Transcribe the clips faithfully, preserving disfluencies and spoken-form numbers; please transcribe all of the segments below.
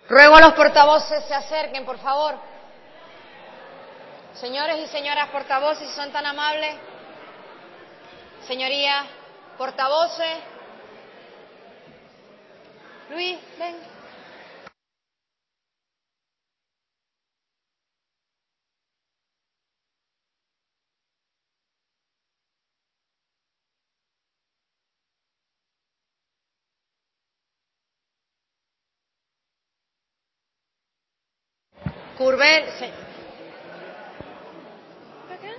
Ruego a los portavoces se acerquen, por favor. Señores y señoras portavoces, si son tan amables. Señorías, portavoces. Luis, ven. Curbel. Se... ¿Qué?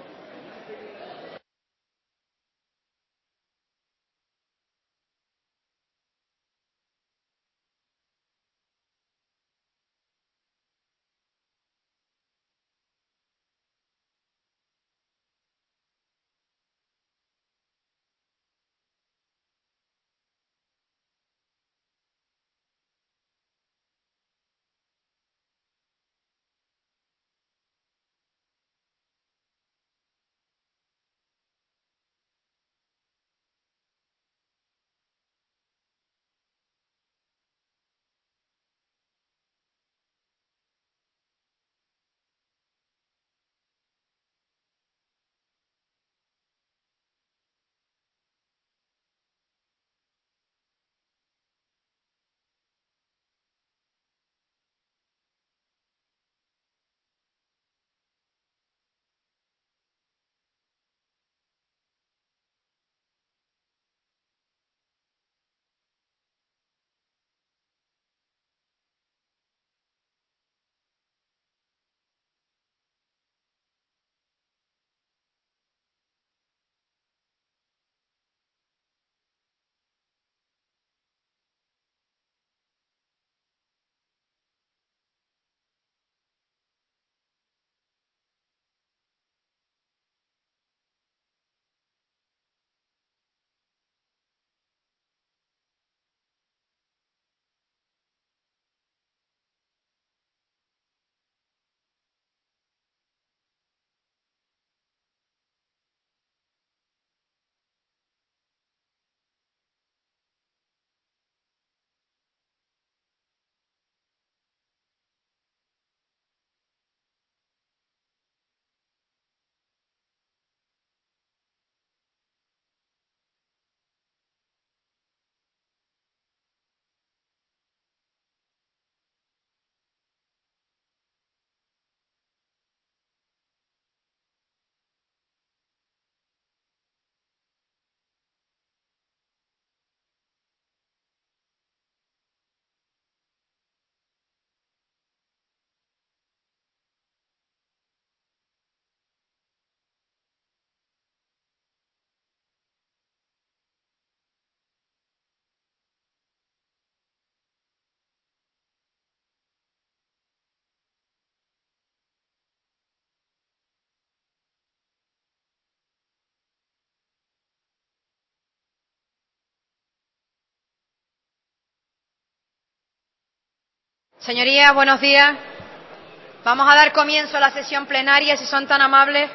Señorías, buenos días. Vamos a dar comienzo a la sesión plenaria, si son tan amables.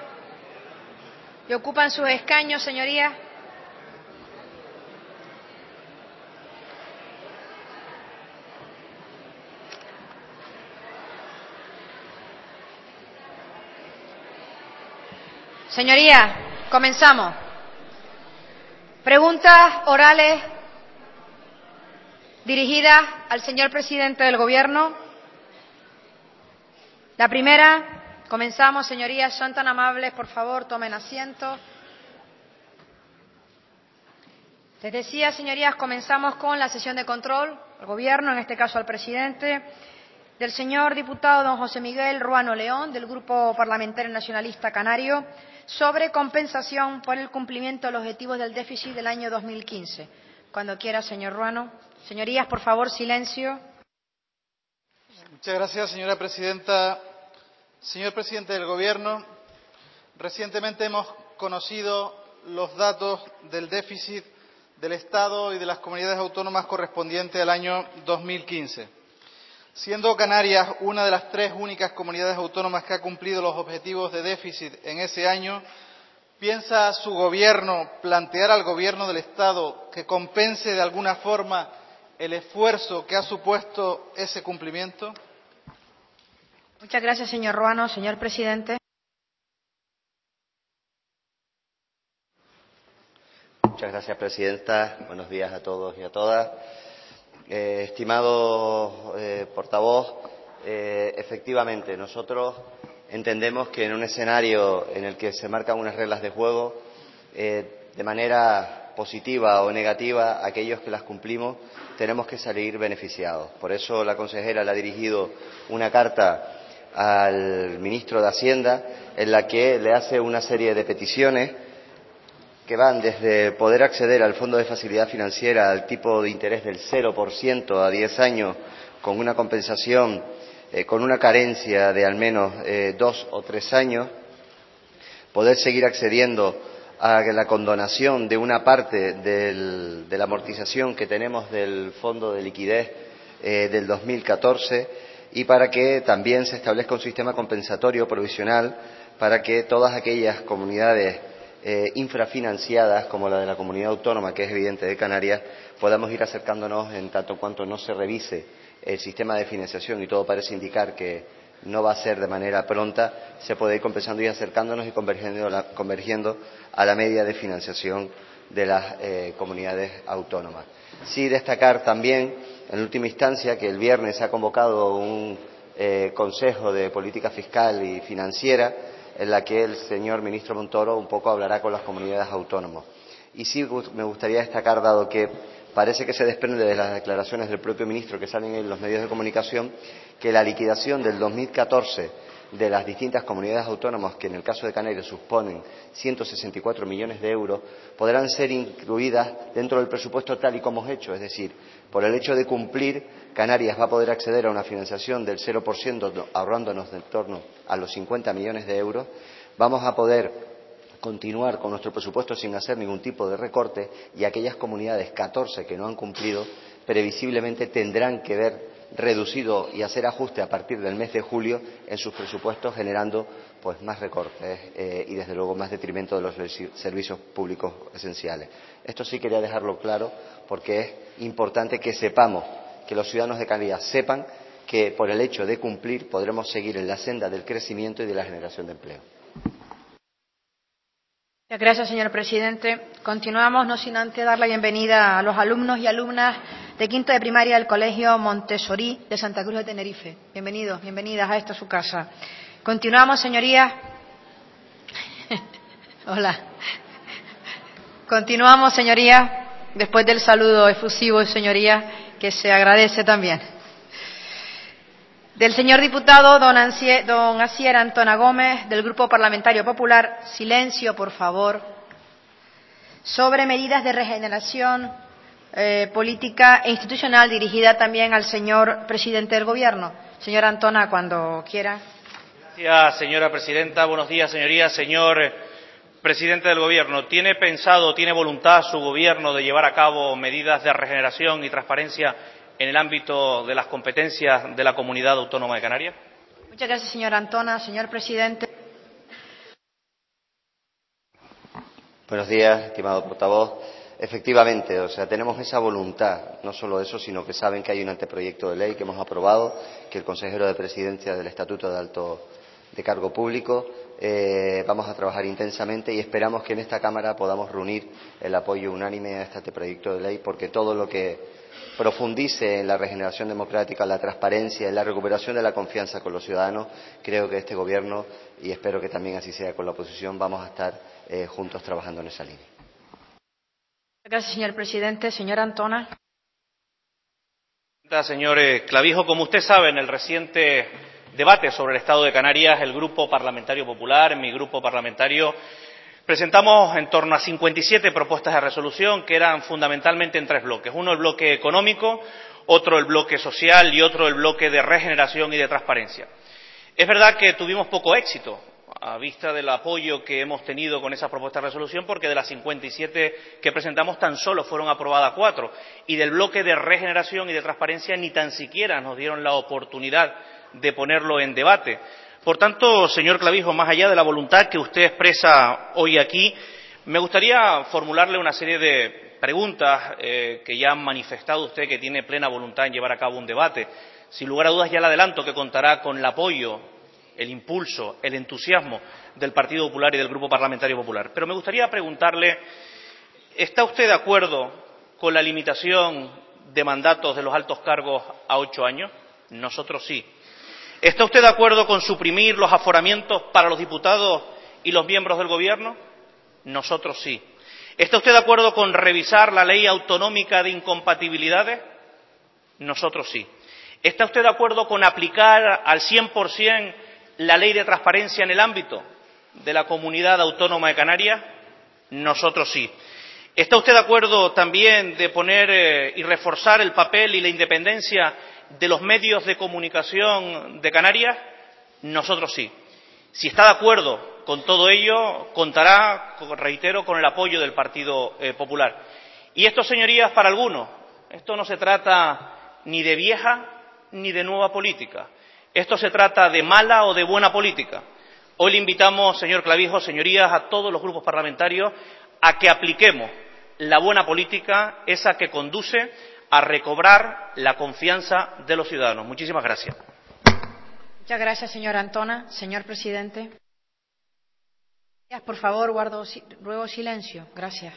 Y ocupan sus escaños, señorías. Señorías, comenzamos. Preguntas orales dirigidas al señor presidente del Gobierno. La primera, comenzamos, señorías, son tan amables, por favor, tomen asiento. Les decía, señorías, comenzamos con la sesión de control al Gobierno, en este caso al presidente, del señor diputado don José Miguel Ruano León, del Grupo Parlamentario Nacionalista Canario, sobre compensación por el cumplimiento de los objetivos del déficit del año dos mil quince. Cuando quiera, señor Ruano. Señorías, por favor, silencio. Muchas gracias, señora presidenta. Señor presidente del Gobierno, recientemente hemos conocido los datos del déficit del Estado y de las comunidades autónomas correspondiente al año dos mil quince. Siendo Canarias una de las tres únicas comunidades autónomas que ha cumplido los objetivos de déficit en ese año, ¿piensa su Gobierno plantear al Gobierno del Estado que compense de alguna forma el esfuerzo que ha supuesto ese cumplimiento? Muchas gracias, señor Ruano. Señor presidente. Muchas gracias, presidenta. Buenos días a todos y a todas. Eh, estimado eh, portavoz, eh, efectivamente, nosotros entendemos que en un escenario en el que se marcan unas reglas de juego, eh, de manera positiva o negativa, aquellos que las cumplimos tenemos que salir beneficiados. Por eso la consejera le ha dirigido una carta al ministro de Hacienda en la que le hace una serie de peticiones que van desde poder acceder al Fondo de Facilidad Financiera al tipo de interés del cero por ciento a diez años con una compensación, eh, con una carencia de al menos eh, dos o tres años, poder seguir accediendo a la condonación de una parte del, de la amortización que tenemos del Fondo de Liquidez eh, del dos mil catorce y para que también se establezca un sistema compensatorio provisional para que todas aquellas comunidades Eh, infrafinanciadas como la de la comunidad autónoma, que es evidente de Canarias, podamos ir acercándonos en tanto cuanto no se revise el sistema de financiación y todo parece indicar que no va a ser de manera pronta, se puede ir compensando y acercándonos y convergiendo, la, convergiendo a la media de financiación de las eh, comunidades autónomas. Sí destacar también, en última instancia, que el viernes se ha convocado un eh, Consejo de Política Fiscal y Financiera en la que el señor ministro Montoro un poco hablará con las comunidades autónomas. Y sí me gustaría destacar, dado que parece que se desprende de las declaraciones del propio ministro que salen en los medios de comunicación, que la liquidación del dos mil catorce de las distintas comunidades autónomas, que en el caso de Canarias suponen ciento sesenta y cuatro millones de euros, podrán ser incluidas dentro del presupuesto tal y como es hecho. Es decir, por el hecho de cumplir, Canarias va a poder acceder a una financiación del cero por ciento, ahorrándonos en torno a los cincuenta millones de euros. Vamos a poder continuar con nuestro presupuesto sin hacer ningún tipo de recorte y aquellas comunidades, catorce, que no han cumplido, previsiblemente tendrán que ver reducido y hacer ajuste a partir del mes de julio en sus presupuestos, generando pues más recortes eh, y desde luego más detrimento de los servicios públicos esenciales. Esto sí quería dejarlo claro porque es importante que sepamos, que los ciudadanos de Canarias sepan que por el hecho de cumplir podremos seguir en la senda del crecimiento y de la generación de empleo. Gracias, señor presidente. Continuamos, no sin antes dar la bienvenida a los alumnos y alumnas de quinto de primaria del Colegio Montessori de Santa Cruz de Tenerife. Bienvenidos, bienvenidas a esta su casa. Continuamos, señorías. Hola. Continuamos, señorías, después del saludo efusivo, señorías, que se agradece también. Del señor diputado don, Ansier, don Asier Antona Gómez, del Grupo Parlamentario Popular. Silencio, por favor. Sobre medidas de regeneración eh, política e institucional, dirigida también al señor presidente del Gobierno. Señor Antona, cuando quiera. Gracias, señora presidenta. Buenos días, señorías. Señor presidente del Gobierno, ¿tiene pensado, tiene voluntad su Gobierno de llevar a cabo medidas de regeneración y transparencia en el ámbito de las competencias de la Comunidad Autónoma de Canarias? Muchas gracias, señor Antona. Señor presidente. Buenos días, estimado portavoz. Efectivamente, o sea, tenemos esa voluntad, no solo eso, sino que saben que hay un anteproyecto de ley que hemos aprobado, que el consejero de Presidencia del Estatuto de Alto de Cargo Público eh, vamos a trabajar intensamente y esperamos que en esta Cámara podamos reunir el apoyo unánime a este anteproyecto de ley, porque todo lo que profundice en la regeneración democrática, la transparencia, en la recuperación de la confianza con los ciudadanos, creo que este Gobierno, y espero que también así sea con la oposición, vamos a estar eh, juntos trabajando en esa línea. Gracias, señor presidente. Señor Antona. Señor Clavijo, como usted sabe, en el reciente debate sobre el Estado de Canarias, el Grupo Parlamentario Popular, mi grupo parlamentario, presentamos en torno a cincuenta y siete propuestas de resolución que eran fundamentalmente en tres bloques. Uno, el bloque económico, otro, el bloque social y otro, el bloque de regeneración y de transparencia. Es verdad que tuvimos poco éxito a vista del apoyo que hemos tenido con esas propuestas de resolución, porque de las cincuenta y siete que presentamos tan solo fueron aprobadas cuatro, y del bloque de regeneración y de transparencia ni tan siquiera nos dieron la oportunidad de ponerlo en debate. Por tanto, señor Clavijo, más allá de la voluntad que usted expresa hoy aquí, me gustaría formularle una serie de preguntas eh, que ya han manifestado usted que tiene plena voluntad en llevar a cabo un debate. Sin lugar a dudas, ya le adelanto que contará con el apoyo, el impulso, el entusiasmo del Partido Popular y del Grupo Parlamentario Popular. Pero me gustaría preguntarle, ¿está usted de acuerdo con la limitación de mandatos de los altos cargos a ocho años? Nosotros sí. ¿Está usted de acuerdo con suprimir los aforamientos para los diputados y los miembros del Gobierno? Nosotros sí. ¿Está usted de acuerdo con revisar la ley autonómica de incompatibilidades? Nosotros sí. ¿Está usted de acuerdo con aplicar al cien por cien la ley de transparencia en el ámbito de la Comunidad Autónoma de Canarias? Nosotros sí. ¿Está usted de acuerdo también de poner eh, y reforzar el papel y la independencia de los medios de comunicación de Canarias? Nosotros sí. Si está de acuerdo con todo ello, contará, reitero, con el apoyo del Partido eh, Popular. Y esto, señorías, para algunos, esto no se trata ni de vieja ni de nueva política. Esto se trata de mala o de buena política. Hoy le invitamos, señor Clavijo, señorías, a todos los grupos parlamentarios a que apliquemos la buena política, esa que conduce a recobrar la confianza de los ciudadanos. Muchísimas gracias. Muchas gracias, señora Antona. Señor presidente. Por favor, guardo, ruego silencio. Gracias.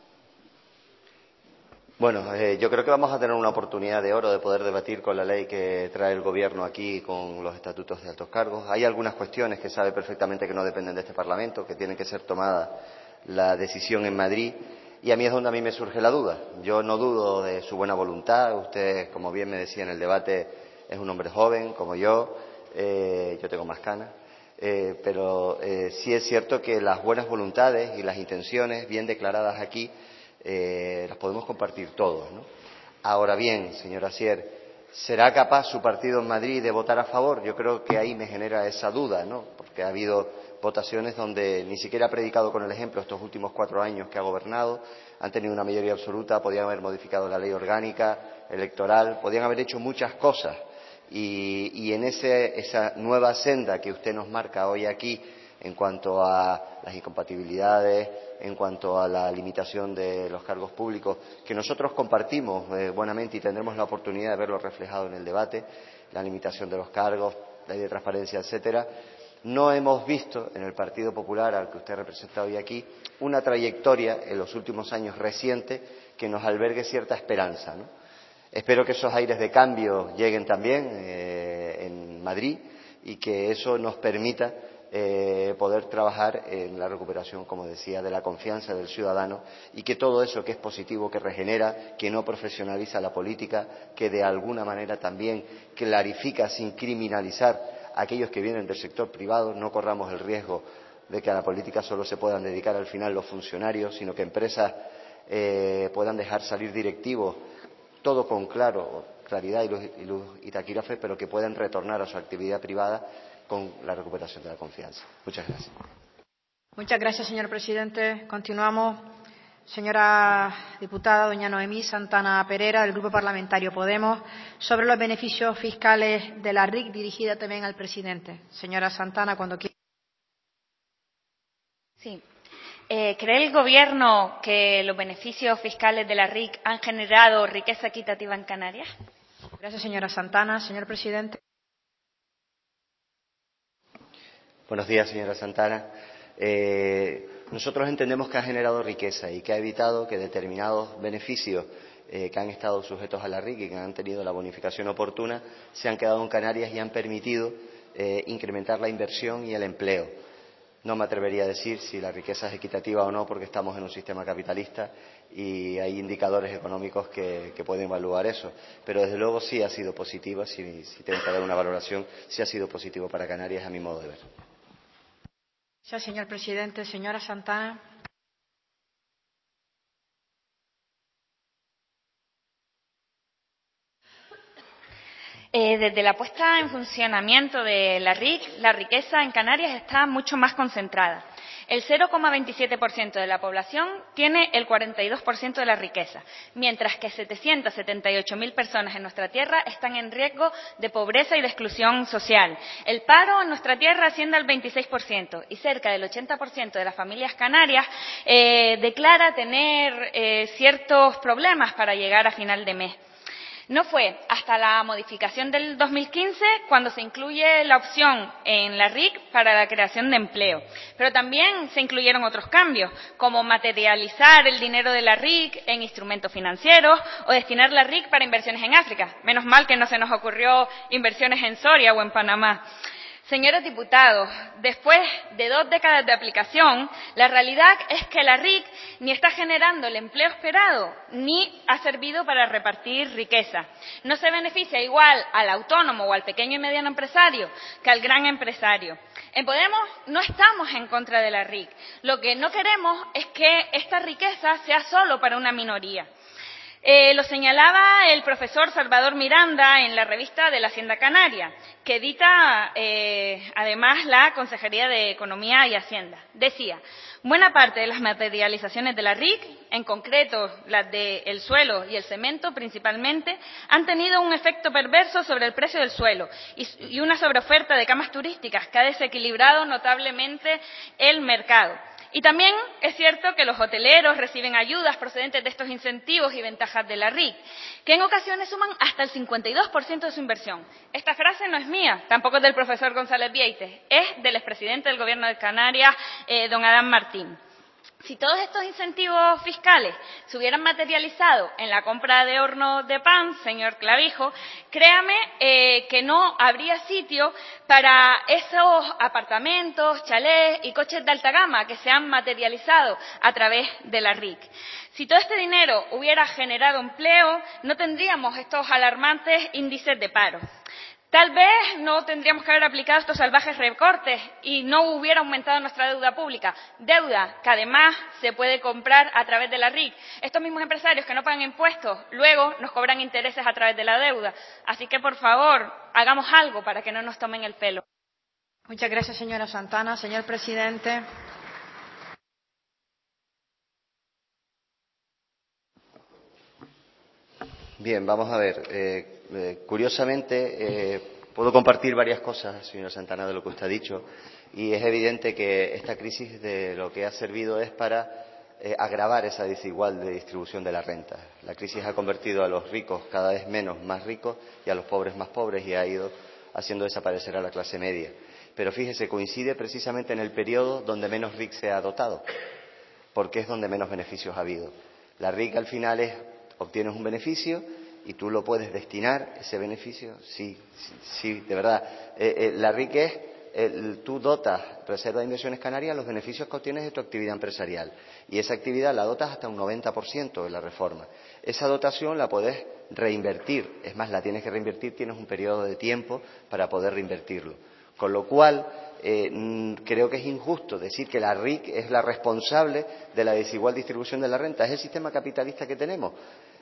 Bueno, eh, yo creo que vamos a tener una oportunidad de oro de poder debatir con la ley que trae el Gobierno aquí con los estatutos de altos cargos. Hay algunas cuestiones que sabe perfectamente que no dependen de este Parlamento, que tienen que ser tomada la decisión en Madrid, y a mí es donde a mí me surge la duda. Yo no dudo de su buena voluntad. Usted, como bien me decía en el debate, es un hombre joven, como yo. Eh, yo tengo más canas. Eh, pero eh, sí es cierto que las buenas voluntades y las intenciones bien declaradas aquí Eh, las podemos compartir todos, ¿no? Ahora bien, señor Asier, ¿será capaz su partido en Madrid de votar a favor? Yo creo que ahí me genera esa duda, ¿no? Porque ha habido votaciones donde ni siquiera ha predicado con el ejemplo estos últimos cuatro años que ha gobernado, han tenido una mayoría absoluta, podían haber modificado la ley orgánica, electoral, podían haber hecho muchas cosas. Y, y en ese, esa nueva senda que usted nos marca hoy aquí, en cuanto a las incompatibilidades, en cuanto a la limitación de los cargos públicos, que nosotros compartimos eh, buenamente y tendremos la oportunidad de verlo reflejado en el debate, la limitación de los cargos, ley de transparencia, etcétera. No hemos visto en el Partido Popular, al que usted representa hoy aquí, una trayectoria en los últimos años reciente que nos albergue cierta esperanza, ¿no? Espero que esos aires de cambio lleguen también eh, en Madrid y que eso nos permita Eh, poder trabajar en la recuperación, como decía, de la confianza del ciudadano, y que todo eso que es positivo, que regenera, que no profesionaliza la política, que de alguna manera también clarifica sin criminalizar a aquellos que vienen del sector privado, no corramos el riesgo de que a la política solo se puedan dedicar al final los funcionarios, sino que empresas eh, puedan dejar salir directivos, todo con claro, claridad y luz, y, luz, y taquígrafo, pero que puedan retornar a su actividad privada con la recuperación de la confianza. Muchas gracias. Muchas gracias, señor presidente. Continuamos. Señora diputada doña Noemí Santana Perera, del Grupo Parlamentario Podemos, sobre los beneficios fiscales de la R I C, dirigida también al presidente. Señora Santana, cuando quiera. Sí. Eh, ¿Cree el Gobierno que los beneficios fiscales de la R I C han generado riqueza equitativa en Canarias? Gracias, señora Santana. Señor presidente. Buenos días, señora Santana. Eh, nosotros entendemos que ha generado riqueza y que ha evitado que determinados beneficios eh, que han estado sujetos a la R I C y que han tenido la bonificación oportuna se han quedado en Canarias y han permitido eh, incrementar la inversión y el empleo. No me atrevería a decir si la riqueza es equitativa o no, porque estamos en un sistema capitalista y hay indicadores económicos que, que pueden evaluar eso. Pero desde luego sí ha sido positiva, si, si tengo que dar una valoración, sí ha sido positivo para Canarias a mi modo de ver. Gracias, señor presidente. Señora Santana. Eh, desde la puesta en funcionamiento de la R I C, la riqueza en Canarias está mucho más concentrada. el cero coma veintisiete por ciento de la población tiene el cuarenta y dos por ciento de la riqueza, mientras que setecientas setenta y ocho mil personas en nuestra tierra están en riesgo de pobreza y de exclusión social. El paro en nuestra tierra asciende al veintiséis por ciento y cerca del ochenta por ciento de las familias canarias eh, declara tener eh, ciertos problemas para llegar a final de mes. No fue hasta la modificación del dos mil quince cuando se incluye la opción en la R I C para la creación de empleo, pero también se incluyeron otros cambios, como materializar el dinero de la R I C en instrumentos financieros o destinar la R I C para inversiones en África. Menos mal que no se nos ocurrió inversiones en Soria o en Panamá. Señores diputados, después de dos décadas de aplicación, la realidad es que la R I C ni está generando el empleo esperado, ni ha servido para repartir riqueza. No se beneficia igual al autónomo o al pequeño y mediano empresario que al gran empresario. En Podemos no estamos en contra de la R I C. Lo que no queremos es que esta riqueza sea solo para una minoría. Eh, lo señalaba el profesor Salvador Miranda en la revista de la Hacienda Canaria, que edita eh, además la Consejería de Economía y Hacienda. Decía, buena parte de las materializaciones de la R I C, en concreto las del suelo y el cemento principalmente, han tenido un efecto perverso sobre el precio del suelo y, y una sobreoferta de camas turísticas que ha desequilibrado notablemente el mercado. Y también es cierto que los hoteleros reciben ayudas procedentes de estos incentivos y ventajas de la R I C, que en ocasiones suman hasta el cincuenta y dos por ciento de su inversión. Esta frase no es mía, tampoco es del profesor González Vieites, es del expresidente del Gobierno de Canarias, eh, don Adán Martín. Si todos estos incentivos fiscales se hubieran materializado en la compra de hornos de pan, señor Clavijo, créame eh, que no habría sitio para esos apartamentos, chalés y coches de alta gama que se han materializado a través de la R I C. Si todo este dinero hubiera generado empleo, no tendríamos estos alarmantes índices de paro. Tal vez no tendríamos que haber aplicado estos salvajes recortes y no hubiera aumentado nuestra deuda pública, deuda que además se puede comprar a través de la R I C. Estos mismos empresarios que no pagan impuestos luego nos cobran intereses a través de la deuda. Así que, por favor, hagamos algo para que no nos tomen el pelo. Muchas gracias, señora Santana. Señor presidente. Bien, vamos a ver. Eh, eh, curiosamente, eh, puedo compartir varias cosas, señora Santana, de lo que usted ha dicho, y es evidente que esta crisis de lo que ha servido es para eh, agravar esa desigual de distribución de la renta. La crisis ha convertido a los ricos cada vez menos más ricos y a los pobres más pobres y ha ido haciendo desaparecer a la clase media. Pero fíjese, coincide precisamente en el periodo donde menos R I C se ha dotado, porque es donde menos beneficios ha habido. La R I C al final es obtienes un beneficio y tú lo puedes destinar, ese beneficio, sí, sí, sí de verdad. Eh, eh, la R I C es, eh, tú dotas Reserva de Inversiones Canarias los beneficios que obtienes de tu actividad empresarial y esa actividad la dotas hasta un noventa por ciento de la reforma. Esa dotación la puedes reinvertir, es más, la tienes que reinvertir, tienes un periodo de tiempo para poder reinvertirlo. Con lo cual, eh, creo que es injusto decir que la R I C es la responsable de la desigual distribución de la renta. Es el sistema capitalista que tenemos.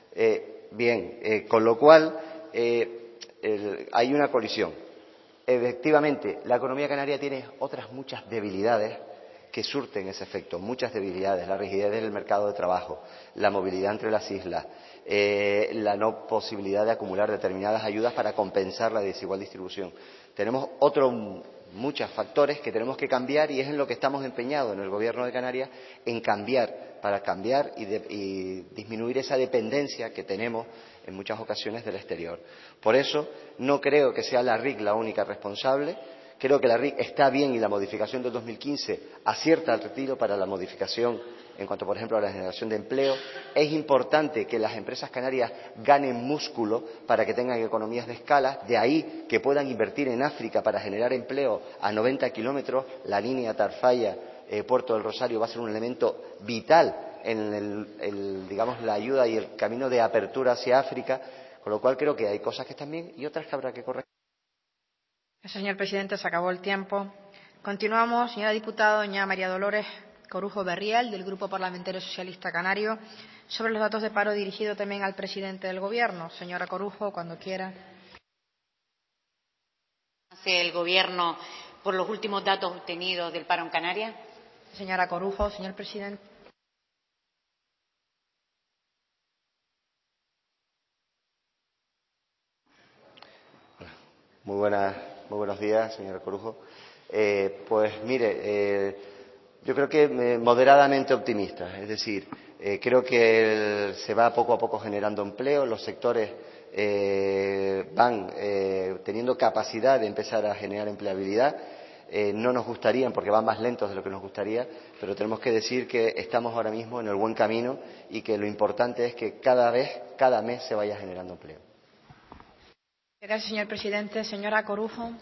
Eh, bien, eh, con lo cual eh, el, hay una colisión. Efectivamente, la economía canaria tiene otras muchas debilidades que surten ese efecto, muchas debilidades, la rigidez del mercado de trabajo, la movilidad entre las islas, eh, la no posibilidad de acumular determinadas ayudas para compensar la desigual distribución. Tenemos otros muchos factores que tenemos que cambiar y es en lo que estamos empeñados en el Gobierno de Canarias, en cambiar, para cambiar y, de, y disminuir esa dependencia que tenemos en muchas ocasiones del exterior. Por eso, no creo que sea la R I C la única responsable. Creo que la R I C está bien y la modificación del dos mil quince acierta al retiro para la modificación en cuanto, por ejemplo, a la generación de empleo. Es importante que las empresas canarias ganen músculo para que tengan economías de escala, de ahí que puedan invertir en África para generar empleo a noventa kilómetros. La línea Tarfaya, eh, Puerto del Rosario va a ser un elemento vital en el, el, digamos, la ayuda y el camino de apertura hacia África, con lo cual creo que hay cosas que están bien y otras que habrá que corregir. Señor presidente, se acabó el tiempo. Continuamos. Señora diputada, doña María Dolores Corujo Berriel, del Grupo Parlamentario Socialista Canario, sobre los datos de paro dirigido también al presidente del Gobierno. Señora Corujo, cuando quiera. ¿Hace el Gobierno por los últimos datos obtenidos del paro en Canarias? Señora Corujo, señor presidente. Muy, buenas, muy buenos días, señora Corujo. Eh, pues mire, eh, yo creo que eh, moderadamente optimista, es decir, eh, creo que el, se va poco a poco generando empleo, los sectores eh, van eh, teniendo capacidad de empezar a generar empleabilidad. Eh, no nos gustarían, porque van más lentos de lo que nos gustaría, pero tenemos que decir que estamos ahora mismo en el buen camino y que lo importante es que cada vez, cada mes se vaya generando empleo. Gracias, señor presidente. Señora Corujo.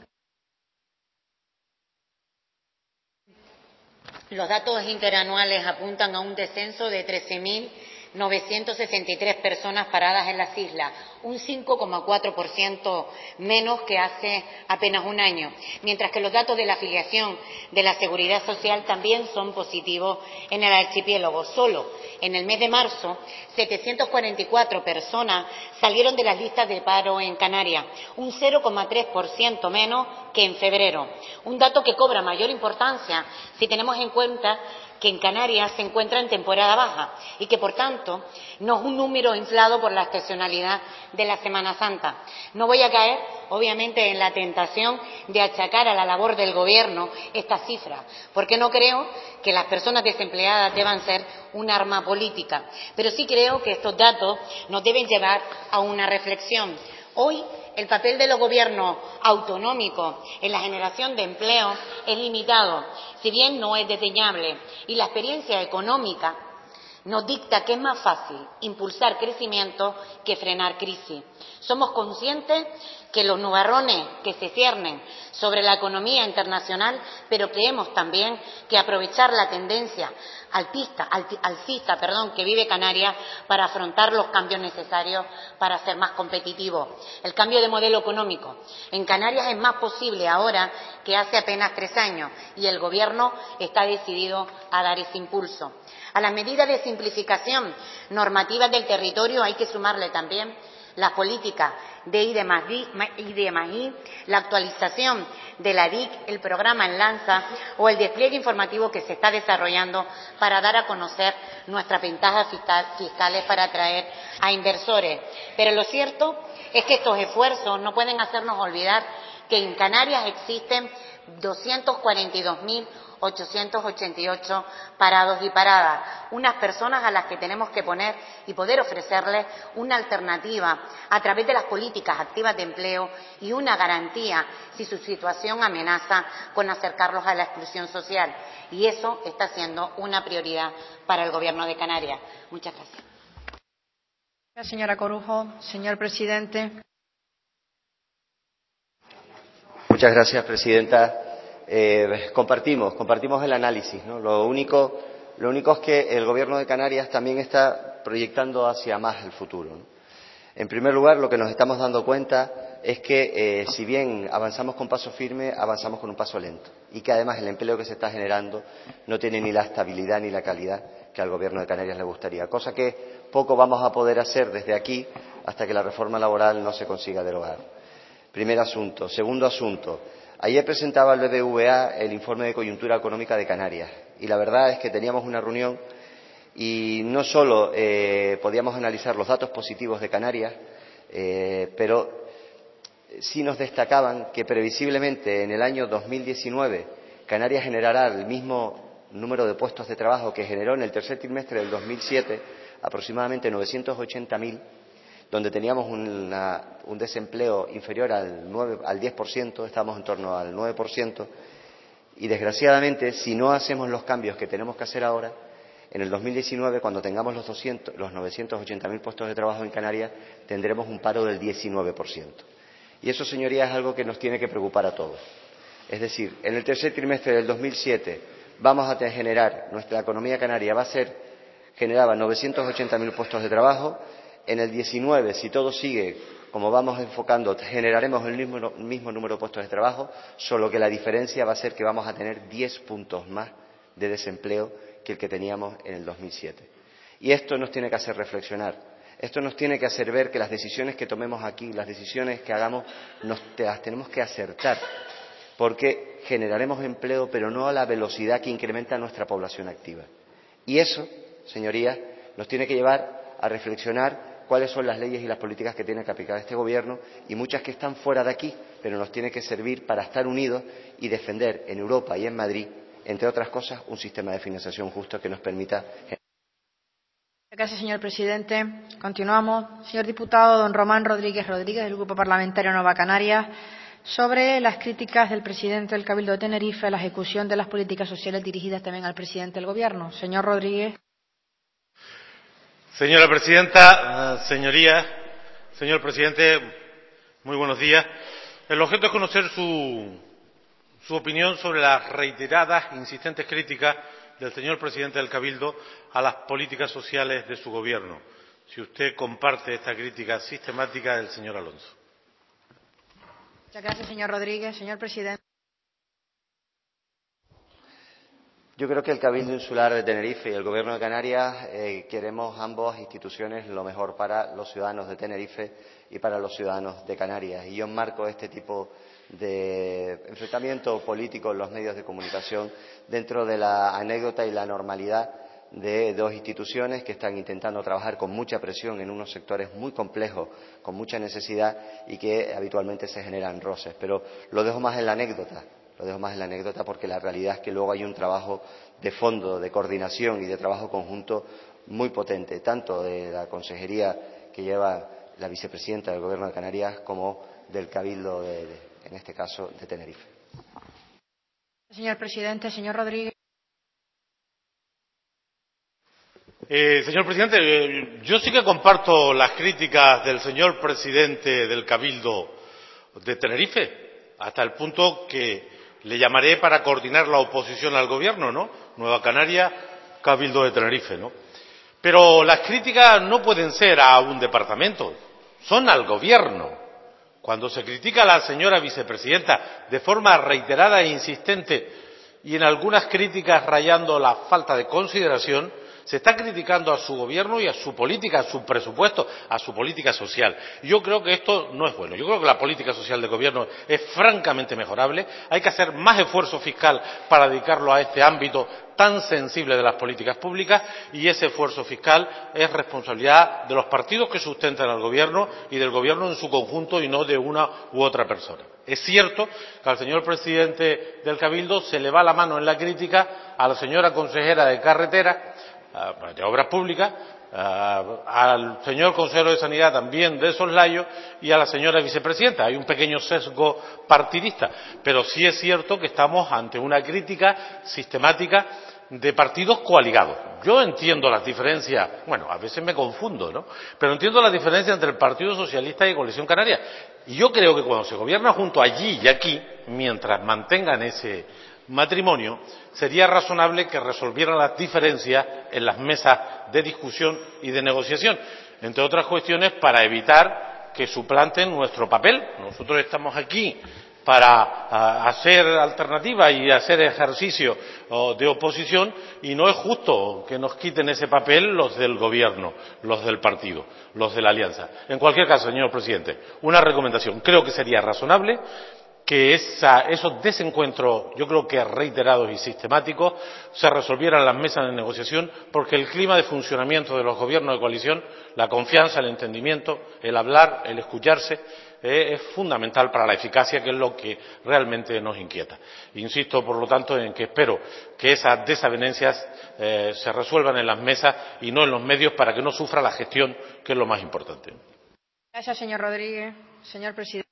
Los datos interanuales apuntan a un descenso de trece mil novecientas sesenta y tres personas paradas en las islas, un cinco coma cuatro por ciento menos que hace apenas un año, mientras que los datos de la afiliación de la Seguridad Social también son positivos en el archipiélago. Solo en el mes de marzo, setecientas cuarenta y cuatro personas salieron de las listas de paro en Canarias, un cero coma tres por ciento menos que en febrero, un dato que cobra mayor importancia si tenemos en cuenta que en Canarias se encuentra en temporada baja y que, por tanto, no es un número inflado por la estacionalidad de la Semana Santa. No voy a caer, obviamente, en la tentación de achacar a la labor del Gobierno estas cifras, porque no creo que las personas desempleadas deban ser un arma política, pero sí creo que estos datos nos deben llevar a una reflexión. Hoy, el papel de los gobiernos autonómicos en la generación de empleo es limitado, si bien no es desdeñable, y la experiencia económica nos dicta que es más fácil impulsar crecimiento que frenar crisis. Somos conscientes que los nubarrones que se ciernen sobre la economía internacional, pero creemos también que aprovechar la tendencia altista, alti, alcista perdón, que vive Canarias para afrontar los cambios necesarios para ser más competitivos. El cambio de modelo económico en Canarias es más posible ahora que hace apenas tres años y el Gobierno está decidido a dar ese impulso. A las medidas de simplificación normativa del territorio hay que sumarle también las políticas de I D más I, la actualización de la D I C, el programa En Lanza o el despliegue informativo que se está desarrollando para dar a conocer nuestras ventajas fiscales para atraer a inversores. Pero lo cierto es que estos esfuerzos no pueden hacernos olvidar que en Canarias existen doscientos cuarenta y dos mil ochocientos ochenta y ocho parados y paradas, unas personas a las que tenemos que poner y poder ofrecerles una alternativa a través de las políticas activas de empleo y una garantía si su situación amenaza con acercarlos a la exclusión social. Y eso está siendo una prioridad para el Gobierno de Canarias. Muchas gracias. Gracias, señora Corujo. Señor presidente. Muchas gracias, presidenta. Eh, compartimos, compartimos el análisis, ¿no? Lo único, lo único es que el Gobierno de Canarias también está proyectando hacia más el futuro, ¿no? En primer lugar, lo que nos estamos dando cuenta es que, eh, si bien avanzamos con paso firme, avanzamos con un paso lento y que además el empleo que se está generando no tiene ni la estabilidad ni la calidad que al Gobierno de Canarias le gustaría, cosa que poco vamos a poder hacer desde aquí hasta que la reforma laboral no se consiga derogar. Primer asunto. Segundo asunto. Ayer presentaba el B B V A el informe de coyuntura económica de Canarias y la verdad es que teníamos una reunión y no solo eh, podíamos analizar los datos positivos de Canarias, eh, pero sí nos destacaban que previsiblemente en el año dos mil diecinueve Canarias generará el mismo número de puestos de trabajo que generó en el tercer trimestre del dos mil siete, aproximadamente novecientos ochenta mil, donde teníamos una, un desempleo inferior al, nueve, al diez por ciento, estamos en torno al nueve por ciento, y desgraciadamente, si no hacemos los cambios que tenemos que hacer ahora, en el dos mil diecinueve, cuando tengamos los, doscientos, los novecientos ochenta mil puestos de trabajo en Canarias, tendremos un paro del diecinueve por ciento. Y eso, señorías, es algo que nos tiene que preocupar a todos. Es decir, en el tercer trimestre del dos mil siete vamos a generar, nuestra economía canaria va a ser, generaba novecientos ochenta mil puestos de trabajo. En el diecinueve, si todo sigue como vamos enfocando, generaremos el mismo, el mismo número de puestos de trabajo, solo que la diferencia va a ser que vamos a tener diez puntos más de desempleo que el que teníamos en el dos mil siete. Y esto nos tiene que hacer reflexionar. Esto nos tiene que hacer ver que las decisiones que tomemos aquí, las decisiones que hagamos, nos, las tenemos que acertar. porque generaremos empleo, pero no a la velocidad que incrementa nuestra población activa. Y eso, señorías, nos tiene que llevar a reflexionar cuáles son las leyes y las políticas que tiene que aplicar este Gobierno, y muchas que están fuera de aquí, pero nos tiene que servir para estar unidos y defender en Europa y en Madrid, entre otras cosas, un sistema de financiación justo que nos permita. Gracias, señor presidente. Continuamos. Señor diputado don Román Rodríguez Rodríguez, del Grupo Parlamentario Nueva Canarias, sobre las críticas del presidente del Cabildo de Tenerife a la ejecución de las políticas sociales dirigidas también al presidente del Gobierno. Señor Rodríguez. Señora presidenta, señorías, señor presidente, muy buenos días. El objeto es conocer su, su opinión sobre las reiteradas e insistentes críticas del señor presidente del Cabildo a las políticas sociales de su Gobierno. Si usted comparte esta crítica sistemática del señor Alonso. Muchas gracias, señor Rodríguez. Señor presidente. Yo creo que el Cabildo Insular de Tenerife y el Gobierno de Canarias eh, queremos ambas instituciones lo mejor para los ciudadanos de Tenerife y para los ciudadanos de Canarias. Y yo enmarco este tipo de enfrentamiento político en los medios de comunicación dentro de la anécdota y la normalidad de dos instituciones que están intentando trabajar con mucha presión en unos sectores muy complejos, con mucha necesidad y que habitualmente se generan roces. Pero lo dejo más en la anécdota. Lo dejo más en la anécdota porque la realidad es que luego hay un trabajo de fondo, de coordinación y de trabajo conjunto muy potente, tanto de la consejería que lleva la vicepresidenta del Gobierno de Canarias como del Cabildo, de, de, en este caso, de Tenerife. Señor presidente, señor Rodríguez. Eh, señor presidente, eh, yo sí que comparto las críticas del señor presidente del Cabildo de Tenerife, hasta el punto que le llamaré para coordinar la oposición al Gobierno, ¿no? Nueva Canaria, Cabildo de Tenerife, ¿no? Pero las críticas no pueden ser a un departamento, son al Gobierno. Cuando se critica a la señora vicepresidenta de forma reiterada e insistente y en algunas críticas rayando la falta de consideración, se está criticando a su Gobierno y a su política, a su presupuesto, a su política social. Yo creo que esto no es bueno. Yo creo que la política social del Gobierno es francamente mejorable. Hay que hacer más esfuerzo fiscal para dedicarlo a este ámbito tan sensible de las políticas públicas, y ese esfuerzo fiscal es responsabilidad de los partidos que sustentan al Gobierno y del Gobierno en su conjunto y no de una u otra persona. Es cierto que al señor presidente del Cabildo se le va la mano en la crítica a la señora consejera de Carreteras, de Obras Públicas, al señor consejero de Sanidad también de soslayo y a la señora vicepresidenta. Hay un pequeño sesgo partidista, pero sí es cierto que estamos ante una crítica sistemática de partidos coaligados. Yo entiendo las diferencias, bueno, a veces me confundo, ¿no? Pero entiendo la diferencia entre el Partido Socialista y Coalición Canaria. Y yo creo que cuando se gobierna junto allí y aquí, mientras mantengan ese matrimonio, sería razonable que resolvieran las diferencias en las mesas de discusión y de negociación, entre otras cuestiones para evitar que suplanten nuestro papel. Nosotros estamos aquí para hacer alternativa y hacer ejercicio de oposición, y no es justo que nos quiten ese papel los del Gobierno, los del partido, los de la alianza. En cualquier caso, señor presidente, una recomendación. Creo que sería razonable que esa, esos desencuentros, yo creo que reiterados y sistemáticos, se resolvieran en las mesas de negociación, porque el clima de funcionamiento de los gobiernos de coalición, la confianza, el entendimiento, el hablar, el escucharse, eh, es fundamental para la eficacia, que es lo que realmente nos inquieta. Insisto, por lo tanto, en que espero que esas desavenencias eh, se resuelvan en las mesas y no en los medios, para que no sufra la gestión, que es lo más importante. Gracias, señor Rodríguez. Señor presidente.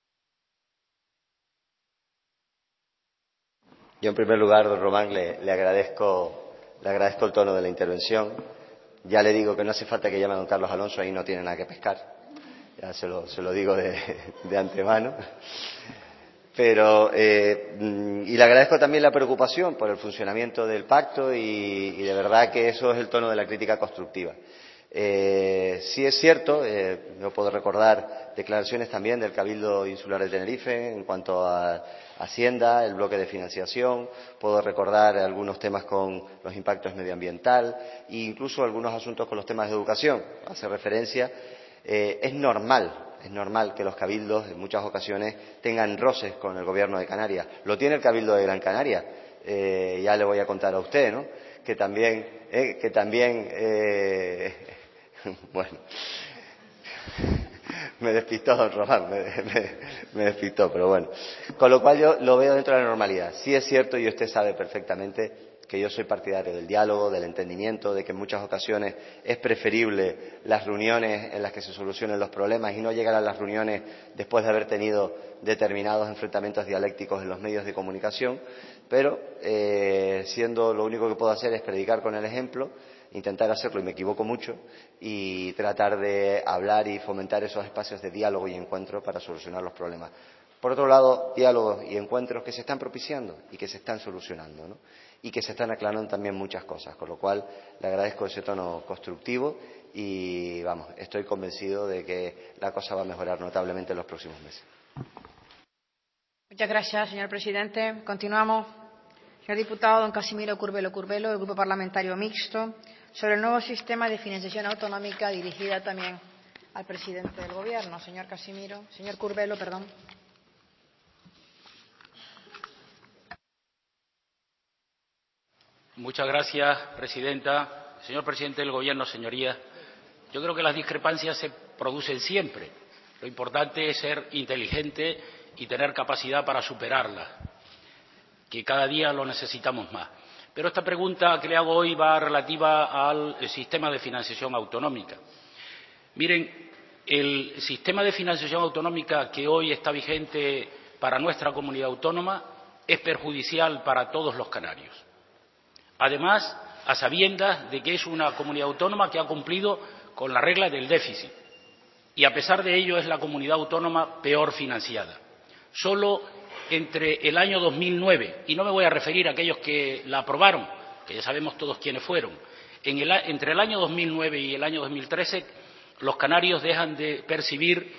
Yo, en primer lugar, don Román, le, le, agradezco, le agradezco el tono de la intervención. Ya le digo que no hace falta que llame a don Carlos Alonso, ahí no tiene nada que pescar. Ya se lo, se lo digo de, de antemano. Pero, eh, y le agradezco también la preocupación por el funcionamiento del pacto, y, y de verdad que eso es el tono de la crítica constructiva. Eh, sí es cierto, eh, yo puedo recordar declaraciones también del Cabildo Insular de Tenerife en cuanto a Hacienda, el bloque de financiación, puedo recordar algunos temas con los impactos medioambientales e incluso algunos asuntos con los temas de educación. Hace referencia, eh, es normal es normal que los cabildos en muchas ocasiones tengan roces con el Gobierno de Canarias. Lo tiene el Cabildo de Gran Canaria, eh, ya le voy a contar a usted, ¿no? Que también, eh, que también, eh, bueno, me despistó don Román, me, me, me despistó, pero bueno. Con lo cual yo lo veo dentro de la normalidad. Sí es cierto, y usted sabe perfectamente, que yo soy partidario del diálogo, del entendimiento, de que en muchas ocasiones es preferible las reuniones en las que se solucionen los problemas y no llegar a las reuniones después de haber tenido determinados enfrentamientos dialécticos en los medios de comunicación, pero eh, siendo lo único que puedo hacer es predicar con el ejemplo, intentar hacerlo, y me equivoco mucho, y tratar de hablar y fomentar esos espacios de diálogo y encuentro para solucionar los problemas. Por otro lado, diálogos y encuentros que se están propiciando y que se están solucionando, ¿no? Y que se están aclarando también muchas cosas, con lo cual le agradezco ese tono constructivo y, vamos, estoy convencido de que la cosa va a mejorar notablemente en los próximos meses. Muchas gracias, señor presidente. Continuamos. Señor diputado don Casimiro Curbelo Curbelo, del Grupo Parlamentario Mixto, sobre el nuevo sistema de financiación autonómica, dirigida también al presidente del Gobierno. Señor Casimiro, señor Curbelo, perdón. Muchas gracias, presidenta. Señor presidente del Gobierno, señorías, yo creo que las discrepancias se producen siempre. Lo importante es ser inteligente y tener capacidad para superarlas, que cada día lo necesitamos más. Pero esta pregunta que le hago hoy va relativa al sistema de financiación autonómica. Miren, el sistema de financiación autonómica que hoy está vigente para nuestra comunidad autónoma es perjudicial para todos los canarios. Además, a sabiendas de que es una comunidad autónoma que ha cumplido con la regla del déficit y, a pesar de ello, es la comunidad autónoma peor financiada. Solo entre el año dos mil nueve, y no me voy a referir a aquellos que la aprobaron, que ya sabemos todos quiénes fueron, en el, entre el año dos mil nueve y el año dos mil trece, los canarios dejan de percibir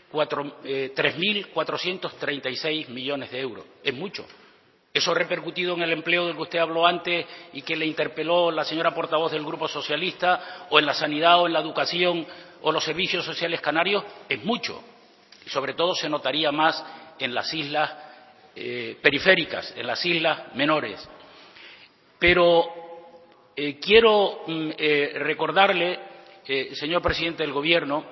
eh, tres mil cuatrocientos treinta y seis millones de euros. Es mucho. Eso ha repercutido en el empleo del que usted habló antes y que le interpeló la señora portavoz del Grupo Socialista, o en la sanidad, o en la educación, o los servicios sociales canarios, es mucho. Y sobre todo se notaría más en las islas eh, periféricas, en las islas menores. Pero eh, quiero eh, recordarle, eh, señor presidente del Gobierno,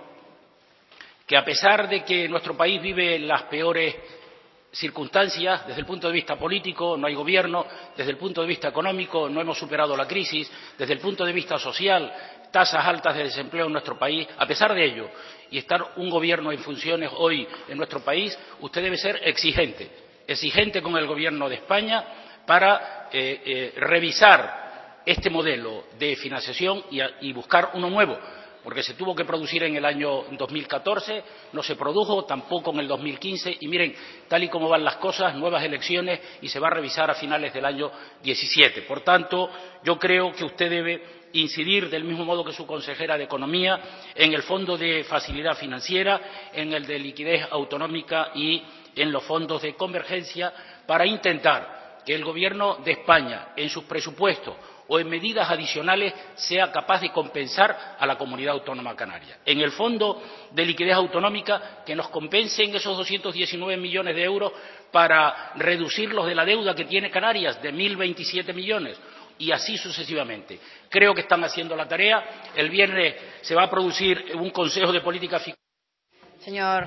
que a pesar de que nuestro país vive las peores circunstancias, desde el punto de vista político no hay gobierno, desde el punto de vista económico no hemos superado la crisis, desde el punto de vista social tasas altas de desempleo en nuestro país, a pesar de ello, y estar un gobierno en funciones hoy en nuestro país, usted debe ser exigente, exigente con el Gobierno de España para eh, eh, revisar este modelo de financiación y, a, y buscar uno nuevo, porque se tuvo que producir en el año dos mil catorce, no se produjo tampoco en el dos mil quince, y miren, tal y como van las cosas, nuevas elecciones y se va a revisar a finales del año diecisiete. Por tanto, yo creo que usted debe incidir, del mismo modo que su consejera de Economía, en el fondo de facilidad financiera, en el de liquidez autonómica y en los fondos de convergencia, para intentar que el Gobierno de España, en sus presupuestos o en medidas adicionales, sea capaz de compensar a la comunidad autónoma canaria. En el fondo de liquidez autonómica, que nos compensen esos doscientos diecinueve millones de euros para reducirlos de la deuda que tiene Canarias, de mil veintisiete millones, y así sucesivamente. Creo que están haciendo la tarea. El viernes se va a producir un Consejo de Política Fiscal. Señor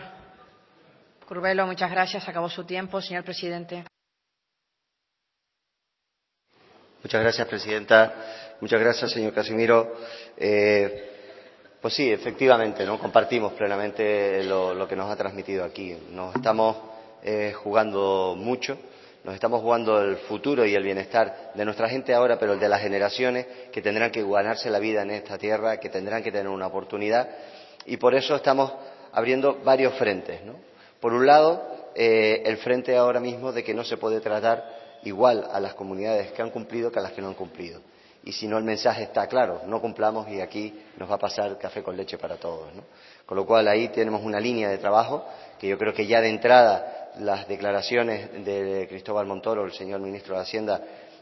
Curbelo, muchas gracias. Acabó su tiempo. Señor presidente. Muchas gracias, presidenta. Muchas gracias, señor Casimiro. Eh, pues sí, efectivamente, ¿no? Compartimos plenamente lo, lo que nos ha transmitido aquí. Nos estamos eh, jugando mucho, nos estamos jugando el futuro y el bienestar de nuestra gente ahora, pero el de las generaciones que tendrán que ganarse la vida en esta tierra, que tendrán que tener una oportunidad, y por eso estamos abriendo varios frentes, ¿no? Por un lado, eh, el frente ahora mismo de que no se puede tratar igual a las comunidades que han cumplido que a las que no han cumplido. Y si no, el mensaje está claro, no cumplamos y aquí nos va a pasar café con leche para todos, ¿no? Con lo cual ahí tenemos una línea de trabajo que yo creo que ya de entrada las declaraciones de Cristóbal Montoro, el señor ministro de Hacienda,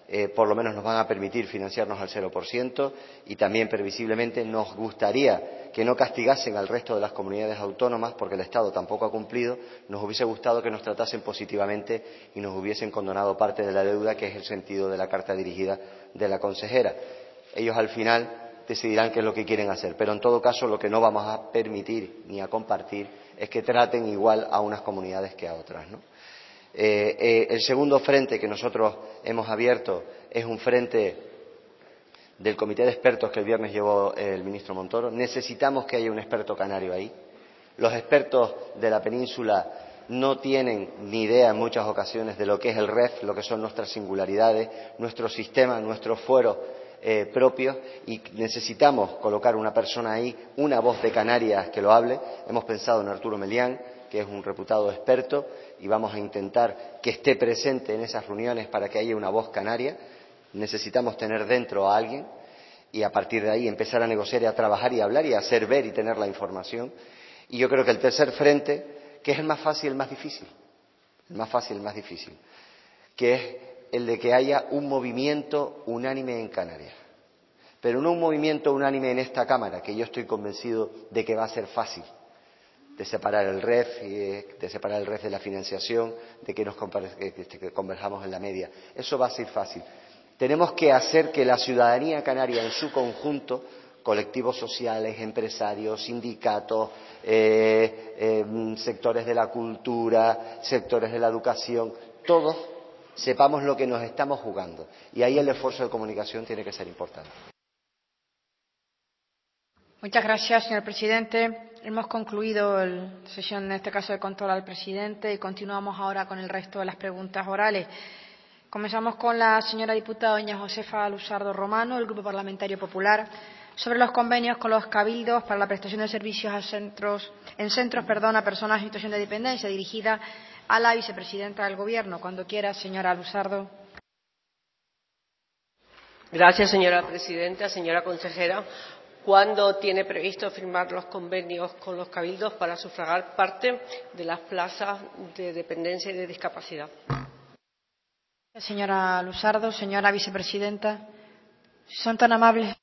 eh, por lo menos nos van a permitir financiarnos al cero por ciento y también previsiblemente nos gustaría que no castigasen al resto de las comunidades autónomas porque el Estado tampoco ha cumplido. Nos hubiese gustado que nos tratasen positivamente y nos hubiesen condonado parte de la deuda, que es el sentido de la carta dirigida de la consejera. Ellos al final decidirán qué es lo que quieren hacer, pero en todo caso lo que no vamos a permitir ni a compartir es que traten igual a unas comunidades que a otras, ¿no? Eh, eh, el segundo frente que nosotros hemos abierto es un frente del comité de expertos que el viernes llevó el ministro Montoro. Necesitamos que haya un experto canario ahí. Los expertos de la península no tienen ni idea en muchas ocasiones de lo que es el R E F, lo que son nuestras singularidades, nuestro sistema, nuestros fueros eh, propios, y necesitamos colocar una persona ahí, una voz de Canarias que lo hable. Hemos pensado en Arturo Melián, que es un reputado experto, y vamos a intentar que esté presente en esas reuniones para que haya una voz canaria. Necesitamos tener dentro a alguien y a partir de ahí empezar a negociar y a trabajar y a hablar y a hacer ver y tener la información. Y yo creo que el tercer frente, que es el más fácil y el más difícil, el más fácil y el más difícil, que es el de que haya un movimiento unánime en Canarias. Pero no un movimiento unánime en esta Cámara, que yo estoy convencido de que va a ser fácil, de separar el R E F, de separar el R E F de la financiación, de que nos que converjamos en la media. Eso va a ser fácil. Tenemos que hacer que la ciudadanía canaria en su conjunto, colectivos sociales, empresarios, sindicatos, eh, eh, sectores de la cultura, sectores de la educación, todos sepamos lo que nos estamos jugando. Y ahí el esfuerzo de comunicación tiene que ser importante. Muchas gracias, señor presidente. Hemos concluido la sesión, en este caso, de control al presidente, y continuamos ahora con el resto de las preguntas orales. Comenzamos con la señora diputada doña Josefa Luzardo Romano, del Grupo Parlamentario Popular, sobre los convenios con los cabildos para la prestación de servicios a centros, en centros perdón, a personas en situación de dependencia, dirigida a la vicepresidenta del Gobierno. Cuando quiera, señora Luzardo. Gracias, señora presidenta. Señora consejera, ¿cuándo tiene previsto firmar los convenios con los cabildos para sufragar parte de las plazas de dependencia y de discapacidad? Señora Luzardo, señora vicepresidenta, si son tan amables.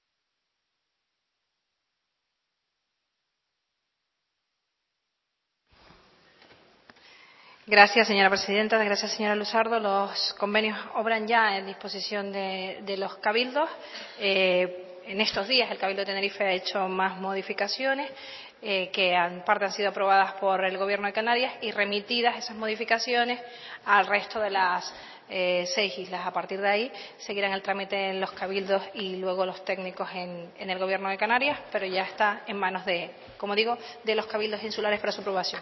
Gracias, señora presidenta. Gracias, señora Luzardo. Los convenios obran ya en disposición de, de los cabildos. Eh, en estos días el Cabildo de Tenerife ha hecho más modificaciones eh, que en parte han sido aprobadas por el Gobierno de Canarias y remitidas esas modificaciones al resto de las eh, seis islas. A partir de ahí seguirán el trámite en los cabildos y luego los técnicos en, en el Gobierno de Canarias, pero ya está en manos de, como digo, de los cabildos insulares para su aprobación.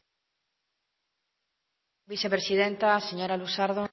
Vicepresidenta, señora Luzardo.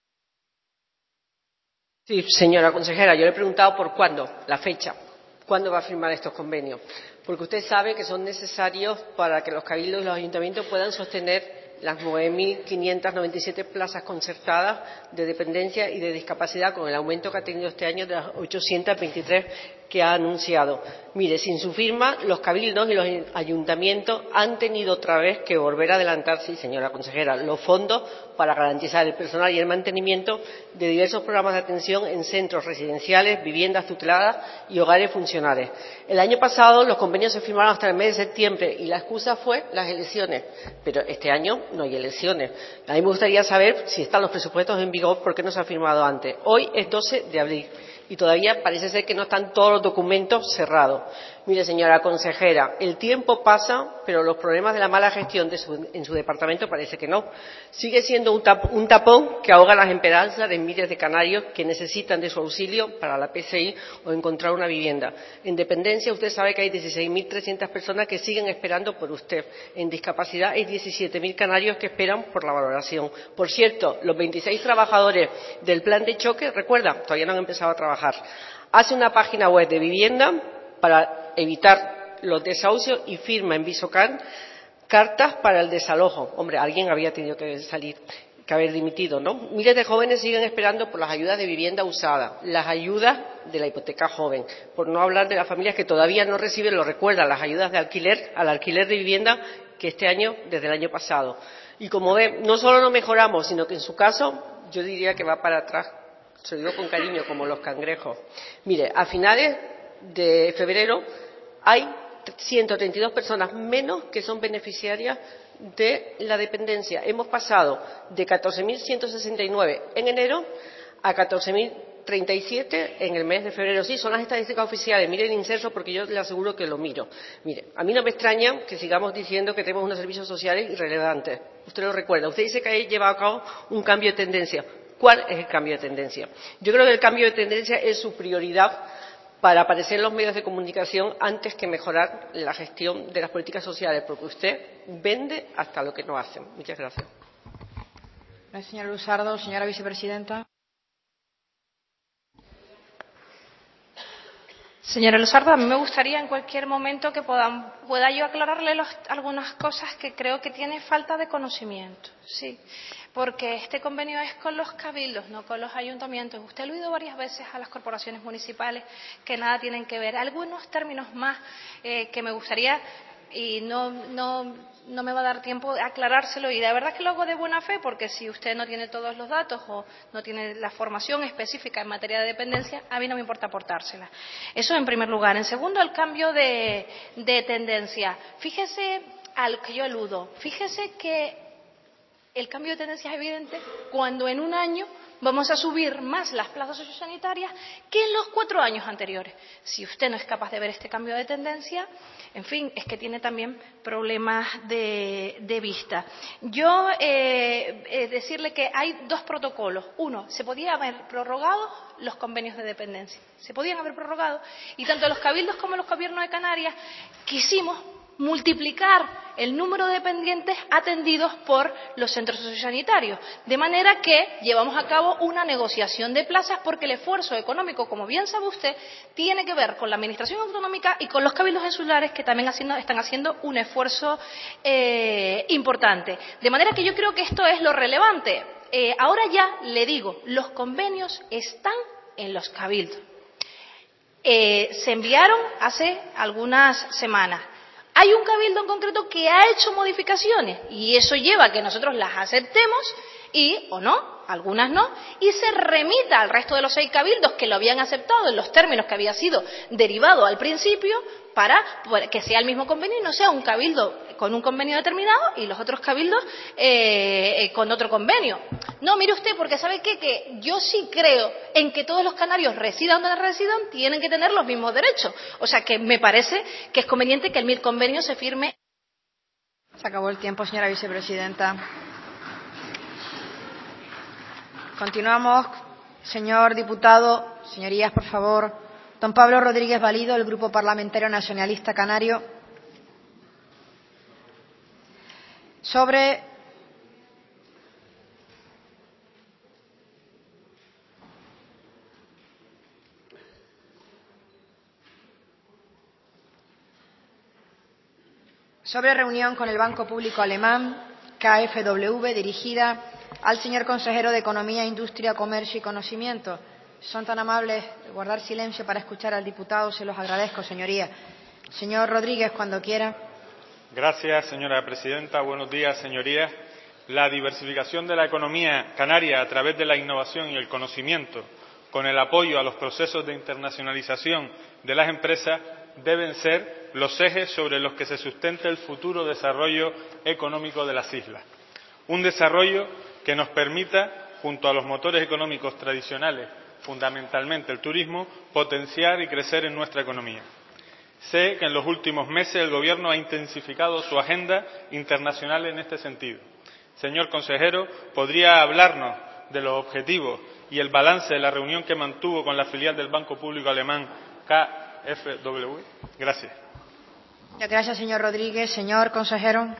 Sí, señora consejera, yo le he preguntado por cuándo, la fecha, cuándo va a firmar estos convenios, porque usted sabe que son necesarios para que los cabildos y los ayuntamientos puedan sostener las nueve mil quinientas noventa y siete plazas concertadas de dependencia y de discapacidad, con el aumento que ha tenido este año de las ochocientas veintitrés que ha anunciado. Mire, sin su firma, los cabildos y los ayuntamientos han tenido otra vez que volver a adelantar, sí, señora consejera, los fondos para garantizar el personal y el mantenimiento de diversos programas de atención en centros residenciales, viviendas tuteladas y hogares funcionales. El año pasado los convenios se firmaron hasta el mes de septiembre y la excusa fue las elecciones, pero este año no hay elecciones. A mí me gustaría saber si están los presupuestos en vigor, ¿por qué no se ha firmado antes? Hoy es doce de abril. Y todavía parece ser que no están todos los documentos cerrados. Mire, señora consejera, el tiempo pasa, pero los problemas de la mala gestión de su, en su departamento parece que no. Sigue siendo un, tap, un tapón que ahoga las esperanzas de miles de canarios que necesitan de su auxilio para la P C I o encontrar una vivienda. En dependencia, usted sabe que hay dieciséis mil trescientas personas que siguen esperando por usted. En discapacidad hay diecisiete mil canarios que esperan por la valoración. Por cierto, los veintiséis trabajadores del plan de choque, recuerda, todavía no han empezado a trabajar. Hace una página web de vivienda para evitar los desahucios y firma en Visocan cartas para el desalojo. Hombre, alguien había tenido que salir, que haber dimitido, ¿no? Miles de jóvenes siguen esperando por las ayudas de vivienda usada, las ayudas de la hipoteca joven, por no hablar de las familias que todavía no reciben, lo recuerdan, las ayudas de alquiler, al alquiler de vivienda que este año, desde el año pasado. Y como ve, no solo no mejoramos, sino que en su caso, yo diría que va para atrás, se lo digo con cariño, como los cangrejos. Mire, a finales de febrero hay ciento treinta y dos personas menos que son beneficiarias de la dependencia. Hemos pasado de catorce mil ciento sesenta y nueve en enero a catorce mil treinta y siete en el mes de febrero. Sí, son las estadísticas oficiales. Mire el inserso porque yo le aseguro que lo miro. Mire, a mí no me extraña que sigamos diciendo que tenemos unos servicios sociales irrelevantes. Usted lo recuerda. Usted dice que ha llevado a cabo un cambio de tendencia. ¿Cuál es el cambio de tendencia? Yo creo que el cambio de tendencia es su prioridad para aparecer en los medios de comunicación antes que mejorar la gestión de las políticas sociales, porque usted vende hasta lo que no hacen. Muchas gracias. Gracias, señora Luzardo. Señora vicepresidenta. Señora Luzardo, a mí me gustaría en cualquier momento que puedan, pueda yo aclararle los, algunas cosas que creo que tiene falta de conocimiento. Sí, porque este convenio es con los cabildos, no con los ayuntamientos. Usted lo ha oído varias veces a las corporaciones municipales que nada tienen que ver. Algunos términos más eh, que me gustaría, y no, no, no me va a dar tiempo de aclarárselo, y de verdad que lo hago de buena fe, porque si usted no tiene todos los datos o no tiene la formación específica en materia de dependencia, a mí no me importa aportársela. Eso en primer lugar. En segundo, el cambio de, de tendencia. Fíjese al que yo aludo, fíjese que el cambio de tendencia es evidente cuando en un año vamos a subir más las plazas sociosanitarias que en los cuatro años anteriores. Si usted no es capaz de ver este cambio de tendencia, en fin, es que tiene también problemas de, de vista. Yo eh, eh, decirle que hay dos protocolos. Uno, se podían haber prorrogado los convenios de dependencia. Se podían haber prorrogado y tanto los cabildos como los gobiernos de Canarias quisimos multiplicar el número de dependientes atendidos por los centros sociosanitarios, de manera que llevamos a cabo una negociación de plazas, porque el esfuerzo económico, como bien sabe usted, tiene que ver con la administración autonómica y con los cabildos insulares, que también haciendo, están haciendo un esfuerzo eh, importante. De manera que yo creo que esto es lo relevante. Eh, ahora ya le digo, los convenios están en los cabildos. Eh, se enviaron hace algunas semanas. Hay un cabildo en concreto que ha hecho modificaciones y eso lleva a que nosotros las aceptemos y, o no, algunas no, y se remita al resto de los seis cabildos que lo habían aceptado en los términos que había sido derivado al principio, para que sea el mismo convenio y no sea un cabildo con un convenio determinado y los otros cabildos eh, con otro convenio. No, mire usted, porque ¿sabe qué? Que yo sí creo en que todos los canarios, residan donde residan, tienen que tener los mismos derechos. O sea, que me parece que es conveniente que el convenio se firme. Se acabó el tiempo, señora vicepresidenta. Continuamos. Señor diputado, señorías, por favor. Don Pablo Rodríguez Valido, del Grupo Parlamentario Nacionalista Canario. Sobre sobre reunión con el Banco Público Alemán, K F W, dirigida al señor consejero de Economía, Industria, Comercio y Conocimiento. Son tan amables de guardar silencio para escuchar al diputado, se los agradezco, señoría. Señor Rodríguez, cuando quiera. Gracias, señora presidenta. Buenos días, señorías. La diversificación de la economía canaria a través de la innovación y el conocimiento, con el apoyo a los procesos de internacionalización de las empresas, deben ser los ejes sobre los que se sustente el futuro desarrollo económico de las islas. Un desarrollo que nos permita, junto a los motores económicos tradicionales, fundamentalmente el turismo, potenciar y crecer en nuestra economía. Sé que en los últimos meses el Gobierno ha intensificado su agenda internacional en este sentido. Señor consejero, ¿podría hablarnos de los objetivos y el balance de la reunión que mantuvo con la filial del Banco Público Alemán K F W? Gracias. Gracias, señor Rodríguez. Señor consejero.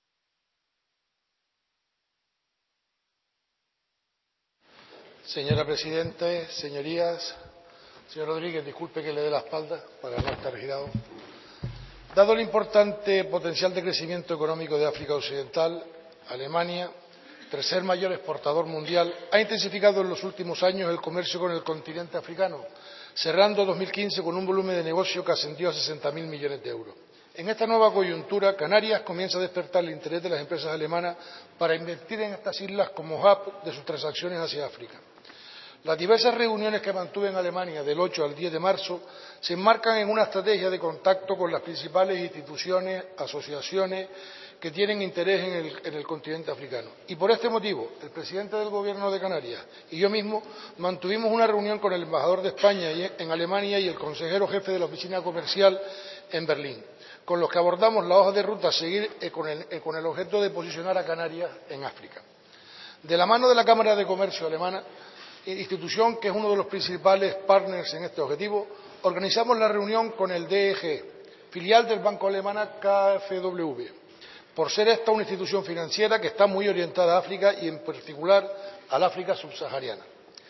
Señora presidenta, señorías, señor Rodríguez, disculpe que le dé la espalda para no estar girado. Dado el importante potencial de crecimiento económico de África Occidental, Alemania, tercer mayor exportador mundial, ha intensificado en los últimos años el comercio con el continente africano, cerrando dos mil quince con un volumen de negocio que ascendió a sesenta mil millones de euros. En esta nueva coyuntura, Canarias comienza a despertar el interés de las empresas alemanas para invertir en estas islas como hub de sus transacciones hacia África. Las diversas reuniones que mantuve en Alemania del ocho al diez de marzo se enmarcan en una estrategia de contacto con las principales instituciones, asociaciones que tienen interés en el, en el continente africano. Y por este motivo, el presidente del Gobierno de Canarias y yo mismo mantuvimos una reunión con el embajador de España en Alemania y el consejero jefe de la oficina comercial en Berlín, con los que abordamos la hoja de ruta a seguir con el, con el objeto de posicionar a Canarias en África. De la mano de la Cámara de Comercio alemana, institución que es uno de los principales partners en este objetivo, organizamos la reunión con el D E G, filial del banco alemán K F W, por ser esta una institución financiera que está muy orientada a África y en particular al África subsahariana.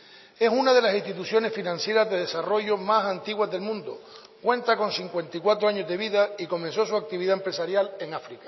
Es una de las instituciones financieras de desarrollo más antiguas del mundo, cuenta con cincuenta y cuatro años de vida y comenzó su actividad empresarial en África.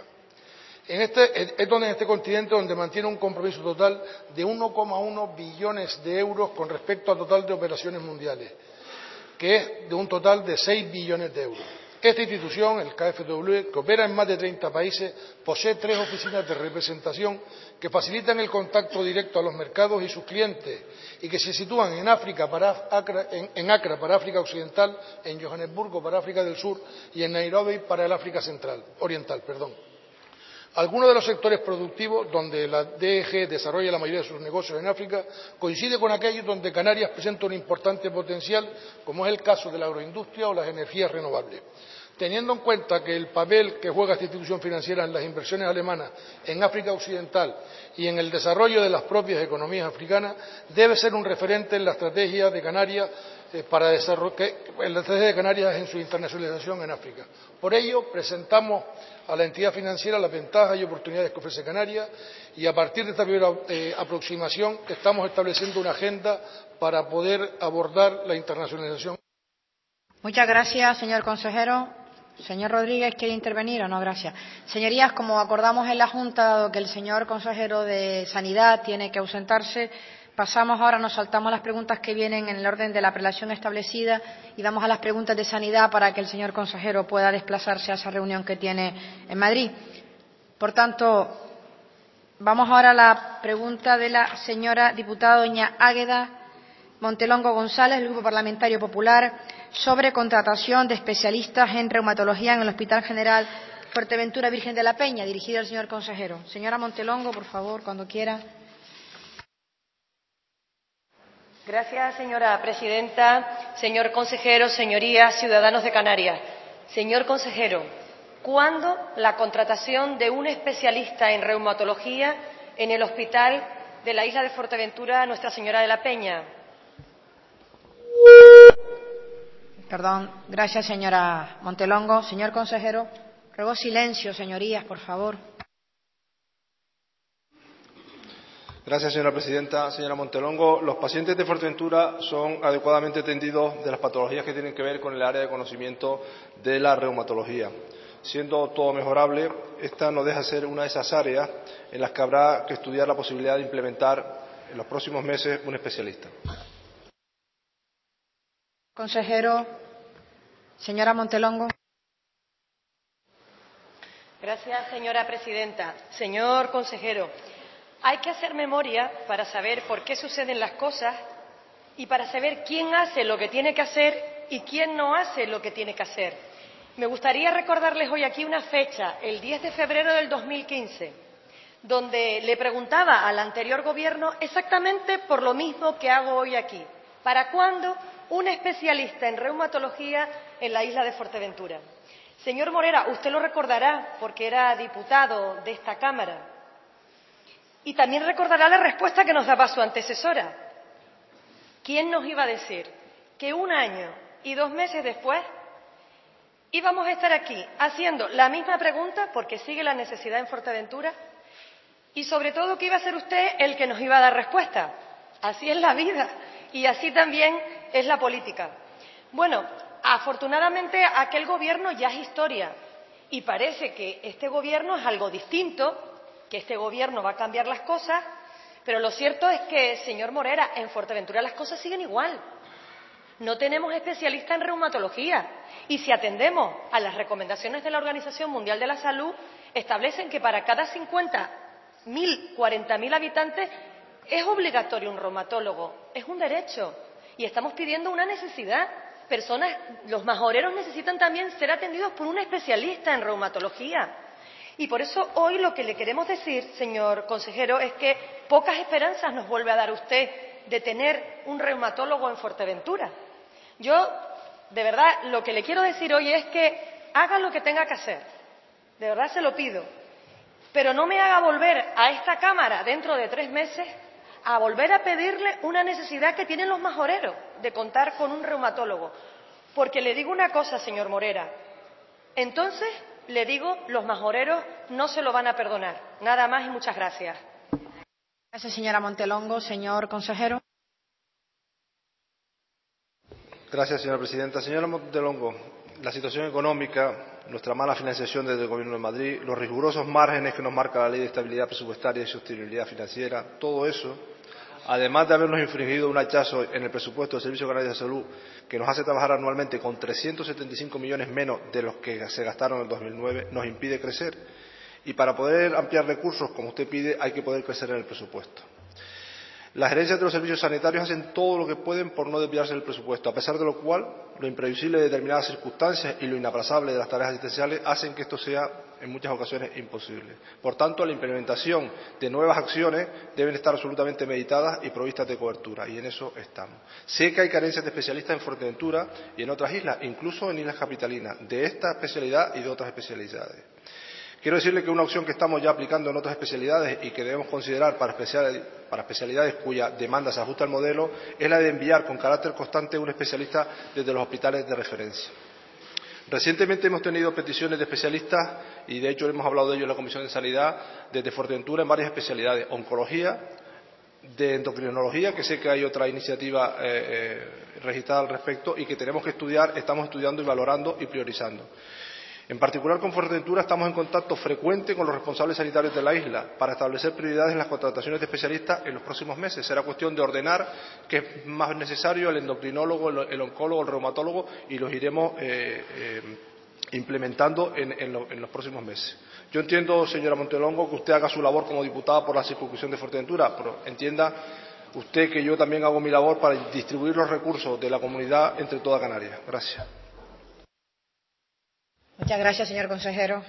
En este, es donde en este continente donde mantiene un compromiso total de uno coma uno billones de euros con respecto al total de operaciones mundiales, que es de un total de seis billones de euros. Esta institución, el K F W, que opera en más de treinta países, posee tres oficinas de representación que facilitan el contacto directo a los mercados y sus clientes y que se sitúan en África para Accra, en, en Accra para África Occidental, en Johannesburgo para África del Sur y en Nairobi para el África Central, Oriental. Perdón. Algunos de los sectores productivos donde la D E G desarrolla la mayoría de sus negocios en África coincide con aquellos donde Canarias presenta un importante potencial, como es el caso de la agroindustria o las energías renovables. Teniendo en cuenta que el papel que juega esta institución financiera en las inversiones alemanas en África Occidental y en el desarrollo de las propias economías africanas debe ser un referente en la estrategia de Canarias eh, para desarrollo, en la estrategia de Canarias en su internacionalización en África. Por ello, presentamos a la entidad financiera las ventajas y oportunidades que ofrece Canarias y a partir de esta primera eh, aproximación estamos estableciendo una agenda para poder abordar la internacionalización. Muchas gracias, señor consejero. Señor Rodríguez, ¿quiere intervenir o no? Gracias. Señorías, como acordamos en la Junta, dado que el señor consejero de Sanidad tiene que ausentarse, pasamos ahora, nos saltamos las preguntas que vienen en el orden de la prelación establecida y vamos a las preguntas de Sanidad para que el señor consejero pueda desplazarse a esa reunión que tiene en Madrid. Por tanto, vamos ahora a la pregunta de la señora diputada doña Águeda Montelongo González, del Grupo Parlamentario Popular, sobre contratación de especialistas en reumatología en el Hospital General Fuerteventura Virgen de la Peña, dirigida al señor consejero. Señora Montelongo, por favor, cuando quiera. Gracias, señora presidenta. Señor consejero, señorías, ciudadanos de Canarias. Señor consejero, ¿cuándo la contratación de un especialista en reumatología en el Hospital de la isla de Fuerteventura Nuestra Señora de la Peña? Perdón, gracias, señora Montelongo. Señor consejero, ruego silencio, señorías, por favor. Gracias, señora presidenta. Señora Montelongo, los pacientes de Fuerteventura son adecuadamente atendidos de las patologías que tienen que ver con el área de conocimiento de la reumatología. Siendo todo mejorable, esta no deja de ser una de esas áreas en las que habrá que estudiar la posibilidad de implementar en los próximos meses un especialista. Consejero, señora Montelongo. Gracias, señora presidenta. Señor consejero, hay que hacer memoria para saber por qué suceden las cosas y para saber quién hace lo que tiene que hacer y quién no hace lo que tiene que hacer. Me gustaría recordarles hoy aquí una fecha, el diez de febrero del dos mil quince, donde le preguntaba al anterior gobierno exactamente por lo mismo que hago hoy aquí. ¿Para cuándo un especialista en reumatología en la isla de Fuerteventura? Señor Morera, usted lo recordará porque era diputado de esta Cámara. Y también recordará la respuesta que nos daba su antecesora. ¿Quién nos iba a decir que un año y dos meses después íbamos a estar aquí haciendo la misma pregunta, porque sigue la necesidad en Fuerteventura, y sobre todo que iba a ser usted el que nos iba a dar respuesta? Así es la vida y así también es la política. Bueno, afortunadamente aquel gobierno ya es historia y parece que este gobierno es algo distinto, que este gobierno va a cambiar las cosas, pero lo cierto es que, señor Morera, en Fuerteventura las cosas siguen igual. No tenemos especialistas en reumatología y si atendemos a las recomendaciones de la Organización Mundial de la Salud, establecen que para cada cincuenta mil, cuarenta mil habitantes es obligatorio un reumatólogo, es un derecho y estamos pidiendo una necesidad. Personas, los majoreros necesitan también ser atendidos por un especialista en reumatología. Y por eso hoy lo que le queremos decir, señor consejero, es que pocas esperanzas nos vuelve a dar usted de tener un reumatólogo en Fuerteventura. Yo, de verdad, lo que le quiero decir hoy es que haga lo que tenga que hacer. De verdad se lo pido. Pero no me haga volver a esta Cámara dentro de tres meses a volver a pedirle una necesidad que tienen los majoreros de contar con un reumatólogo. Porque le digo una cosa, señor Morera. Entonces, le digo, los majoreros no se lo van a perdonar. Nada más y muchas gracias. Gracias, señora Montelongo. Señor consejero. Gracias, señora presidenta. Señora Montelongo, la situación económica, nuestra mala financiación desde el Gobierno de Madrid, los rigurosos márgenes que nos marca la Ley de Estabilidad Presupuestaria y Sostenibilidad Financiera, todo eso, además de habernos infligido un hachazo en el presupuesto del Servicio Canario de Salud, que nos hace trabajar anualmente con trescientos setenta y cinco millones menos de los que se gastaron en el dos mil nueve, nos impide crecer. Y para poder ampliar recursos, como usted pide, hay que poder crecer en el presupuesto. Las gerencias de los servicios sanitarios hacen todo lo que pueden por no desviarse del presupuesto, a pesar de lo cual, lo imprevisible de determinadas circunstancias y lo inaplazable de las tareas asistenciales hacen que esto sea, en muchas ocasiones, imposible. Por tanto, la implementación de nuevas acciones deben estar absolutamente meditadas y provistas de cobertura, y en eso estamos. Sé que hay carencias de especialistas en Fuerteventura y en otras islas, incluso en islas capitalinas, de esta especialidad y de otras especialidades. Quiero decirle que una opción que estamos ya aplicando en otras especialidades y que debemos considerar para, especial, para especialidades cuya demanda se ajusta al modelo es la de enviar con carácter constante un especialista desde los hospitales de referencia. Recientemente hemos tenido peticiones de especialistas y de hecho hemos hablado de ello en la Comisión de Sanidad desde Fuerteventura en varias especialidades, oncología, de endocrinología, que sé que hay otra iniciativa eh, eh, registrada al respecto y que tenemos que estudiar, estamos estudiando y valorando y priorizando. En particular con Fuerteventura estamos en contacto frecuente con los responsables sanitarios de la isla para establecer prioridades en las contrataciones de especialistas en los próximos meses. Será cuestión de ordenar qué es más necesario, el endocrinólogo, el, el oncólogo, el reumatólogo, y los iremos eh, eh, implementando en, en, lo, en los próximos meses. Yo entiendo, señora Montelongo, que usted haga su labor como diputada por la circunscripción de Fuerteventura, pero entienda usted que yo también hago mi labor para distribuir los recursos de la comunidad entre toda Canarias. Gracias. Muchas gracias, señor consejero.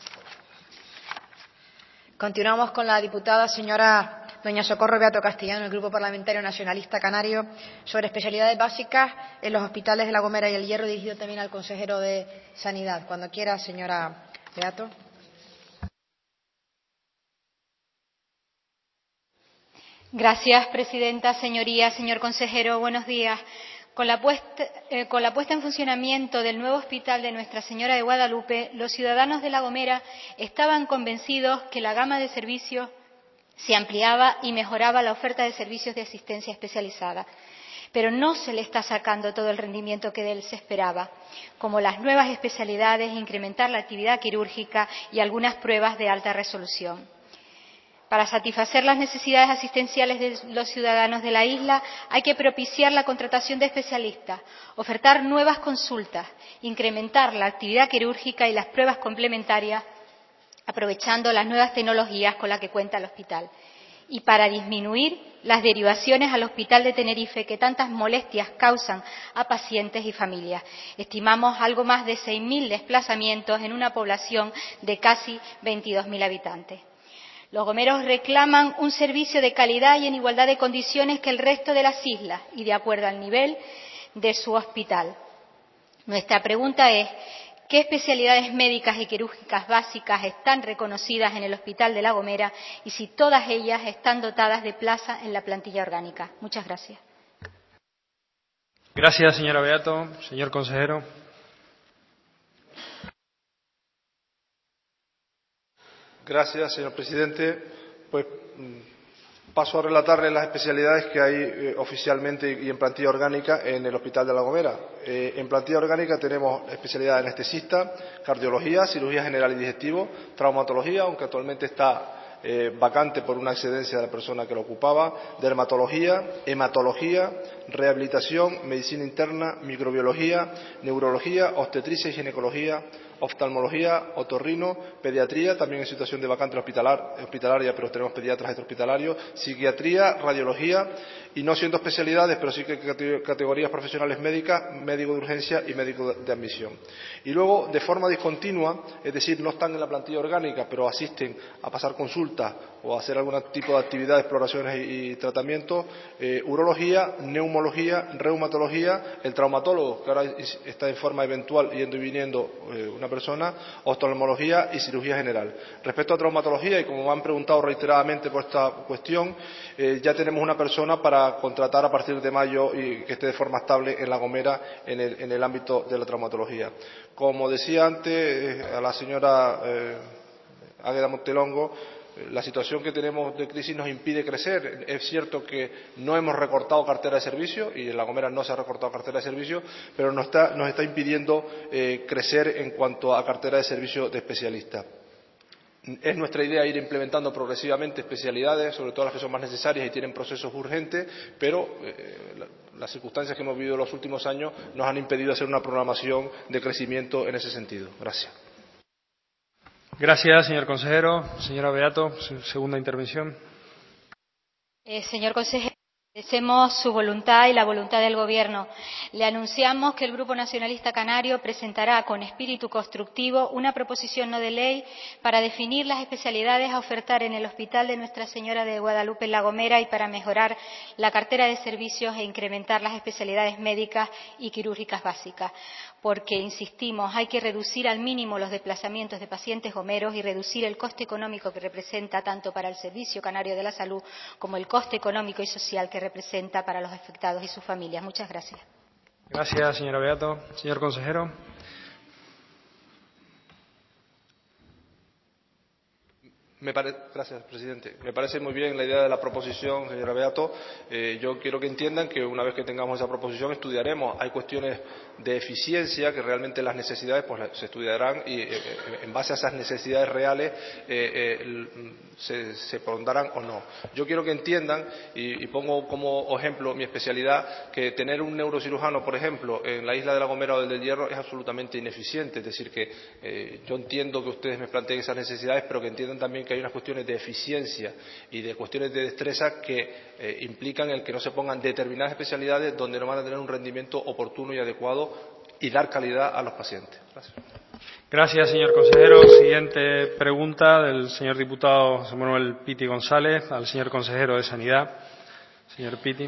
Continuamos con la diputada señora doña Socorro Beato Castellano, del Grupo Parlamentario Nacionalista Canario, sobre especialidades básicas en los hospitales de La Gomera y El Hierro, dirigido también al consejero de Sanidad. Cuando quiera, señora Beato. Gracias, presidenta. Señorías, señor consejero, buenos días. Con la, puesta, eh, con la puesta en funcionamiento del nuevo hospital de Nuestra Señora de Guadalupe, los ciudadanos de La Gomera estaban convencidos que la gama de servicios se ampliaba y mejoraba la oferta de servicios de asistencia especializada. Pero no se le está sacando todo el rendimiento que de él se esperaba, como las nuevas especialidades, incrementar la actividad quirúrgica y algunas pruebas de alta resolución. Para satisfacer las necesidades asistenciales de los ciudadanos de la isla hay que propiciar la contratación de especialistas, ofertar nuevas consultas, incrementar la actividad quirúrgica y las pruebas complementarias, aprovechando las nuevas tecnologías con las que cuenta el hospital. Y para disminuir las derivaciones al Hospital de Tenerife que tantas molestias causan a pacientes y familias. Estimamos algo más de seis mil desplazamientos en una población de casi veintidós mil habitantes. Los gomeros reclaman un servicio de calidad y en igualdad de condiciones que el resto de las islas y de acuerdo al nivel de su hospital. Nuestra pregunta es, ¿qué especialidades médicas y quirúrgicas básicas están reconocidas en el Hospital de La Gomera y si todas ellas están dotadas de plaza en la plantilla orgánica? Muchas gracias. Gracias, señora Beato. Señor consejero. Gracias, señor presidente. Pues paso a relatarle las especialidades que hay eh, oficialmente y en plantilla orgánica en el Hospital de La Gomera. Eh, en plantilla orgánica tenemos especialidad de anestesista, cardiología, cirugía general y digestivo, traumatología, aunque actualmente está eh, vacante por una excedencia de la persona que lo ocupaba, dermatología, hematología, rehabilitación, medicina interna, microbiología, neurología, obstetricia y ginecología, oftalmología, otorrino, pediatría, también en situación de vacante hospitalar, hospitalaria, pero tenemos pediatras extrahospitalarios, psiquiatría, radiología, y no siendo especialidades, pero sí que categorías profesionales médicas, médico de urgencia y médico de admisión. Y luego, de forma discontinua, es decir, no están en la plantilla orgánica, pero asisten a pasar consultas o a hacer algún tipo de actividad, exploraciones y, y tratamientos, eh, urología, neumología, reumatología, el traumatólogo, que ahora está en forma eventual yendo y viniendo eh, una persona, oftalmología y cirugía general. Respecto a traumatología, y como me han preguntado reiteradamente por esta cuestión, eh, ya tenemos una persona para contratar a partir de mayo y que esté de forma estable en La Gomera en el, en el ámbito de la traumatología. Como decía antes eh, a la señora eh, Águeda Montelongo, la situación que tenemos de crisis nos impide crecer. Es cierto que no hemos recortado cartera de servicios y en La Gomera no se ha recortado cartera de servicios, pero nos está, nos está impidiendo eh, crecer en cuanto a cartera de servicios de especialistas. Es nuestra idea ir implementando progresivamente especialidades, sobre todo las que son más necesarias y tienen procesos urgentes, pero eh, la, las circunstancias que hemos vivido en los últimos años nos han impedido hacer una programación de crecimiento en ese sentido. Gracias. Gracias, señor consejero. Señora Beato, su segunda intervención. Eh, señor consejero, agradecemos su voluntad y la voluntad del Gobierno. Le anunciamos que el Grupo Nacionalista Canario presentará con espíritu constructivo una proposición no de ley para definir las especialidades a ofertar en el Hospital de Nuestra Señora de Guadalupe en La Gomera y para mejorar la cartera de servicios e incrementar las especialidades médicas y quirúrgicas básicas. Porque, insistimos, hay que reducir al mínimo los desplazamientos de pacientes gomeros y reducir el coste económico que representa tanto para el Servicio Canario de la Salud como el coste económico y social que representa para los afectados y sus familias. Muchas gracias. Gracias, señora Beato. Señor consejero. Me pare... Gracias, presidente. Me parece muy bien la idea de la proposición, señora Beato. Eh, yo quiero que entiendan que una vez que tengamos esa proposición estudiaremos. Hay cuestiones de eficiencia que realmente las necesidades pues se estudiarán y eh, en base a esas necesidades reales eh, eh, se, se pondrán o no. Yo quiero que entiendan, y, y pongo como ejemplo mi especialidad, que tener un neurocirujano, por ejemplo, en la isla de La Gomera o del del Hierro es absolutamente ineficiente. Es decir, que eh, yo entiendo que ustedes me planteen esas necesidades, pero que entiendan también que hay unas cuestiones de eficiencia y de cuestiones de destreza que eh, implican el que no se pongan determinadas especialidades donde no van a tener un rendimiento oportuno y adecuado y dar calidad a los pacientes. Gracias. Gracias, señor consejero. Siguiente pregunta del señor diputado José Manuel Piti González al señor consejero de Sanidad. Señor Piti.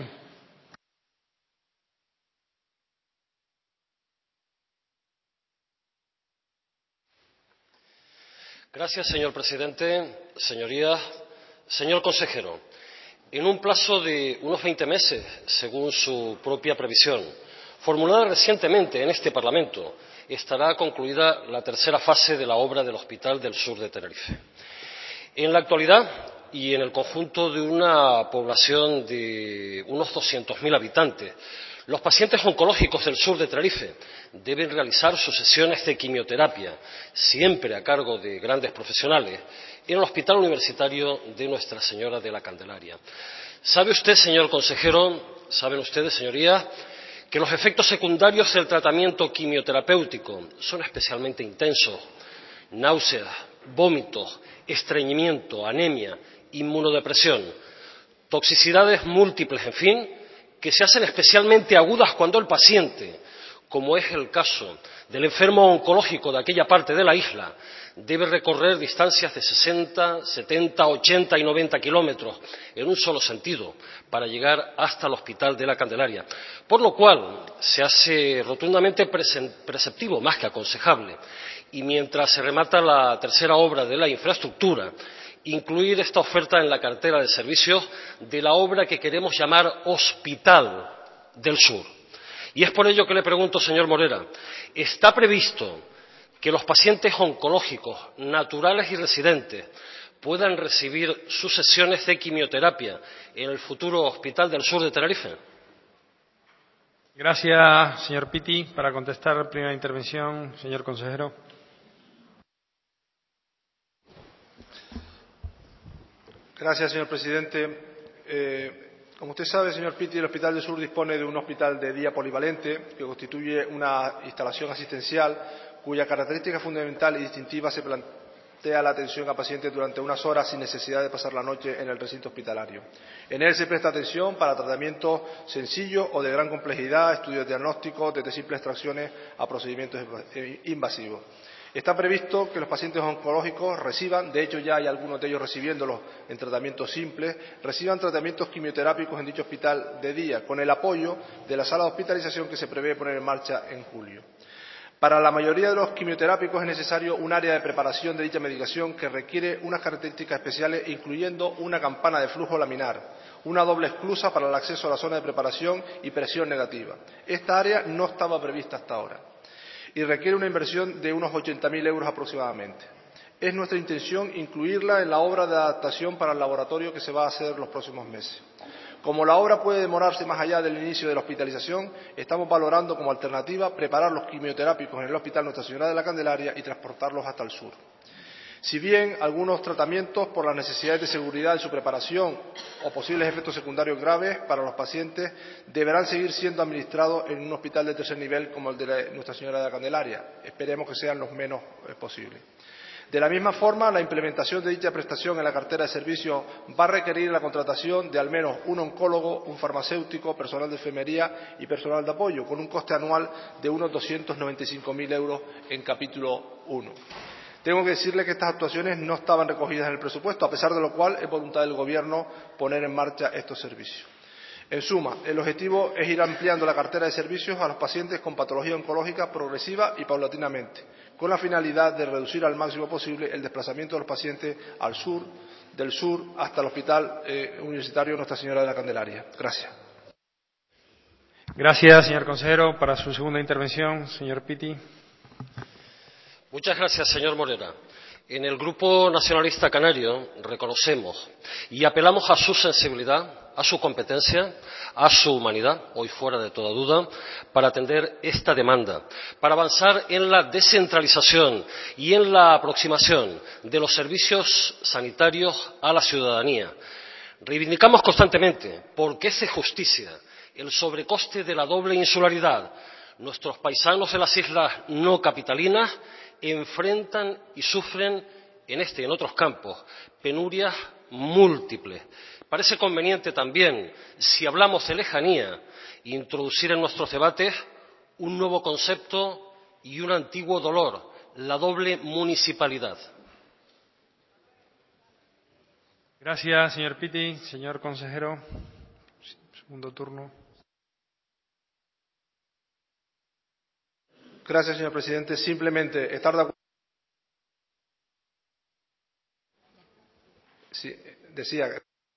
Gracias, señor presidente. Señorías, señor consejero, en un plazo de unos veinte meses, según su propia previsión, formulada recientemente en este Parlamento, estará concluida la tercera fase de la obra del Hospital del Sur de Tenerife. En la actualidad, y en el conjunto de una población de unos doscientos mil habitantes, los pacientes oncológicos del sur de Tenerife deben realizar sus sesiones de quimioterapia, siempre a cargo de grandes profesionales, en el Hospital Universitario de Nuestra Señora de la Candelaria. ¿Sabe usted, señor consejero, saben ustedes, señorías, que los efectos secundarios del tratamiento quimioterapéutico son especialmente intensos? Náuseas, vómitos, estreñimiento, anemia, inmunodepresión, toxicidades múltiples, en fin, que se hacen especialmente agudas cuando el paciente, como es el caso del enfermo oncológico de aquella parte de la isla, debe recorrer distancias de sesenta, setenta, ochenta y noventa kilómetros en un solo sentido para llegar hasta el Hospital de la Candelaria. Por lo cual, se hace rotundamente preceptivo, más que aconsejable, y mientras se remata la tercera obra de la infraestructura, incluir esta oferta en la cartera de servicios de la obra que queremos llamar Hospital del Sur. Y es por ello que le pregunto, señor Morera, ¿está previsto que los pacientes oncológicos, naturales y residentes, puedan recibir sus sesiones de quimioterapia en el futuro Hospital del Sur de Tenerife? Gracias, señor Piti. Para contestar la primera intervención, señor consejero. Gracias, señor presidente. Eh, como usted sabe, señor Pitti, el Hospital del Sur dispone de un hospital de día polivalente que constituye una instalación asistencial cuya característica fundamental y distintiva se plantea la atención a pacientes durante unas horas sin necesidad de pasar la noche en el recinto hospitalario. En él se presta atención para tratamientos sencillos o de gran complejidad, estudios diagnósticos, desde simples extracciones a procedimientos invasivos. Está previsto que los pacientes oncológicos reciban, de hecho ya hay algunos de ellos recibiéndolos en tratamientos simples, reciban tratamientos quimioterápicos en dicho hospital de día, con el apoyo de la sala de hospitalización que se prevé poner en marcha en julio. Para la mayoría de los quimioterápicos es necesario un área de preparación de dicha medicación que requiere unas características especiales, incluyendo una campana de flujo laminar, una doble esclusa para el acceso a la zona de preparación y presión negativa. Esta área no estaba prevista hasta ahora y requiere una inversión de unos ochenta mil euros aproximadamente. Es nuestra intención incluirla en la obra de adaptación para el laboratorio que se va a hacer los próximos meses. Como la obra puede demorarse más allá del inicio de la hospitalización, estamos valorando como alternativa preparar los quimioterápicos en el Hospital Nuestra Señora de la Candelaria y transportarlos hasta el sur. Si bien algunos tratamientos, por las necesidades de seguridad de su preparación o posibles efectos secundarios graves para los pacientes, deberán seguir siendo administrados en un hospital de tercer nivel como el de Nuestra Señora de la Candelaria. Esperemos que sean los menos eh, posibles. De la misma forma, la implementación de dicha prestación en la cartera de servicios va a requerir la contratación de al menos un oncólogo, un farmacéutico, personal de enfermería y personal de apoyo, con un coste anual de unos doscientos noventa y cinco mil euros en capítulo uno. Tengo que decirle que estas actuaciones no estaban recogidas en el presupuesto, a pesar de lo cual es voluntad del Gobierno poner en marcha estos servicios. En suma, el objetivo es ir ampliando la cartera de servicios a los pacientes con patología oncológica progresiva y paulatinamente, con la finalidad de reducir al máximo posible el desplazamiento de los pacientes al sur, del sur hasta el Hospital eh, Universitario Nuestra Señora de la Candelaria. Gracias. Gracias, señor consejero. Para su segunda intervención, señor Pitti. Muchas gracias, señor Morera. En el Grupo Nacionalista Canario reconocemos y apelamos a su sensibilidad, a su competencia, a su humanidad, hoy fuera de toda duda, para atender esta demanda, para avanzar en la descentralización y en la aproximación de los servicios sanitarios a la ciudadanía. Reivindicamos constantemente, porque es de justicia, el sobrecoste de la doble insularidad. Nuestros paisanos de las islas no capitalinas enfrentan y sufren en este y en otros campos penurias múltiples. Parece conveniente también, si hablamos de lejanía, introducir en nuestros debates un nuevo concepto y un antiguo dolor, la doble municipalidad. Gracias, señor Pitti. Señor consejero, segundo turno. Gracias, señor presidente. Simplemente estar de acuerdo. Sí, decía.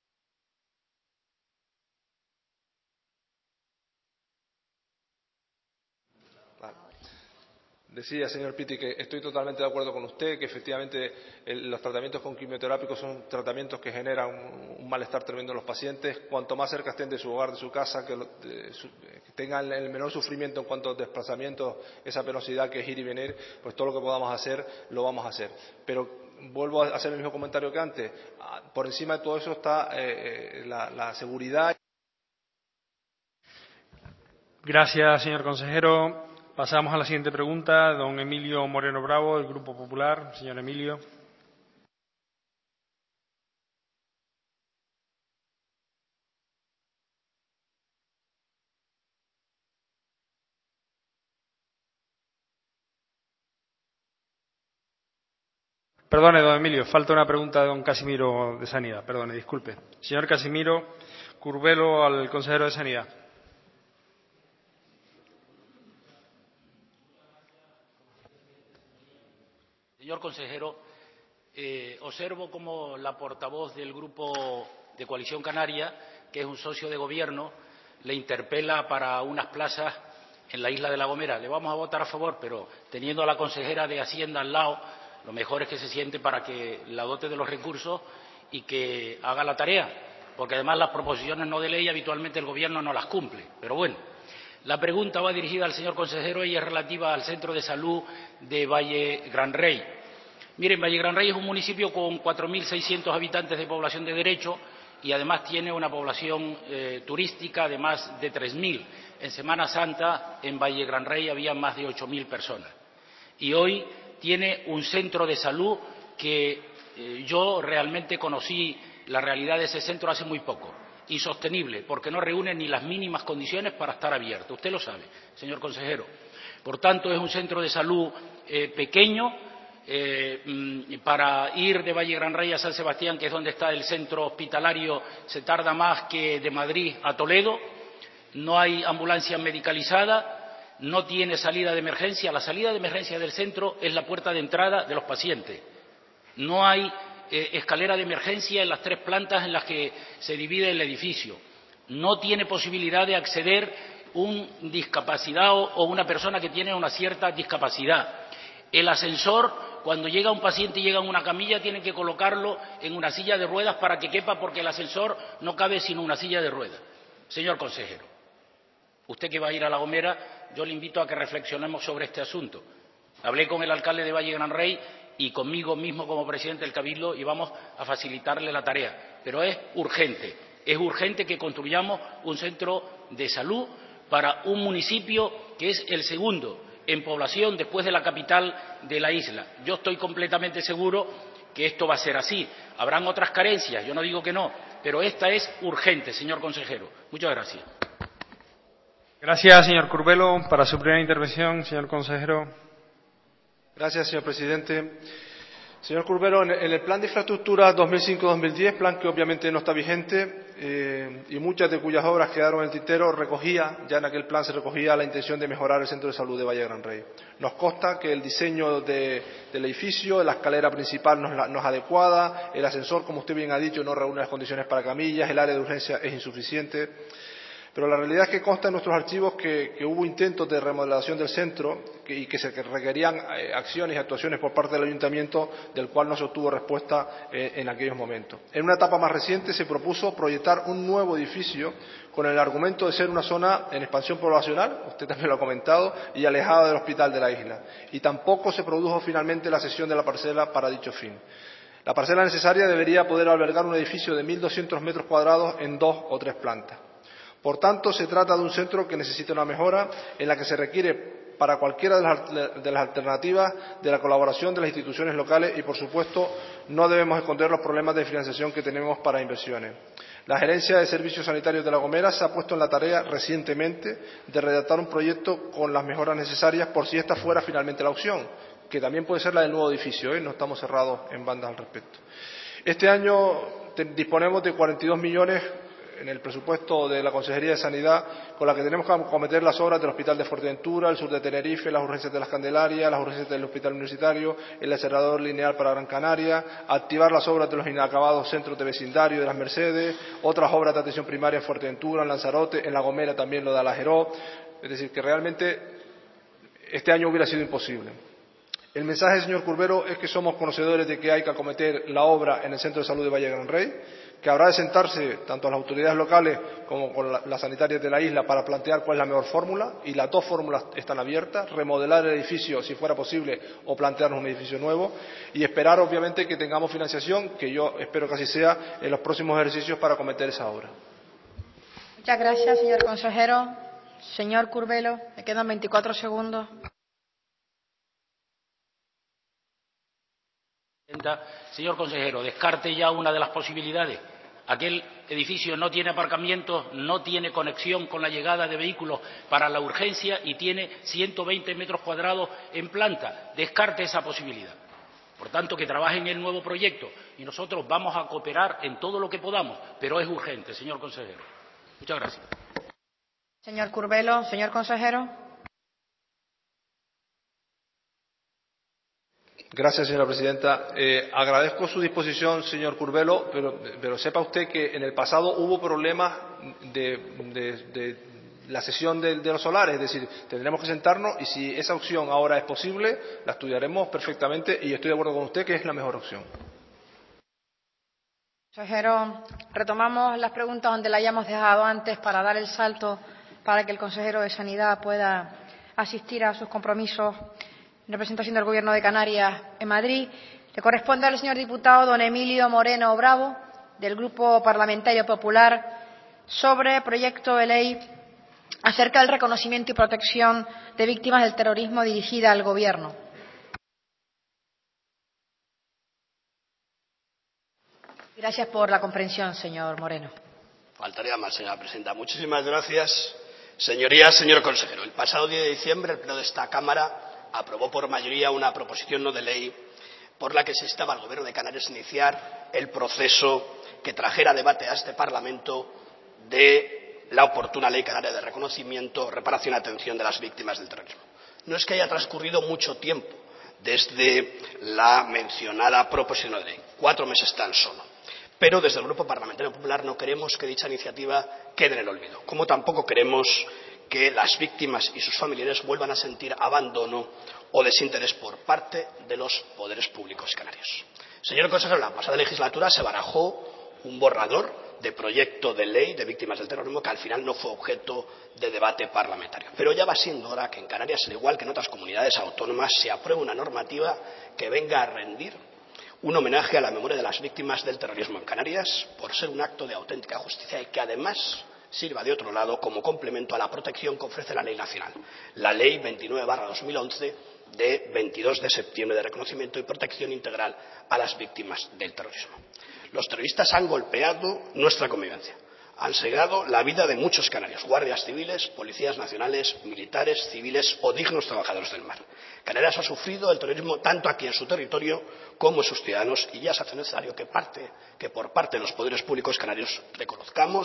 Decía, señor Pitti, que estoy totalmente de acuerdo con usted, que efectivamente el, los tratamientos con quimioterápicos son tratamientos que generan un, un malestar tremendo en los pacientes. Cuanto más cerca estén de su hogar, de su casa, que, lo, de, su, que tengan el menor sufrimiento en cuanto a desplazamientos, esa penosidad que es ir y venir, pues todo lo que podamos hacer, lo vamos a hacer. Pero vuelvo a hacer el mismo comentario que antes. Por encima de todo eso está eh, la, la seguridad. Gracias, señor consejero. Pasamos a la siguiente pregunta. Don Emilio Moreno Bravo, del Grupo Popular. Señor Emilio. Perdone, don Emilio, falta una pregunta de don Casimiro de Sanidad. Perdone, disculpe. Señor Casimiro Curbelo, al consejero de Sanidad. Señor consejero, eh, observo como la portavoz del Grupo de Coalición Canaria, que es un socio de gobierno, le interpela para unas plazas en la isla de La Gomera. Le vamos a votar a favor, pero teniendo a la consejera de Hacienda al lado, lo mejor es que se siente para que la dote de los recursos y que haga la tarea, porque además las proposiciones no de ley habitualmente el Gobierno no las cumple. Pero bueno, la pregunta va dirigida al señor consejero y es relativa al Centro de Salud de Valle Gran Rey. Miren, Valle Gran Rey es un municipio con cuatro mil seiscientos habitantes de población de derecho y además tiene una población eh, turística de más de tres mil. En Semana Santa, en Valle Gran Rey, había más de ocho mil personas. Y hoy tiene un centro de salud que eh, yo realmente conocí la realidad de ese centro hace muy poco. Insostenible, porque no reúne ni las mínimas condiciones para estar abierto. Usted lo sabe, señor consejero. Por tanto, es un centro de salud eh, pequeño. Eh, para ir de Valle Gran Rey a San Sebastián, que es donde está el centro hospitalario, se tarda más que de Madrid a Toledo. No hay ambulancia medicalizada, no tiene salida de emergencia. La salida de emergencia del centro es la puerta de entrada de los pacientes. No hay eh, escalera de emergencia en las tres plantas en las que se divide el edificio. No tiene posibilidad de acceder un discapacitado o una persona que tiene una cierta discapacidad. El ascensor, cuando llega un paciente y llega en una camilla, tienen que colocarlo en una silla de ruedas para que quepa, porque el ascensor no cabe sino una silla de ruedas. Señor consejero, usted que va a ir a La Gomera, yo le invito a que reflexionemos sobre este asunto. Hablé con el alcalde de Valle Gran Rey y conmigo mismo como presidente del Cabildo y vamos a facilitarle la tarea. Pero es urgente, es urgente que construyamos un centro de salud para un municipio que es el segundo en población después de la capital de la isla. Yo estoy completamente seguro que esto va a ser así. Habrán otras carencias, yo no digo que no, pero esta es urgente, señor consejero. Muchas gracias. Gracias, señor Curbelo. Para su primera intervención, señor consejero. Gracias, señor presidente. Señor Curbelo, en el plan de infraestructura dos mil cinco dos mil diez, plan que obviamente no está vigente eh, y muchas de cuyas obras quedaron en el tintero, recogía, ya en aquel plan se recogía la intención de mejorar el centro de salud de Valle Gran Rey. Nos consta que el diseño de, del edificio, la escalera principal no es, la, no es adecuada, el ascensor, como usted bien ha dicho, no reúne las condiciones para camillas, el área de urgencia es insuficiente. Pero la realidad es que consta en nuestros archivos que, que hubo intentos de remodelación del centro que, y que se que requerían eh, acciones y actuaciones por parte del ayuntamiento, del cual no se obtuvo respuesta eh, en aquellos momentos. En una etapa más reciente se propuso proyectar un nuevo edificio con el argumento de ser una zona en expansión poblacional, usted también lo ha comentado, y alejada del hospital de la isla. Y tampoco se produjo finalmente la cesión de la parcela para dicho fin. La parcela necesaria debería poder albergar un edificio de mil doscientos metros cuadrados en dos o tres plantas. Por tanto, se trata de un centro que necesita una mejora en la que se requiere para cualquiera de las, de las alternativas de la colaboración de las instituciones locales y, por supuesto, no debemos esconder los problemas de financiación que tenemos para inversiones. La Gerencia de Servicios Sanitarios de La Gomera se ha puesto en la tarea recientemente de redactar un proyecto con las mejoras necesarias por si esta fuera finalmente la opción, que también puede ser la del nuevo edificio, ¿eh? No estamos cerrados en bandas al respecto. Este año te, disponemos de cuarenta y dos millones en el presupuesto de la Consejería de Sanidad, con la que tenemos que acometer las obras del Hospital de Fuerteventura, el sur de Tenerife, las urgencias de las Candelarias, las urgencias del Hospital Universitario, el acelerador lineal para Gran Canaria, activar las obras de los inacabados centros de vecindario de las Mercedes, otras obras de atención primaria en Fuerteventura, en Lanzarote, en La Gomera también lo de Alajeró. Es decir, que realmente este año hubiera sido imposible. El mensaje, señor Curbelo, es que somos conocedores de que hay que acometer la obra en el Centro de Salud de Valle Gran Rey, que habrá de sentarse tanto a las autoridades locales como con la, las sanitarias de la isla para plantear cuál es la mejor fórmula, y las dos fórmulas están abiertas: remodelar el edificio si fuera posible o plantearnos un edificio nuevo, y esperar obviamente que tengamos financiación, que yo espero que así sea, en los próximos ejercicios para acometer esa obra. Muchas gracias, señor consejero. Señor Curbelo, me quedan veinticuatro segundos. Señor consejero, descarte ya una de las posibilidades. Aquel edificio no tiene aparcamientos, no tiene conexión con la llegada de vehículos para la urgencia y tiene ciento veinte metros cuadrados en planta. Descarte esa posibilidad. Por tanto, que trabaje en el nuevo proyecto y nosotros vamos a cooperar en todo lo que podamos, pero es urgente, señor consejero. Muchas gracias. Señor Curbelo, señor consejero. Gracias, señora presidenta. Eh, agradezco su disposición, señor Curbelo, pero, pero sepa usted que en el pasado hubo problemas de, de, de la cesión de, de los solares. Es decir, tendremos que sentarnos y si esa opción ahora es posible, la estudiaremos perfectamente y estoy de acuerdo con usted que es la mejor opción. Consejero, retomamos las preguntas donde la hayamos dejado antes para dar el salto para que el consejero de Sanidad pueda asistir a sus compromisos en representación del Gobierno de Canarias en Madrid. Le corresponde al señor diputado don Emilio Moreno Bravo, del Grupo Parlamentario Popular, sobre proyecto de ley acerca del reconocimiento y protección de víctimas del terrorismo dirigida al Gobierno. Gracias por la comprensión, señor Moreno. Faltaría más, señora presidenta. Muchísimas gracias. Señorías, señor consejero, el pasado diez de diciembre el Pleno de esta Cámara aprobó por mayoría una proposición no de ley por la que se instaba al Gobierno de Canarias a iniciar el proceso que trajera a debate a este Parlamento de la oportuna Ley Canaria de Reconocimiento, Reparación y Atención de las Víctimas del Terrorismo. No es que haya transcurrido mucho tiempo desde la mencionada proposición de ley, cuatro meses tan solo. Pero desde el Grupo Parlamentario Popular no queremos que dicha iniciativa quede en el olvido, como tampoco queremos que las víctimas y sus familiares vuelvan a sentir abandono o desinterés por parte de los poderes públicos canarios. Señor consejero, en la pasada legislatura se barajó un borrador de proyecto de ley de víctimas del terrorismo que al final no fue objeto de debate parlamentario. Pero ya va siendo hora que en Canarias, al igual que en otras comunidades autónomas, se apruebe una normativa que venga a rendir un homenaje a la memoria de las víctimas del terrorismo en Canarias, por ser un acto de auténtica justicia y que además sirva de otro lado como complemento a la protección que ofrece la ley nacional, la Ley veintinueve barra dos mil once de veintidós de septiembre de reconocimiento y protección integral a las víctimas del terrorismo. Los terroristas han golpeado nuestra convivencia, han segado la vida de muchos canarios, guardias civiles, policías nacionales, militares, civiles o dignos trabajadores del mar. Canarias ha sufrido el terrorismo tanto aquí en su territorio como en sus ciudadanos y ya se hace necesario que, parte, que por parte de los poderes públicos canarios reconozcamos,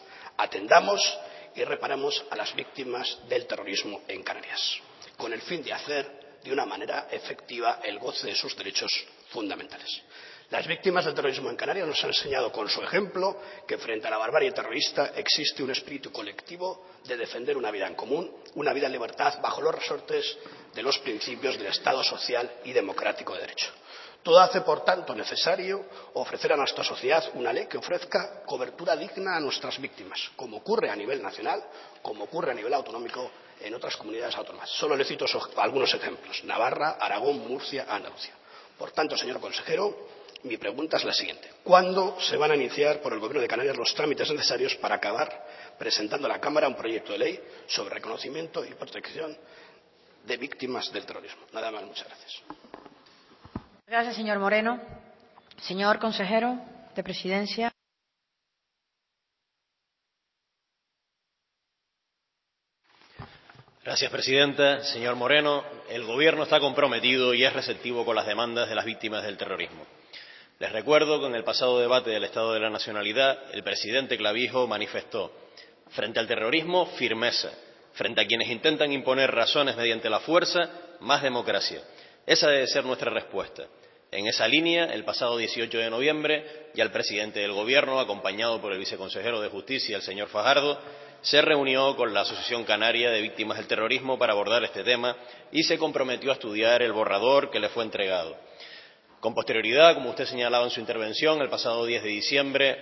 atendamos y reparemos a las víctimas del terrorismo en Canarias, con el fin de hacer de una manera efectiva el goce de sus derechos fundamentales. Las víctimas del terrorismo en Canarias nos han enseñado con su ejemplo que frente a la barbarie terrorista existe un espíritu colectivo de defender una vida en común, una vida en libertad bajo los resortes de los principios del Estado social y democrático de derecho. Todo hace, por tanto, necesario ofrecer a nuestra sociedad una ley que ofrezca cobertura digna a nuestras víctimas, como ocurre a nivel nacional, como ocurre a nivel autonómico en otras comunidades autónomas. Solo le cito algunos ejemplos: Navarra, Aragón, Murcia, Andalucía. Por tanto, señor consejero, mi pregunta es la siguiente: ¿cuándo se van a iniciar por el Gobierno de Canarias los trámites necesarios para acabar presentando a la Cámara un proyecto de ley sobre reconocimiento y protección de víctimas del terrorismo? Nada más, muchas gracias. Gracias, señor Moreno. Señor consejero de Presidencia. Gracias, presidenta. Señor Moreno, el Gobierno está comprometido y es receptivo con las demandas de las víctimas del terrorismo. Les recuerdo que en el pasado debate del Estado de la Nacionalidad, el presidente Clavijo manifestó: frente al terrorismo, firmeza; frente a quienes intentan imponer razones mediante la fuerza, más democracia. Esa debe ser nuestra respuesta. En esa línea, el pasado dieciocho de noviembre, ya el presidente del Gobierno, acompañado por el viceconsejero de Justicia, el señor Fajardo, se reunió con la Asociación Canaria de Víctimas del Terrorismo para abordar este tema y se comprometió a estudiar el borrador que le fue entregado. Con posterioridad, como usted señalaba en su intervención, el pasado diez de diciembre,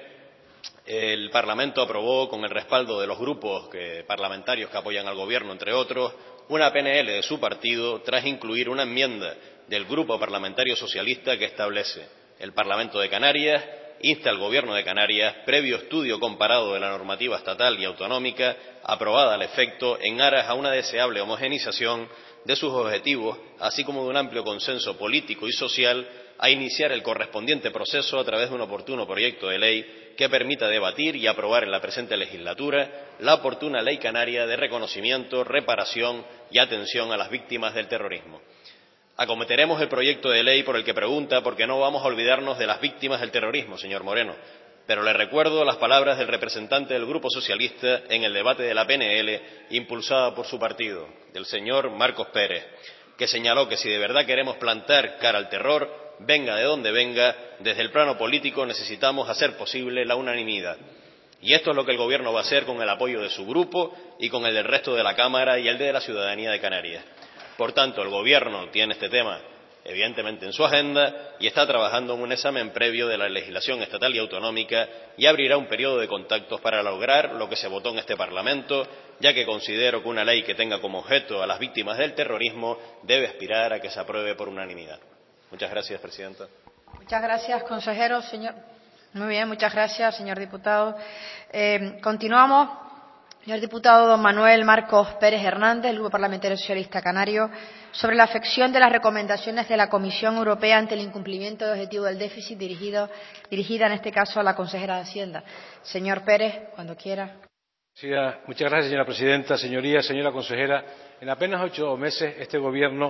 el Parlamento aprobó, con el respaldo de los grupos que, parlamentarios que apoyan al Gobierno, entre otros, una P N L de su partido, tras incluir una enmienda del Grupo Parlamentario Socialista que establece: el Parlamento de Canarias insta al Gobierno de Canarias, previo estudio comparado de la normativa estatal y autonómica aprobada al efecto, en aras a una deseable homogeneización de sus objetivos, así como de un amplio consenso político y social, a iniciar el correspondiente proceso a través de un oportuno proyecto de ley que permita debatir y aprobar en la presente legislatura la oportuna Ley Canaria de reconocimiento, reparación y atención a las víctimas del terrorismo. Acometeremos el proyecto de ley por el que pregunta, porque no vamos a olvidarnos de las víctimas del terrorismo, señor Moreno. Pero le recuerdo las palabras del representante del Grupo Socialista en el debate de la P N L impulsada por su partido, del señor Marcos Pérez, que señaló que si de verdad queremos plantar cara al terror, venga de donde venga, desde el plano político necesitamos hacer posible la unanimidad. Y esto es lo que el Gobierno va a hacer con el apoyo de su grupo y con el del resto de la Cámara y el de la ciudadanía de Canarias. Por tanto, el Gobierno tiene este tema evidentemente en su agenda y está trabajando en un examen previo de la legislación estatal y autonómica y abrirá un periodo de contactos para lograr lo que se votó en este Parlamento, ya que considero que una ley que tenga como objeto a las víctimas del terrorismo debe aspirar a que se apruebe por unanimidad. Muchas gracias, presidenta. Muchas gracias, consejero. Señor... Muy bien, muchas gracias, señor diputado. Eh, continuamos. Señor diputado don Manuel Marcos Pérez Hernández, del Grupo Parlamentario Socialista Canario, sobre la afección de las recomendaciones de la Comisión Europea ante el incumplimiento del objetivo del déficit, dirigido, dirigida en este caso a la consejera de Hacienda. Señor Pérez, cuando quiera. Sí, muchas gracias, señora presidenta. Señorías, señora consejera, en apenas ocho meses este Gobierno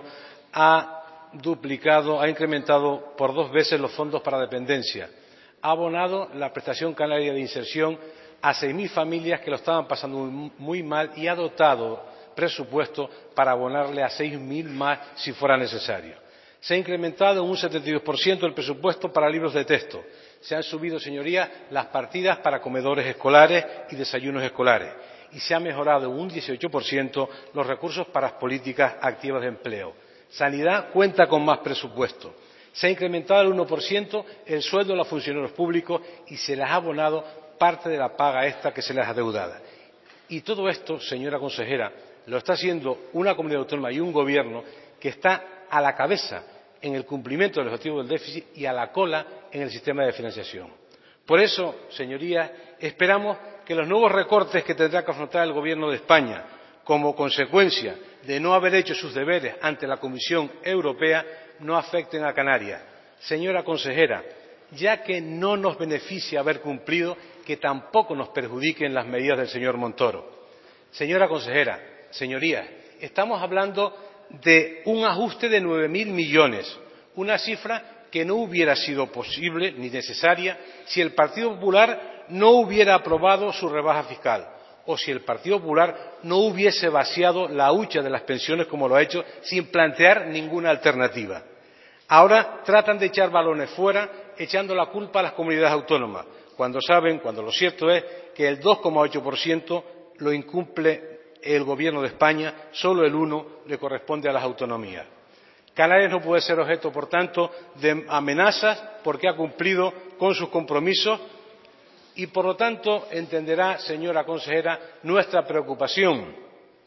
ha duplicado, ha incrementado por dos veces los fondos para dependencia. Ha abonado la prestación canaria de inserción a seis mil familias que lo estaban pasando muy mal y ha dotado presupuesto para abonarle a seis mil más si fuera necesario. Se ha incrementado en un setenta y dos por ciento el presupuesto para libros de texto. Se han subido, señorías, las partidas para comedores escolares y desayunos escolares. Y se ha mejorado en un dieciocho por ciento los recursos para las políticas activas de empleo. Sanidad cuenta con más presupuesto. Se ha incrementado al uno por ciento el sueldo de los funcionarios públicos y se les ha abonado parte de la paga extra que se les adeudada. Y todo esto, señora consejera, lo está haciendo una comunidad autónoma y un gobierno que está a la cabeza en el cumplimiento del objetivo del déficit y a la cola en el sistema de financiación. Por eso, señorías, esperamos que los nuevos recortes que tendrá que afrontar el Gobierno de España como consecuencia de no haber hecho sus deberes ante la Comisión Europea no afecten a Canarias. Señora consejera, ya que no nos beneficia haber cumplido, que tampoco nos perjudiquen las medidas del señor Montoro. Señora consejera, señorías, estamos hablando de un ajuste de nueve mil millones, una cifra que no hubiera sido posible ni necesaria si el Partido Popular no hubiera aprobado su rebaja fiscal o si el Partido Popular no hubiese vaciado la hucha de las pensiones como lo ha hecho sin plantear ninguna alternativa. Ahora tratan de echar balones fuera echando la culpa a las comunidades autónomas, cuando saben, cuando lo cierto es que el dos coma ocho por ciento lo incumple el Gobierno de España, solo el uno por ciento le corresponde a las autonomías. Canarias no puede ser objeto, por tanto, de amenazas porque ha cumplido con sus compromisos y, por lo tanto, entenderá, señora consejera, nuestra preocupación,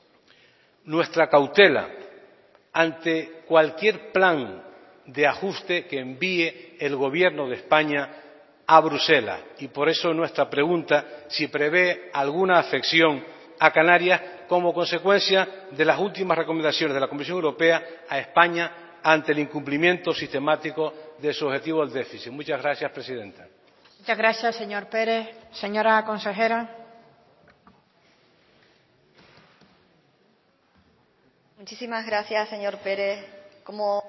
nuestra cautela ante cualquier plan de ajuste que envíe el Gobierno de España a Bruselas. Y por eso nuestra pregunta, si prevé alguna afección a Canarias como consecuencia de las últimas recomendaciones de la Comisión Europea a España ante el incumplimiento sistemático de su objetivo del déficit. Muchas gracias, presidenta. Muchas gracias, señor Pérez. Señora consejera. Muchísimas gracias, señor Pérez. Como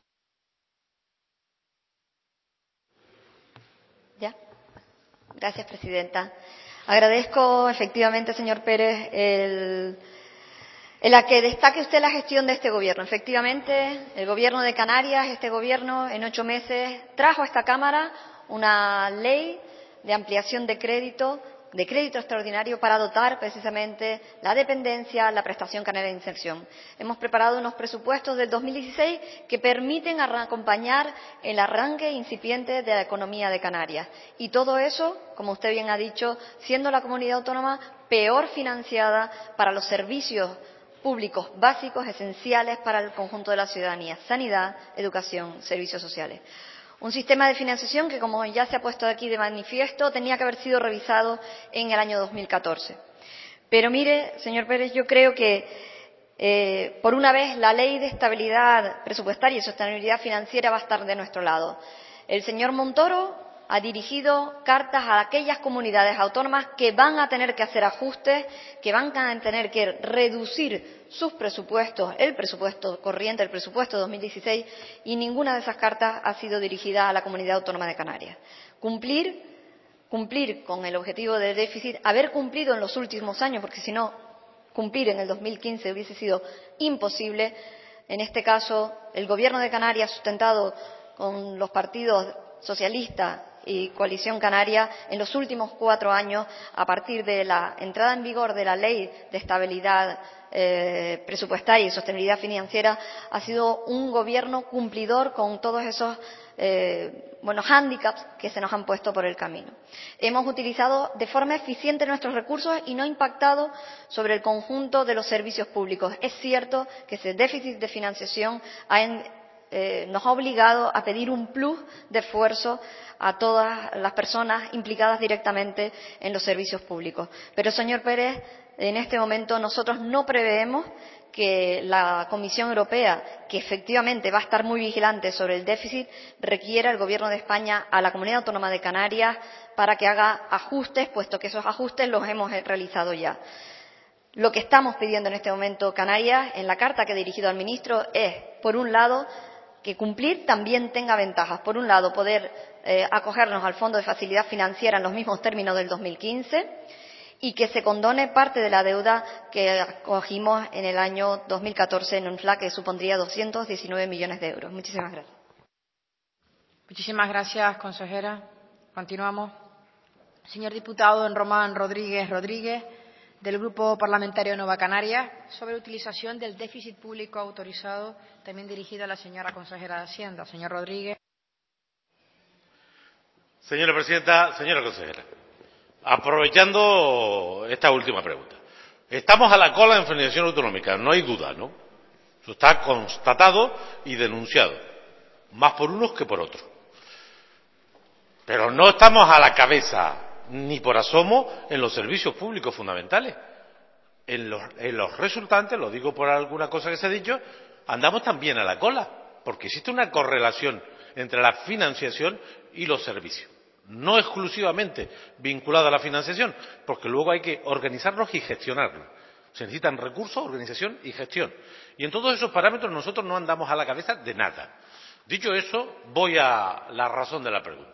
¿Ya? Gracias, presidenta. Agradezco efectivamente, señor Pérez, el, en la que destaque usted la gestión de este Gobierno. Efectivamente, el Gobierno de Canarias, este Gobierno, en ocho meses, trajo a esta Cámara una ley de ampliación de crédito, de crédito extraordinario para dotar precisamente la dependencia, la prestación canaria de inserción. Hemos preparado unos presupuestos del dos mil dieciséis que permiten acompañar el arranque incipiente de la economía de Canarias. Y todo eso, como usted bien ha dicho, siendo la comunidad autónoma peor financiada para los servicios públicos básicos esenciales para el conjunto de la ciudadanía: sanidad, educación, servicios sociales. Un sistema de financiación que, como ya se ha puesto aquí de manifiesto, tenía que haber sido revisado en el año dos mil catorce. Pero mire, señor Pérez, yo creo que, eh, por una vez, la Ley de Estabilidad Presupuestaria y Sostenibilidad Financiera va a estar de nuestro lado. El señor Montoro ha dirigido cartas a aquellas comunidades autónomas que van a tener que hacer ajustes, que van a tener que reducir sus presupuestos, el presupuesto corriente, el presupuesto dos mil dieciséis, y ninguna de esas cartas ha sido dirigida a la Comunidad Autónoma de Canarias. Cumplir, cumplir con el objetivo de déficit, haber cumplido en los últimos años, porque si no, cumplir en el dos mil quince hubiese sido imposible. En este caso, el Gobierno de Canarias, sustentado con los partidos socialista y Coalición Canaria, en los últimos cuatro años, a partir de la entrada en vigor de la Ley de Estabilidad eh, Presupuestaria y Sostenibilidad Financiera, ha sido un gobierno cumplidor con todos esos eh, bueno, hándicaps que se nos han puesto por el camino. Hemos utilizado de forma eficiente nuestros recursos y no impactado sobre el conjunto de los servicios públicos. Es cierto que ese déficit de financiación ha en, eh, nos ha obligado a pedir un plus de esfuerzo a todas las personas implicadas directamente en los servicios públicos. Pero, señor Pérez, en este momento nosotros no preveemos que la Comisión Europea, que efectivamente va a estar muy vigilante sobre el déficit, requiera al Gobierno de España a la Comunidad Autónoma de Canarias para que haga ajustes, puesto que esos ajustes los hemos realizado ya. Lo que estamos pidiendo en este momento Canarias, en la carta que he dirigido al ministro, es, por un lado, que cumplir también tenga ventajas. Por un lado, poder eh, acogernos al Fondo de Facilidad Financiera en los mismos términos del dos mil quince y que se condone parte de la deuda que acogimos en el año dos mil catorce en un F L A, que supondría doscientos diecinueve millones de euros. Muchísimas gracias. Muchísimas gracias, consejera. Continuamos. Señor diputado don Román Rodríguez Rodríguez, del Grupo Parlamentario Nueva Canarias, sobre utilización del déficit público autorizado, también dirigido a la señora consejera de Hacienda. Señor Rodríguez. Señora presidenta, señora consejera, aprovechando esta última pregunta, estamos a la cola en financiación autonómica, no hay duda, ¿no? Eso está constatado y denunciado, más por unos que por otros. Pero no estamos a la cabeza, ni por asomo, en los servicios públicos fundamentales. En los, en los resultantes, lo digo por alguna cosa que se ha dicho, andamos también a la cola, porque existe una correlación entre la financiación y los servicios. No exclusivamente vinculada a la financiación, porque luego hay que organizarlos y gestionarlos. Se necesitan recursos, organización y gestión. Y en todos esos parámetros nosotros no andamos a la cabeza de nada. Dicho eso, voy a la razón de la pregunta.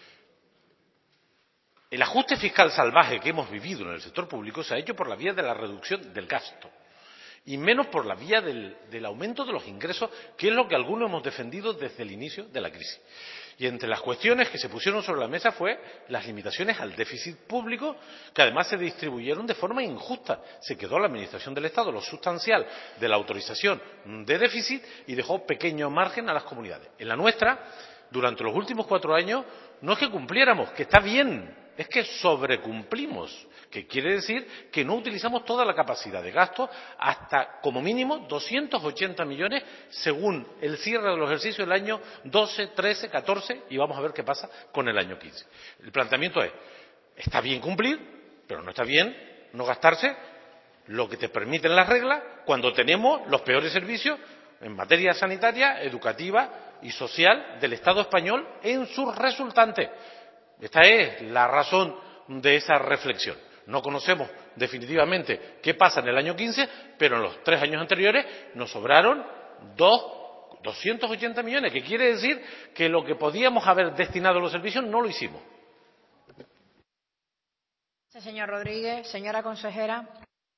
El ajuste fiscal salvaje que hemos vivido en el sector público se ha hecho por la vía de la reducción del gasto y menos por la vía del, del aumento de los ingresos, que es lo que algunos hemos defendido desde el inicio de la crisis. Y entre las cuestiones que se pusieron sobre la mesa fue las limitaciones al déficit público, que además se distribuyeron de forma injusta. Se quedó a la Administración del Estado lo sustancial de la autorización de déficit y dejó pequeño margen a las comunidades. En la nuestra, durante los últimos cuatro años, no es que cumpliéramos, que está bien, es que sobrecumplimos, que quiere decir que no utilizamos toda la capacidad de gasto hasta, como mínimo, doscientos ochenta millones según el cierre de los ejercicios del año doce, trece, catorce y vamos a ver qué pasa con el año quince. El planteamiento es, está bien cumplir, pero no está bien no gastarse lo que te permiten las reglas cuando tenemos los peores servicios en materia sanitaria, educativa y social del Estado español en sus resultantes. Esta es la razón de esa reflexión. No conocemos definitivamente qué pasa en el año quince, pero en los tres años anteriores nos sobraron dos, doscientos ochenta millones, que quiere decir que lo que podíamos haber destinado a los servicios no lo hicimos. Señor Rodríguez, señora consejera.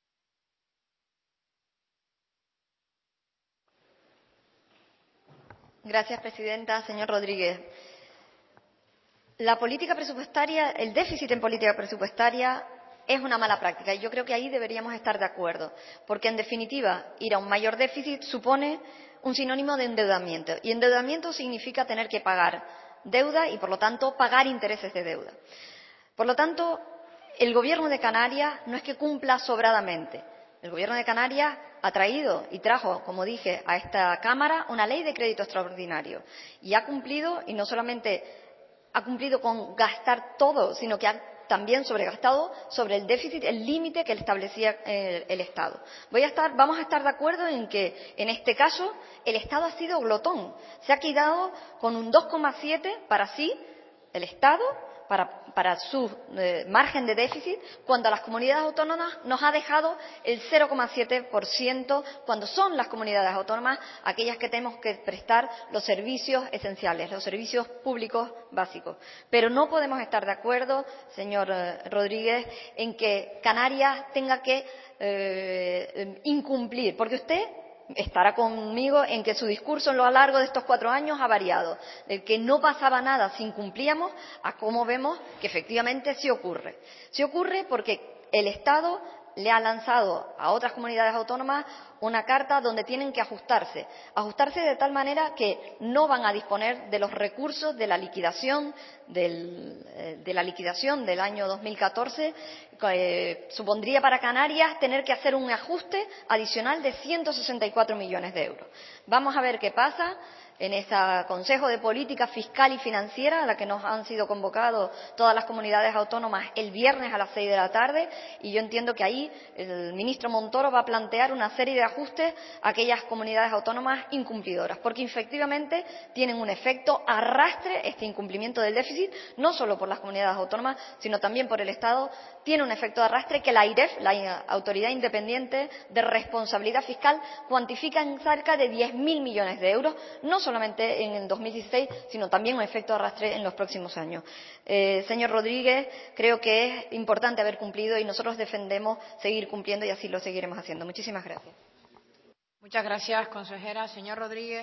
Gracias, presidenta. Señor Rodríguez, la política presupuestaria, el déficit en política presupuestaria es una mala práctica y yo creo que ahí deberíamos estar de acuerdo, porque en definitiva ir a un mayor déficit supone un sinónimo de endeudamiento y endeudamiento significa tener que pagar deuda y por lo tanto pagar intereses de deuda. Por lo tanto, el Gobierno de Canarias no es que cumpla sobradamente. El Gobierno de Canarias ha traído y trajo, como dije, a esta Cámara una ley de crédito extraordinario y ha cumplido, y no solamente ha cumplido con gastar todo, sino que ha también sobregastado sobre el déficit, el límite que establecía el, el Estado. Voy a estar, vamos a estar de acuerdo en que, en este caso, el Estado ha sido glotón. Se ha quedado con un dos coma siete para sí, el Estado, para, para su eh, margen de déficit, cuando a las comunidades autónomas nos ha dejado el cero coma siete por ciento, cuando son las comunidades autónomas aquellas que tenemos que prestar los servicios esenciales, los servicios públicos básicos. Pero no podemos estar de acuerdo, señor eh, Rodríguez, en que Canarias tenga que eh, incumplir, porque usted estará conmigo en que su discurso a lo largo de estos cuatro años ha variado, de que no pasaba nada si incumplíamos, a cómo vemos que efectivamente sí ocurre. Sí ocurre porque el Estado le ha lanzado a otras comunidades autónomas una carta donde tienen que ajustarse, ajustarse de tal manera que no van a disponer de los recursos de la liquidación del, de la liquidación del año dos mil catorce, eh, supondría para Canarias tener que hacer un ajuste adicional de ciento sesenta y cuatro millones de euros. Vamos a ver qué pasa. en ese Consejo de Política Fiscal y Financiera a la que nos han sido convocados todas las comunidades autónomas el viernes a las seis de la tarde, y yo entiendo que ahí el ministro Montoro va a plantear una serie de ajustes a aquellas comunidades autónomas incumplidoras, porque efectivamente tienen un efecto arrastre este incumplimiento del déficit, no solo por las comunidades autónomas, sino también por el Estado. Tiene un efecto de arrastre que la AIREF, la Autoridad Independiente de Responsabilidad Fiscal, cuantifica en cerca de diez mil millones de euros, no solamente en el dos mil dieciséis, sino también un efecto de arrastre en los próximos años. Eh, señor Rodríguez, creo que es importante haber cumplido y nosotros defendemos seguir cumpliendo y así lo seguiremos haciendo. Muchísimas gracias. Muchas gracias, consejera. Señor Rodríguez.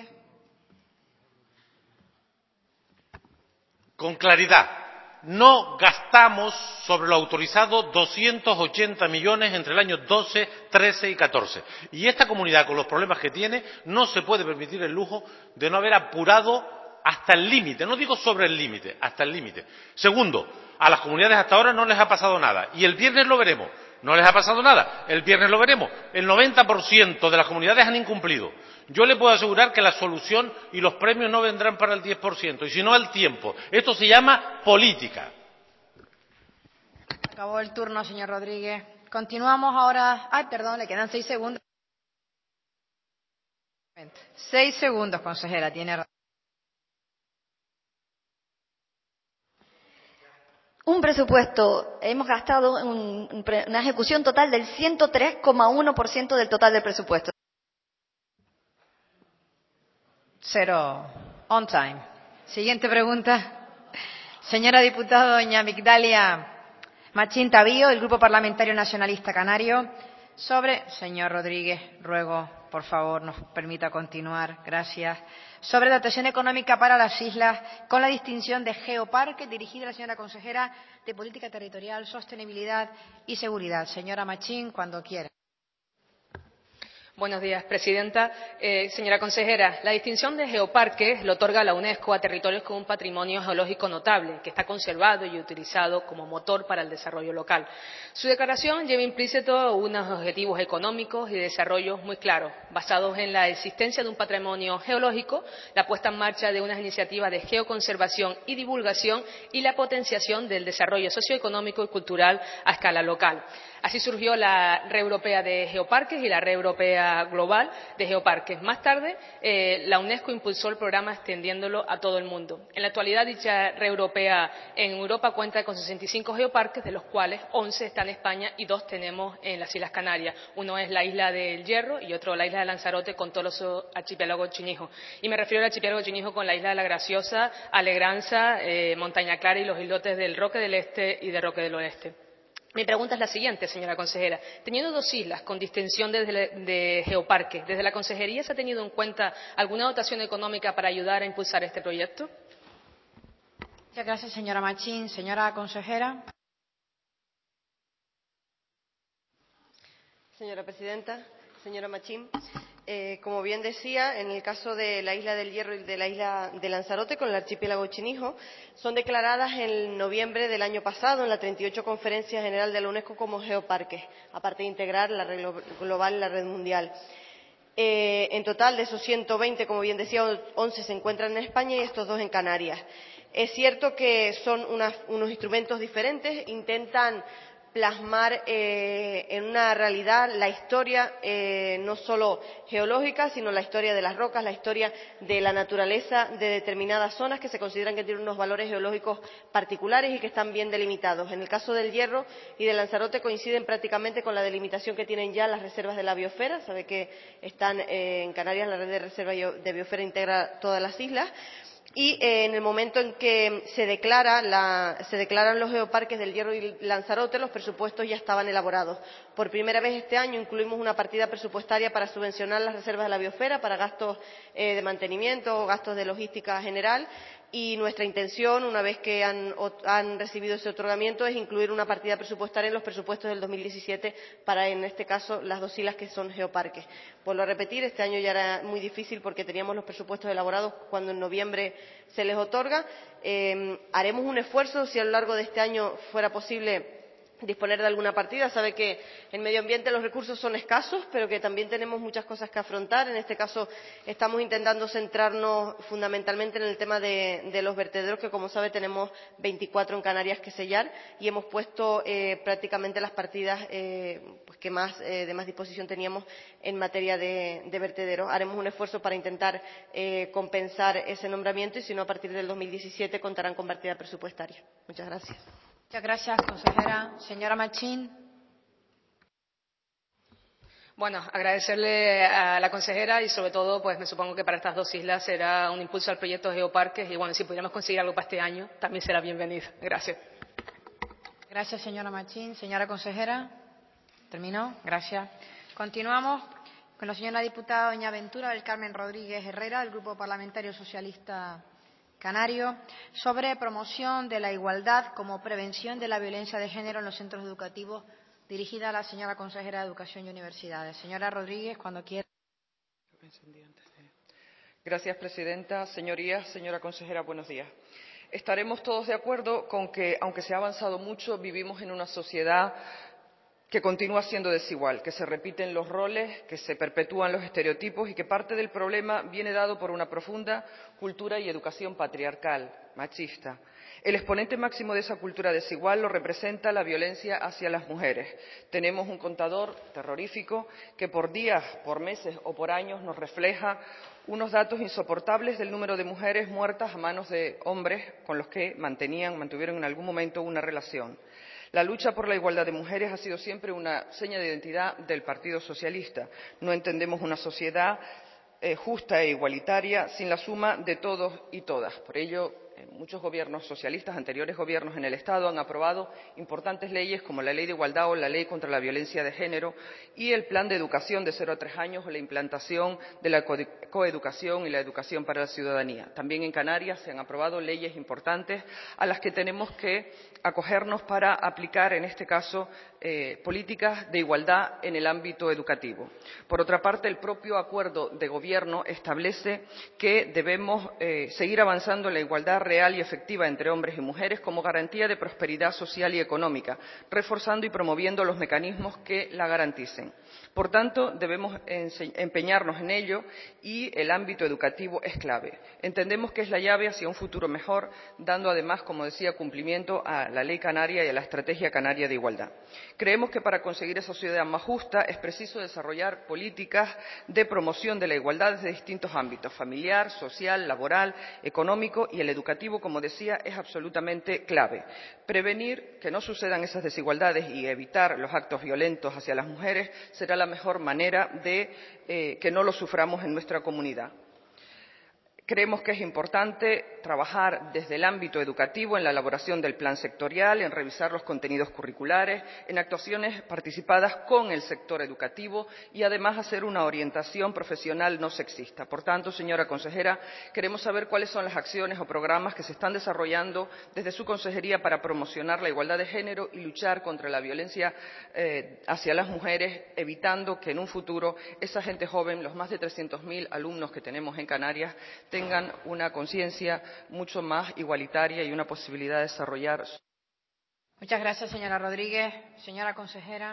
Con claridad, no gastamos sobre lo autorizado doscientos ochenta millones entre el año doce, trece y catorce. Y esta comunidad, con los problemas que tiene, no se puede permitir el lujo de no haber apurado hasta el límite. No digo sobre el límite, hasta el límite. Segundo, a las comunidades hasta ahora no les ha pasado nada. Y el viernes lo veremos. No les ha pasado nada. El viernes lo veremos. El noventa por ciento de las comunidades han incumplido. Yo le puedo asegurar que la solución y los premios no vendrán para el diez por ciento, y si no al tiempo. Esto se llama política. Acabó el turno, señor Rodríguez. Continuamos ahora. Ay, perdón, le quedan seis segundos. Seis segundos, consejera. Tiene razón. Un presupuesto, hemos gastado un, una ejecución total del ciento tres coma uno por ciento del total del presupuesto. Cero. On time. Siguiente pregunta. Señora diputada doña Migdalia Machín Tavío, del Grupo Parlamentario Nacionalista Canario, sobre, señor Rodríguez, ruego, por favor, nos permita continuar, gracias, sobre dotación económica para las islas con la distinción de Geoparque, dirigida a la señora consejera de Política Territorial, Sostenibilidad y Seguridad. Señora Machín, cuando quiera. Buenos días, presidenta. Eh, señora consejera, la distinción de geoparque lo otorga la UNESCO a territorios con un patrimonio geológico notable, que está conservado y utilizado como motor para el desarrollo local. Su declaración lleva implícito unos objetivos económicos y de desarrollo muy claros, basados en la existencia de un patrimonio geológico, la puesta en marcha de unas iniciativas de geoconservación y divulgación y la potenciación del desarrollo socioeconómico y cultural a escala local. Así surgió la Red Europea de Geoparques y la Red Europea Global de Geoparques. Más tarde, eh, la UNESCO impulsó el programa extendiéndolo a todo el mundo. En la actualidad, dicha Red Europea en Europa cuenta con sesenta y cinco geoparques, de los cuales once están en España y dos tenemos en las Islas Canarias. Uno es la isla del Hierro y otro la isla de Lanzarote con todo el archipiélago Chinijo. Y me refiero al archipiélago Chinijo con la isla de la Graciosa, Alegranza, eh, Montaña Clara y los islotes del Roque del Este y de Roque del Oeste. Mi pregunta es la siguiente, señora consejera. Teniendo dos islas con distinción de, de geoparque, ¿desde la consejería se ha tenido en cuenta alguna dotación económica para ayudar a impulsar este proyecto? Muchas gracias, señora Machín. Señora consejera. Señora presidenta, señora Machín, eh, como bien decía, en el caso de la isla del Hierro y de la isla de Lanzarote con el archipiélago Chinijo, son declaradas en noviembre del año pasado en la treinta y ocho Conferencia General de la UNESCO como geoparques, aparte de integrar la red global y la red mundial. Eh, en total, de esos ciento veinte, como bien decía, once se encuentran en España y estos dos en Canarias. Es cierto que son unas, unos instrumentos diferentes, intentan plasmar eh, en una realidad la historia eh, no solo geológica, sino la historia de las rocas, la historia de la naturaleza de determinadas zonas que se consideran que tienen unos valores geológicos particulares y que están bien delimitados. En el caso del Hierro y de Lanzarote coinciden prácticamente con la delimitación que tienen ya las reservas de la biosfera. Sabe que están eh, en Canarias, la red de reserva de biosfera integra todas las islas. Y eh, en el momento en que se, declara la, se declaran los geoparques del Hierro y Lanzarote, los presupuestos ya estaban elaborados. Por primera vez este año incluimos una partida presupuestaria para subvencionar las reservas de la biosfera, para gastos eh, de mantenimiento o gastos de logística general. Y nuestra intención, una vez que han, han recibido ese otorgamiento, es incluir una partida presupuestaria en los presupuestos del dos mil diecisiete para, en este caso, las dos islas que son geoparques. Vuelvo a repetir, este año ya era muy difícil porque teníamos los presupuestos elaborados cuando en noviembre se les otorga. Eh, haremos un esfuerzo, si a lo largo de este año fuera posible, disponer de alguna partida. Sabe que en medio ambiente los recursos son escasos, pero que también tenemos muchas cosas que afrontar. En este caso estamos intentando centrarnos fundamentalmente en el tema de, de los vertederos, que como sabe tenemos veinticuatro en Canarias que sellar, y hemos puesto eh, prácticamente las partidas eh, pues que más, eh, de más disposición teníamos en materia de, de vertederos. Haremos un esfuerzo para intentar eh, compensar ese nombramiento, y si no, a partir del dos mil diecisiete contarán con partida presupuestaria. Muchas gracias. Muchas gracias, consejera. Señora Machín. Bueno, agradecerle a la consejera y sobre todo, pues me supongo que para estas dos islas será un impulso al proyecto Geoparques y bueno, si pudiéramos conseguir algo para este año, también será bienvenido. Gracias. Gracias, señora Machín. Señora consejera. ¿Terminó? Gracias. Continuamos con la señora diputada doña Ventura del Carmen Rodríguez Herrera, del Grupo Parlamentario Socialista Canario, sobre promoción de la igualdad como prevención de la violencia de género en los centros educativos, dirigida a la señora consejera de Educación y Universidades. Señora Rodríguez, cuando quiera. Gracias, presidenta. Señorías, señora consejera, buenos días. Estaremos todos de acuerdo con que, aunque se ha avanzado mucho, vivimos en una sociedad que continúa siendo desigual, que se repiten los roles, que se perpetúan los estereotipos y que parte del problema viene dado por una profunda cultura y educación patriarcal, machista. El exponente máximo de esa cultura desigual lo representa la violencia hacia las mujeres. Tenemos un contador terrorífico que por días, por meses o por años nos refleja unos datos insoportables del número de mujeres muertas a manos de hombres con los que mantenían, mantuvieron en algún momento una relación. La lucha por la igualdad de mujeres ha sido siempre una seña de identidad del Partido Socialista. No entendemos una sociedad eh, justa e igualitaria sin la suma de todos y todas. Por ello, muchos gobiernos socialistas, anteriores gobiernos en el Estado, han aprobado importantes leyes como la Ley de Igualdad o la Ley contra la Violencia de Género y el Plan de Educación de cero a tres años o la implantación de la coeducación y la educación para la ciudadanía. También en Canarias se han aprobado leyes importantes a las que tenemos que acogernos para aplicar, en este caso, eh, políticas de igualdad en el ámbito educativo. Por otra parte, el propio acuerdo de gobierno establece que debemos eh, seguir avanzando en la igualdad real y efectiva entre hombres y mujeres como garantía de prosperidad social y económica, reforzando y promoviendo los mecanismos que la garanticen. Por tanto, debemos empeñarnos en ello y el ámbito educativo es clave. Entendemos que es la llave hacia un futuro mejor, dando además, como decía, cumplimiento a la Ley Canaria y a la Estrategia Canaria de Igualdad. Creemos que para conseguir esa sociedad más justa es preciso desarrollar políticas de promoción de la igualdad desde distintos ámbitos: familiar, social, laboral, económico, y el educativo, como decía, es absolutamente clave. Prevenir que no sucedan esas desigualdades y evitar los actos violentos hacia las mujeres será la mejor manera de eh, que no lo suframos en nuestra comunidad. Creemos que es importante trabajar desde el ámbito educativo en la elaboración del plan sectorial, en revisar los contenidos curriculares, en actuaciones participadas con el sector educativo y además hacer una orientación profesional no sexista. Por tanto, señora consejera, queremos saber cuáles son las acciones o programas que se están desarrollando desde su consejería para promocionar la igualdad de género y luchar contra la violencia eh, hacia las mujeres, evitando que en un futuro esa gente joven, los más de trescientos mil alumnos que tenemos en Canarias, tengan una conciencia mucho más igualitaria y una posibilidad de desarrollar. Muchas gracias, señora Rodríguez. Señora consejera.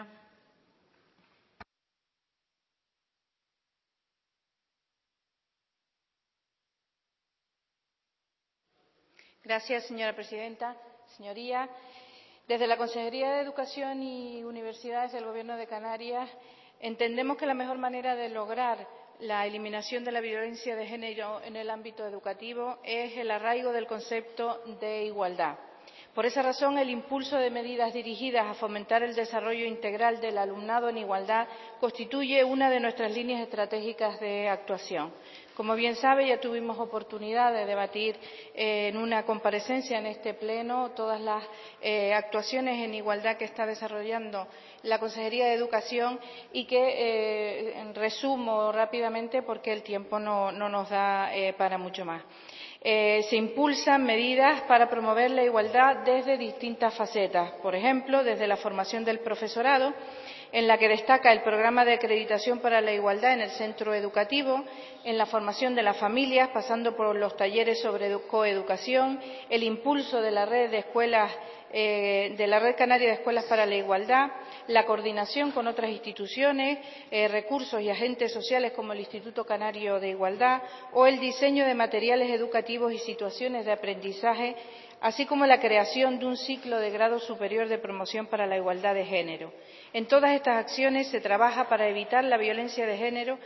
Gracias, señora presidenta. Señorías, desde la Consejería de Educación y Universidades del Gobierno de Canarias entendemos que la mejor manera de lograr la eliminación de la violencia de género en el ámbito educativo es el arraigo del concepto de igualdad. Por esa razón, el impulso de medidas dirigidas a fomentar el desarrollo integral del alumnado en igualdad constituye una de nuestras líneas estratégicas de actuación. Como bien sabe, ya tuvimos oportunidad de debatir eh, en una comparecencia en este Pleno todas las eh, actuaciones en igualdad que está desarrollando la Consejería de Educación y que eh, resumo rápidamente porque el tiempo no, no nos da eh, para mucho más. Eh, se impulsan medidas para promover la igualdad desde distintas facetas, por ejemplo, desde la formación del profesorado, en la que destaca el programa de acreditación para la igualdad en el centro educativo, en la formación de las familias, pasando por los talleres sobre coeducación, el impulso de la red de escuelas eh, de la Red Canaria de Escuelas para la Igualdad, la coordinación con otras instituciones, eh, recursos y agentes sociales como el Instituto Canario de Igualdad o el diseño de materiales educativos y situaciones de aprendizaje, así como la creación de un ciclo de grado superior de promoción para la igualdad de género. En todas estas acciones se trabaja para evitar la violencia de género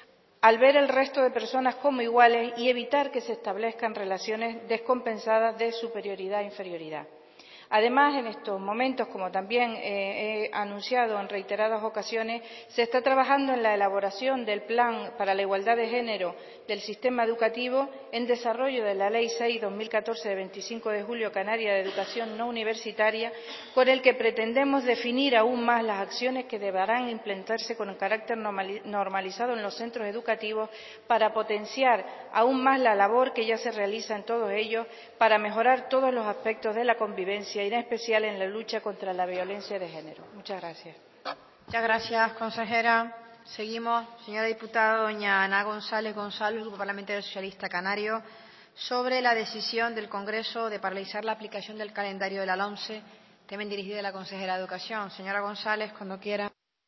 al ver el resto de personas como iguales y evitar que se establezcan relaciones descompensadas de superioridad e inferioridad. Además, en estos momentos, como también eh, he anunciado en reiteradas ocasiones, se está trabajando en la elaboración del Plan para la Igualdad de Género del Sistema Educativo en desarrollo de la Ley seis barra dos mil catorce de veinticinco de julio canaria de educación no universitaria, con el que pretendemos definir aún más las acciones que deberán implementarse con carácter normalizado en los centros educativos para potenciar aún más la labor que ya se realiza en todos ellos para mejorar todos los aspectos de la convivencia y en especial en la lucha contra la violencia de género. Muchas gracias. Muchas gracias, consejera. Seguimos, señora diputada doña Ana González González, Grupo Parlamentario Socialista Canario, sobre la decisión del Congreso de paralizar la aplicación del calendario de la LOMCE, también dirigida a la consejera de Educación. Señora González, cuando quiera.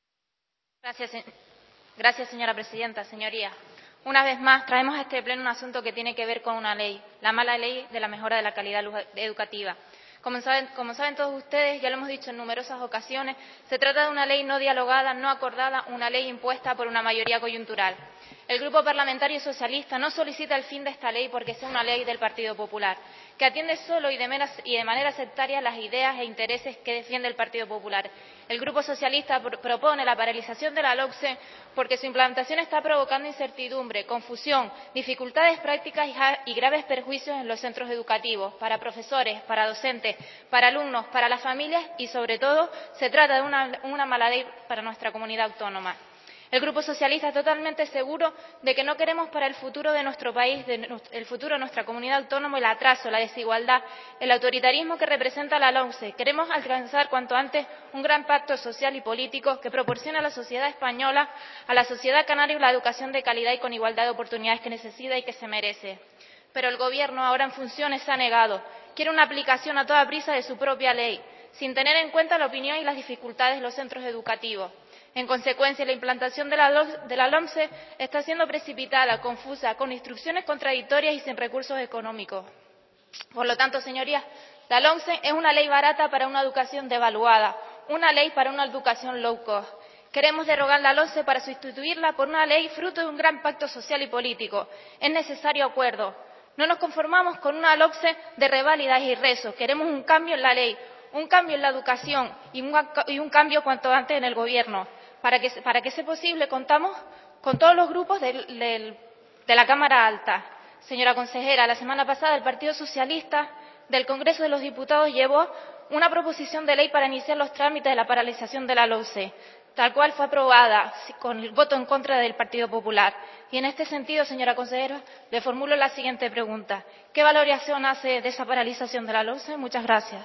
Gracias, gracias señora presidenta. Señorías, una vez más traemos a este pleno un asunto que tiene que ver con una ley, la mala ley de la mejora de la calidad educativa. Como saben, como saben todos ustedes, ya lo hemos dicho en numerosas ocasiones, se trata de una ley no dialogada, no acordada, una ley impuesta por una mayoría coyuntural. El Grupo Parlamentario Socialista no solicita el fin de esta ley porque sea una ley del Partido Popular, que atiende solo y de, menos, y de manera sectaria las ideas e intereses que defiende el Partido Popular. El Grupo Socialista pr propone la paralización de la LOMCE porque su implantación está provocando incertidumbre, confusión, dificultades prácticas y, y graves perjuicios en los centros educativos, para profesores, para docentes, para alumnos, para las familias y, sobre todo, se trata de una, una mala ley para nuestra comunidad autónoma. El Grupo Socialista está totalmente seguro de que no queremos para el futuro de nuestro país, de el futuro de nuestra comunidad autónoma, el atraso, la desigualdad, el autoritarismo que representa la LOMCE. Queremos alcanzar cuanto antes un gran pacto social y político que proporcione a la sociedad española, a la sociedad canaria, la educación de calidad y con igualdad de oportunidades que necesita y que se merece. Pero el Gobierno, ahora en funciones, se ha negado. Quiere una aplicación a toda prisa de su propia ley, sin tener en cuenta la opinión y las dificultades de los centros educativos. En consecuencia, la implantación de la LOMCE está siendo precipitada, confusa, con instrucciones contradictorias y sin recursos económicos. Por lo tanto, señorías, la LOMCE es una ley barata para una educación devaluada, una ley para una educación low cost. Queremos derogar la LOMCE para sustituirla por una ley fruto de un gran pacto social y político. Es necesario acuerdo. No nos conformamos con una LOMCE de reválidas y rezos. Queremos un cambio en la ley, un cambio en la educación y un, y un cambio cuanto antes en el Gobierno. Para que, para que sea posible, contamos con todos los grupos del, del, de la Cámara Alta. Señora consejera, la semana pasada el Partido Socialista del Congreso de los Diputados llevó una proposición de ley para iniciar los trámites de la paralización de la LOMCE, tal cual fue aprobada con el voto en contra del Partido Popular. Y en este sentido, señora consejera, le formulo la siguiente pregunta. ¿Qué valoración hace de esa paralización de la LOMCE? Muchas gracias.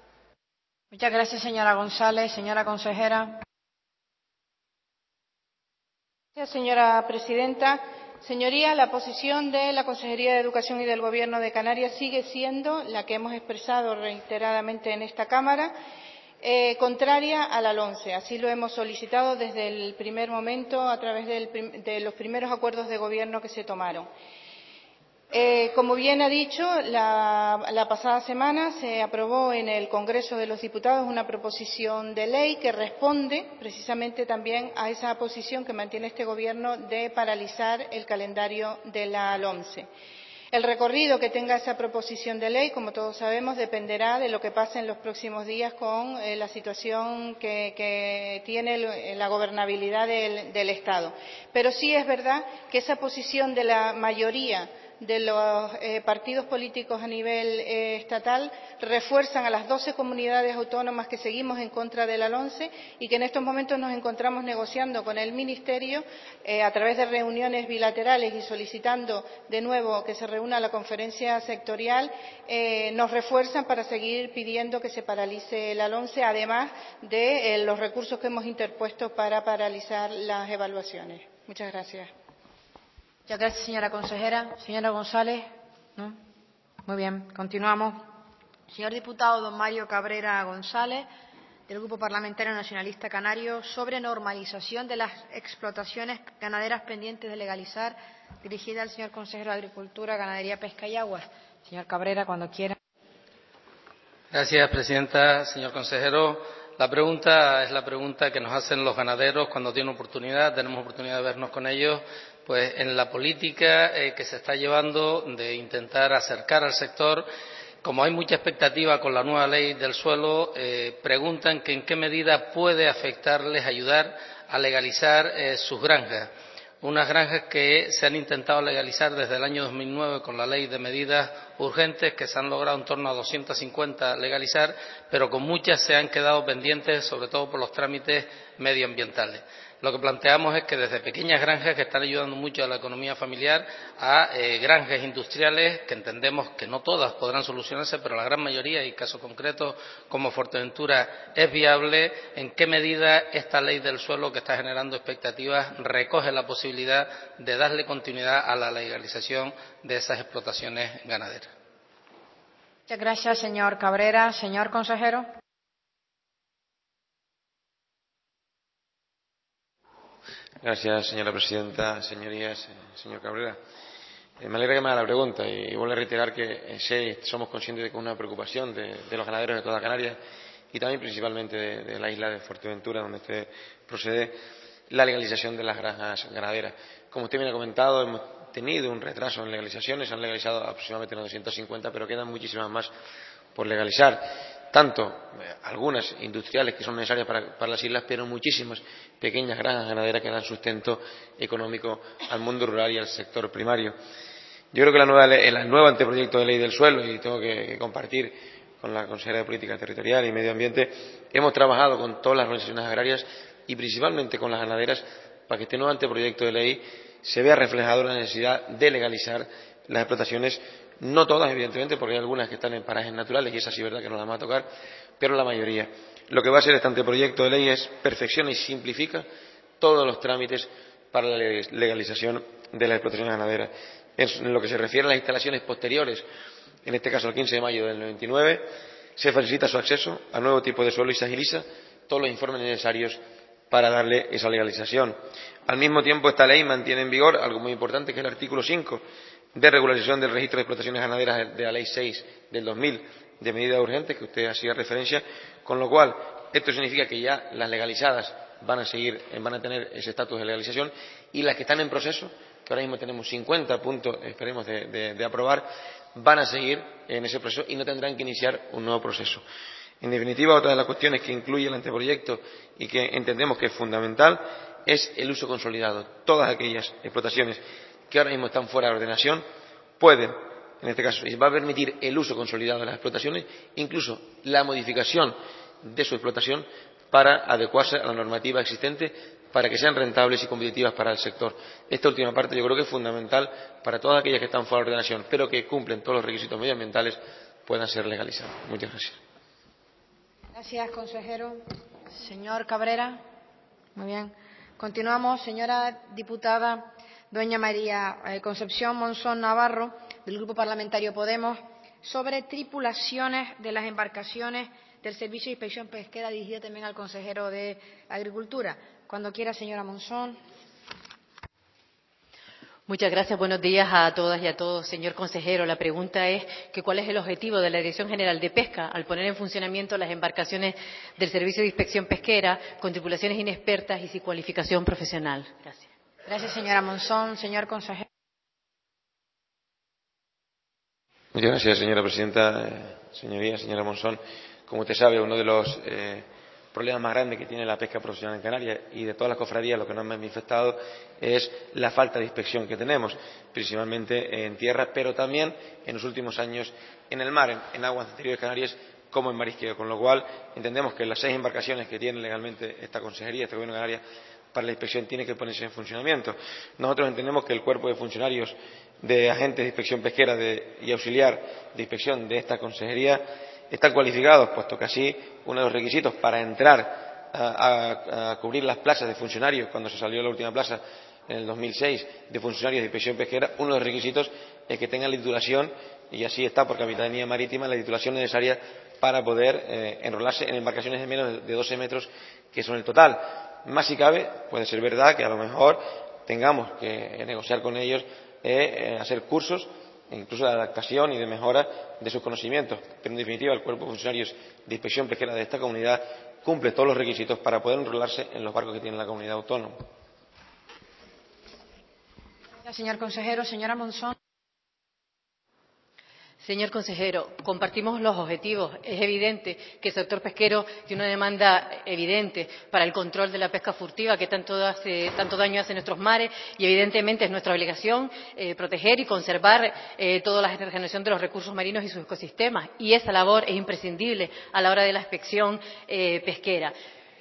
Muchas gracias, señora González. Señora consejera. Gracias, señora presidenta. Señorías, la posición de la Consejería de Educación y del Gobierno de Canarias sigue siendo la que hemos expresado reiteradamente en esta Cámara, eh, contraria a la LOMCE. Así lo hemos solicitado desde el primer momento a través del, de los primeros acuerdos de Gobierno que se tomaron. Eh, como bien ha dicho, la, la pasada semana se aprobó en el Congreso de los Diputados una proposición de ley que responde precisamente también a esa posición que mantiene este Gobierno de paralizar el calendario de la LOMCE. El recorrido que tenga esa proposición de ley, como todos sabemos, dependerá de lo que pase en los próximos días con eh, la situación que, que tiene el, la gobernabilidad del, del Estado. Pero sí es verdad que esa posición de la mayoría de los eh, partidos políticos a nivel eh, estatal refuerzan a las doce comunidades autónomas que seguimos en contra de la LOMCE y que en estos momentos nos encontramos negociando con el Ministerio eh, a través de reuniones bilaterales y solicitando de nuevo que se reúna la conferencia sectorial, eh, nos refuerzan para seguir pidiendo que se paralice la LOMCE, además de eh, los recursos que hemos interpuesto para paralizar las evaluaciones. Muchas gracias. Muchas gracias, señora consejera. Señora González. ¿No? Muy bien, continuamos. Señor diputado don Mario Cabrera González, del Grupo Parlamentario Nacionalista Canario, sobre normalización de las explotaciones ganaderas pendientes de legalizar, dirigida al señor consejero de Agricultura, Ganadería, Pesca y Aguas. Señor Cabrera, cuando quiera. Gracias, presidenta. Señor consejero, la pregunta es la pregunta que nos hacen los ganaderos cuando tienen oportunidad, tenemos oportunidad de vernos con ellos, pues en la política eh, que se está llevando de intentar acercar al sector. Como hay mucha expectativa con la nueva ley del suelo, eh, preguntan que en qué medida puede afectarles, ayudar a legalizar eh, sus granjas. Unas granjas que se han intentado legalizar desde el año dos mil nueve con la ley de medidas urgentes, que se han logrado en torno a doscientas cincuenta legalizar, pero con muchas se han quedado pendientes, sobre todo por los trámites medioambientales. Lo que planteamos es que desde pequeñas granjas que están ayudando mucho a la economía familiar a eh, granjas industriales que entendemos que no todas podrán solucionarse, pero la gran mayoría, y casos concretos como Fuerteventura, es viable. ¿En qué medida esta ley del suelo, que está generando expectativas, recoge la posibilidad de darle continuidad a la legalización de esas explotaciones ganaderas? Muchas gracias, señor Cabrera. Señor consejero. Gracias, señora presidenta. Señorías, señor Cabrera, eh, me alegra que me haga la pregunta y vuelvo a reiterar que eh, sé, somos conscientes de que es una preocupación de, de los ganaderos de toda Canarias y también principalmente de, de la isla de Fuerteventura, donde usted procede, la legalización de las granjas ganaderas. Como usted bien ha comentado, hemos tenido un retraso en legalizaciones, se han legalizado aproximadamente unas doscientas cincuenta, pero quedan muchísimas más por legalizar. Tanto eh, algunas industriales que son necesarias para, para las islas, pero muchísimas pequeñas granjas ganaderas que dan sustento económico al mundo rural y al sector primario. Yo creo que la nueva ley, el nuevo anteproyecto de ley del suelo, y tengo que, que compartir con la consejera de Política Territorial y Medio Ambiente, hemos trabajado con todas las organizaciones agrarias y principalmente con las ganaderas para que este nuevo anteproyecto de ley se vea reflejado la necesidad de legalizar las explotaciones. No todas, evidentemente, porque hay algunas que están en parajes naturales y esas sí es verdad que no las vamos a tocar, pero la mayoría. Lo que va a hacer este anteproyecto de ley es perfecciona y simplifica todos los trámites para la legalización de las explotaciones ganaderas. En lo que se refiere a las instalaciones posteriores, en este caso el quince de mayo del noventa y nueve, se facilita su acceso a nuevo tipo de suelo y se agiliza todos los informes necesarios para darle esa legalización. Al mismo tiempo, esta ley mantiene en vigor algo muy importante, que es el artículo cinco, de regularización del registro de explotaciones ganaderas de la Ley seis del dos mil, de medidas urgentes, que usted hacía referencia, con lo cual esto significa que ya las legalizadas van a seguir, van a tener ese estatus de legalización, y las que están en proceso, que ahora mismo tenemos cincuenta puntos, esperemos, de, de, de aprobar, van a seguir en ese proceso y no tendrán que iniciar un nuevo proceso. En definitiva, otra de las cuestiones que incluye el anteproyecto y que entendemos que es fundamental es el uso consolidado. Todas aquellas explotaciones que ahora mismo están fuera de ordenación pueden, en este caso, va a permitir el uso consolidado de las explotaciones, incluso la modificación de su explotación para adecuarse a la normativa existente, para que sean rentables y competitivas para el sector. Esta última parte yo creo que es fundamental para todas aquellas que están fuera de ordenación, pero que cumplen todos los requisitos medioambientales, puedan ser legalizadas. Muchas gracias. Gracias, consejero. Señor Cabrera. Muy bien. Continuamos. Señora diputada doña María eh, Concepción Monzón Navarro, del Grupo Parlamentario Podemos, sobre tripulaciones de las embarcaciones del Servicio de Inspección Pesquera, dirigida también al consejero de Agricultura. Cuando quiera, señora Monzón. Muchas gracias. Buenos días a todas y a todos. Señor consejero, la pregunta es que cuál es el objetivo de la Dirección General de Pesca al poner en funcionamiento las embarcaciones del Servicio de Inspección Pesquera con tripulaciones inexpertas y sin cualificación profesional. Gracias. Gracias, señora Monzón. Señor consejero. Muchas gracias, señora presidenta. Eh, señoría, señora Monzón, como usted sabe, uno de los eh, problema más grande que tiene la pesca profesional en Canarias y de todas las cofradías lo que nos han manifestado es la falta de inspección que tenemos, principalmente en tierra, pero también en los últimos años en el mar, en, en aguas interiores canarias como en marisqueo, con lo cual entendemos que las seis embarcaciones que tiene legalmente esta consejería, este gobierno de Canarias, para la inspección tiene que ponerse en funcionamiento. Nosotros entendemos que el cuerpo de funcionarios de agentes de inspección pesquera de, y auxiliar de inspección de esta consejería están cualificados, puesto que así uno de los requisitos para entrar a, a, a cubrir las plazas de funcionarios, cuando se salió la última plaza en el dos mil seis de funcionarios de inspección pesquera, uno de los requisitos es que tengan la titulación, y así está por Capitanía Marítima, la titulación necesaria para poder eh, enrolarse en embarcaciones de menos de doce metros, que son el total. Más si cabe, puede ser verdad que a lo mejor tengamos que negociar con ellos, eh, eh, hacer cursos, incluso de adaptación y de mejora de sus conocimientos. Pero en definitiva, el cuerpo de funcionarios de inspección pesquera de esta comunidad cumple todos los requisitos para poder enrolarse en los barcos que tiene la comunidad autónoma. Gracias, señor consejero. Señora Monzón. Señor consejero, compartimos los objetivos. Es evidente que el sector pesquero tiene una demanda evidente para el control de la pesca furtiva que tanto, hace, tanto daño hace en nuestros mares y evidentemente es nuestra obligación eh, proteger y conservar eh, toda la regeneración de los recursos marinos y sus ecosistemas. Y esa labor es imprescindible a la hora de la inspección eh, pesquera.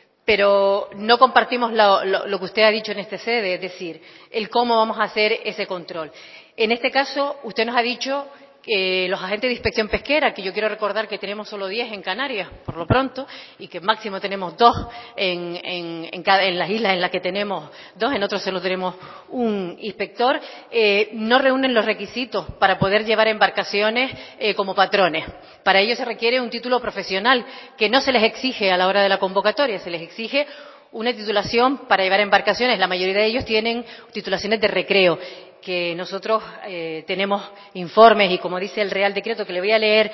Pero no compartimos lo, lo, lo que usted ha dicho en este sede, es decir, el cómo vamos a hacer ese control. En este caso, usted nos ha dicho Eh, los agentes de inspección pesquera, que yo quiero recordar que tenemos solo diez en Canarias, por lo pronto, y que máximo tenemos dos en, en, en, cada, en las islas en las que tenemos dos, en otros solo tenemos un inspector, eh, no reúnen los requisitos para poder llevar embarcaciones eh, como patrones. Para ello se requiere un título profesional que no se les exige a la hora de la convocatoria, se les exige una titulación para llevar embarcaciones. La mayoría de ellos tienen titulaciones de recreo, que nosotros eh, tenemos informes y como dice el Real Decreto, que le voy a leer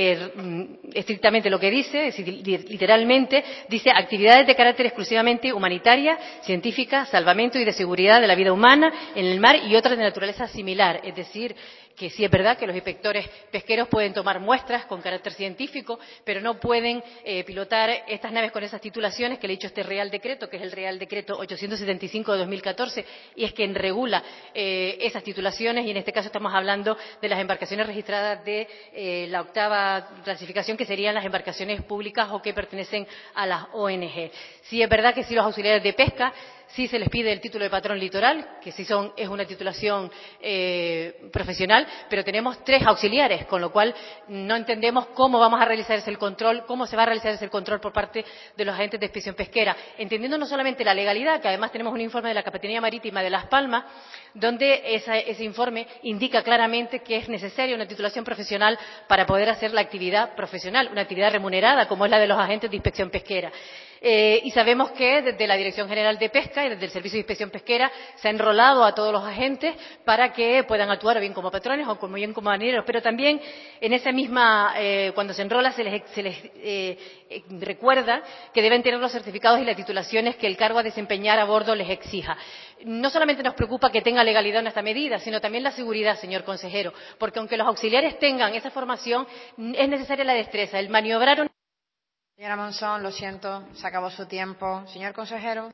eh, estrictamente lo que dice, es decir, literalmente, dice actividades de carácter exclusivamente humanitaria, científica, salvamento y de seguridad de la vida humana en el mar y otras de naturaleza similar. Es decir, que sí es verdad que los inspectores pesqueros pueden tomar muestras con carácter científico, pero no pueden eh, pilotar estas naves con esas titulaciones que le he dicho este Real Decreto, que es el Real Decreto ochocientos setenta y cinco de dos mil catorce, y es quien regula eh, esas titulaciones, y en este caso estamos hablando de las embarcaciones registradas de eh, la octava clasificación, que serían las embarcaciones públicas o que pertenecen a las O N G. Sí es verdad que sí los auxiliares de pesca sí se les pide el título de patrón litoral, que sí son, es una titulación eh, profesional, pero tenemos tres auxiliares, con lo cual no entendemos cómo vamos a realizar ese control, cómo se va a realizar ese control por parte de los agentes de inspección pesquera, entendiendo no solamente la legalidad, que además tenemos un informe de la Capitanía Marítima de Las Palmas, donde esa, ese informe indica claramente que es necesaria una titulación profesional para poder hacer la actividad profesional, una actividad remunerada, como es la de los agentes de inspección pesquera. Eh, y sabemos que desde la Dirección General de Pesca y desde el Servicio de Inspección Pesquera se ha enrolado a todos los agentes para que puedan actuar o bien como patrones o como bien como marineros, pero también en esa misma, eh, cuando se enrola se les, se les eh, eh, recuerda que deben tener los certificados y las titulaciones que el cargo a desempeñar a bordo les exija. No solamente nos preocupa que tenga legalidad en esta medida, sino también la seguridad, señor consejero, porque aunque los auxiliares tengan esa formación, es necesaria la destreza, el maniobrar un... Señora Monzón, lo siento, se acabó su tiempo. Señor consejero.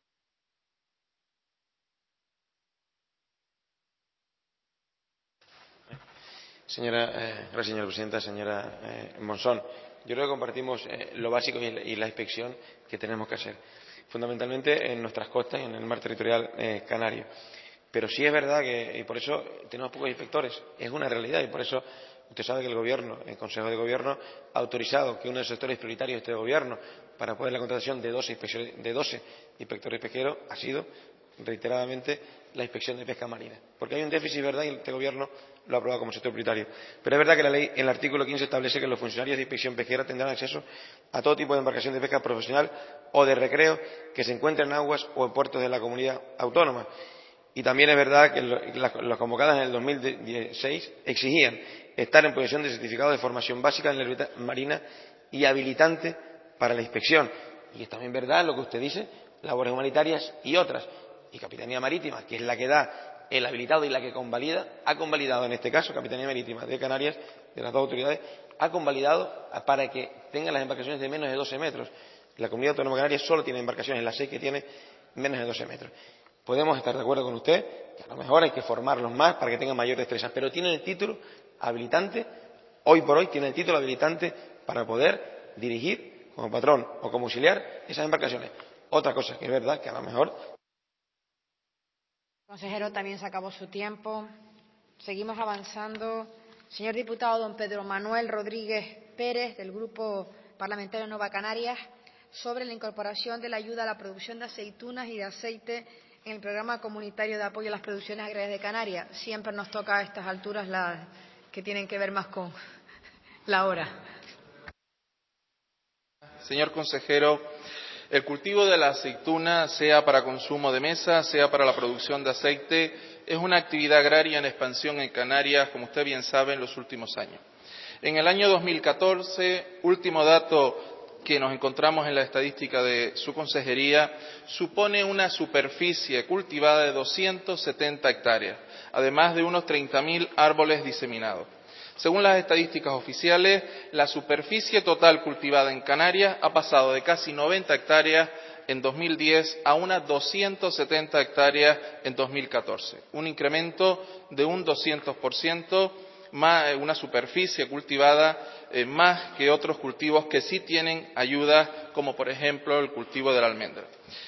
Señora, eh, gracias, señora presidenta. Señora eh, Monzón, yo creo que compartimos eh, lo básico y la, y la inspección que tenemos que hacer, fundamentalmente en nuestras costas y en el mar territorial eh, canario. Pero sí es verdad que, y por eso tenemos pocos inspectores, es una realidad, y por eso usted sabe que el Gobierno, el Consejo de Gobierno, ha autorizado que uno de los sectores prioritarios de este Gobierno para poder la contratación de doce, de doce inspectores pesqueros ha sido reiteradamente la inspección de pesca marina. Porque hay un déficit, ¿verdad?, y este Gobierno lo ha aprobado como sector prioritario. Pero es verdad que la ley, en el artículo quince, establece que los funcionarios de inspección pesquera tendrán acceso a todo tipo de embarcación de pesca profesional o de recreo que se encuentren en aguas o en puertos de la comunidad autónoma. Y también es verdad que las convocadas en el dos mil dieciséis exigían estar en posesión de certificado de formación básica en la libertad marina y habilitante para la inspección. Y es también verdad lo que usted dice, labores humanitarias y otras. Y Capitanía Marítima, que es la que da el habilitado y la que convalida, ha convalidado en este caso, Capitanía Marítima de Canarias, de las dos autoridades, ha convalidado para que tengan las embarcaciones de menos de doce metros. La Comunidad Autónoma de Canarias solo tiene embarcaciones, las seis que tiene, menos de doce metros. Podemos estar de acuerdo con usted que a lo mejor hay que formarlos más para que tengan mayor destreza, pero tienen el título habilitante, hoy por hoy tienen el título habilitante para poder dirigir como patrón o como auxiliar esas embarcaciones. Otra cosa que es verdad que a lo mejor. Consejero, también se acabó su tiempo. Seguimos avanzando. Señor diputado don Pedro Manuel Rodríguez Pérez, del Grupo Parlamentario Nueva Canarias, sobre la incorporación de la ayuda a la producción de aceitunas y de aceite en el programa comunitario de apoyo a las producciones agrarias de Canarias. Siempre nos toca a estas alturas las que tienen que ver más con la hora. Señor consejero, el cultivo de la aceituna, sea para consumo de mesa, sea para la producción de aceite, es una actividad agraria en expansión en Canarias, como usted bien sabe, en los últimos años. En el año dos mil catorce, último dato que nos encontramos en la estadística de su consejería, supone una superficie cultivada de doscientas setenta hectáreas, además de unos treinta mil árboles diseminados. Según las estadísticas oficiales, la superficie total cultivada en Canarias ha pasado de casi noventa hectáreas en dos mil diez a unas doscientas setenta hectáreas en dos mil catorce, un incremento de un doscientos por ciento, más, una superficie cultivada eh, más que otros cultivos que sí tienen ayuda, como por ejemplo el cultivo de la almendra.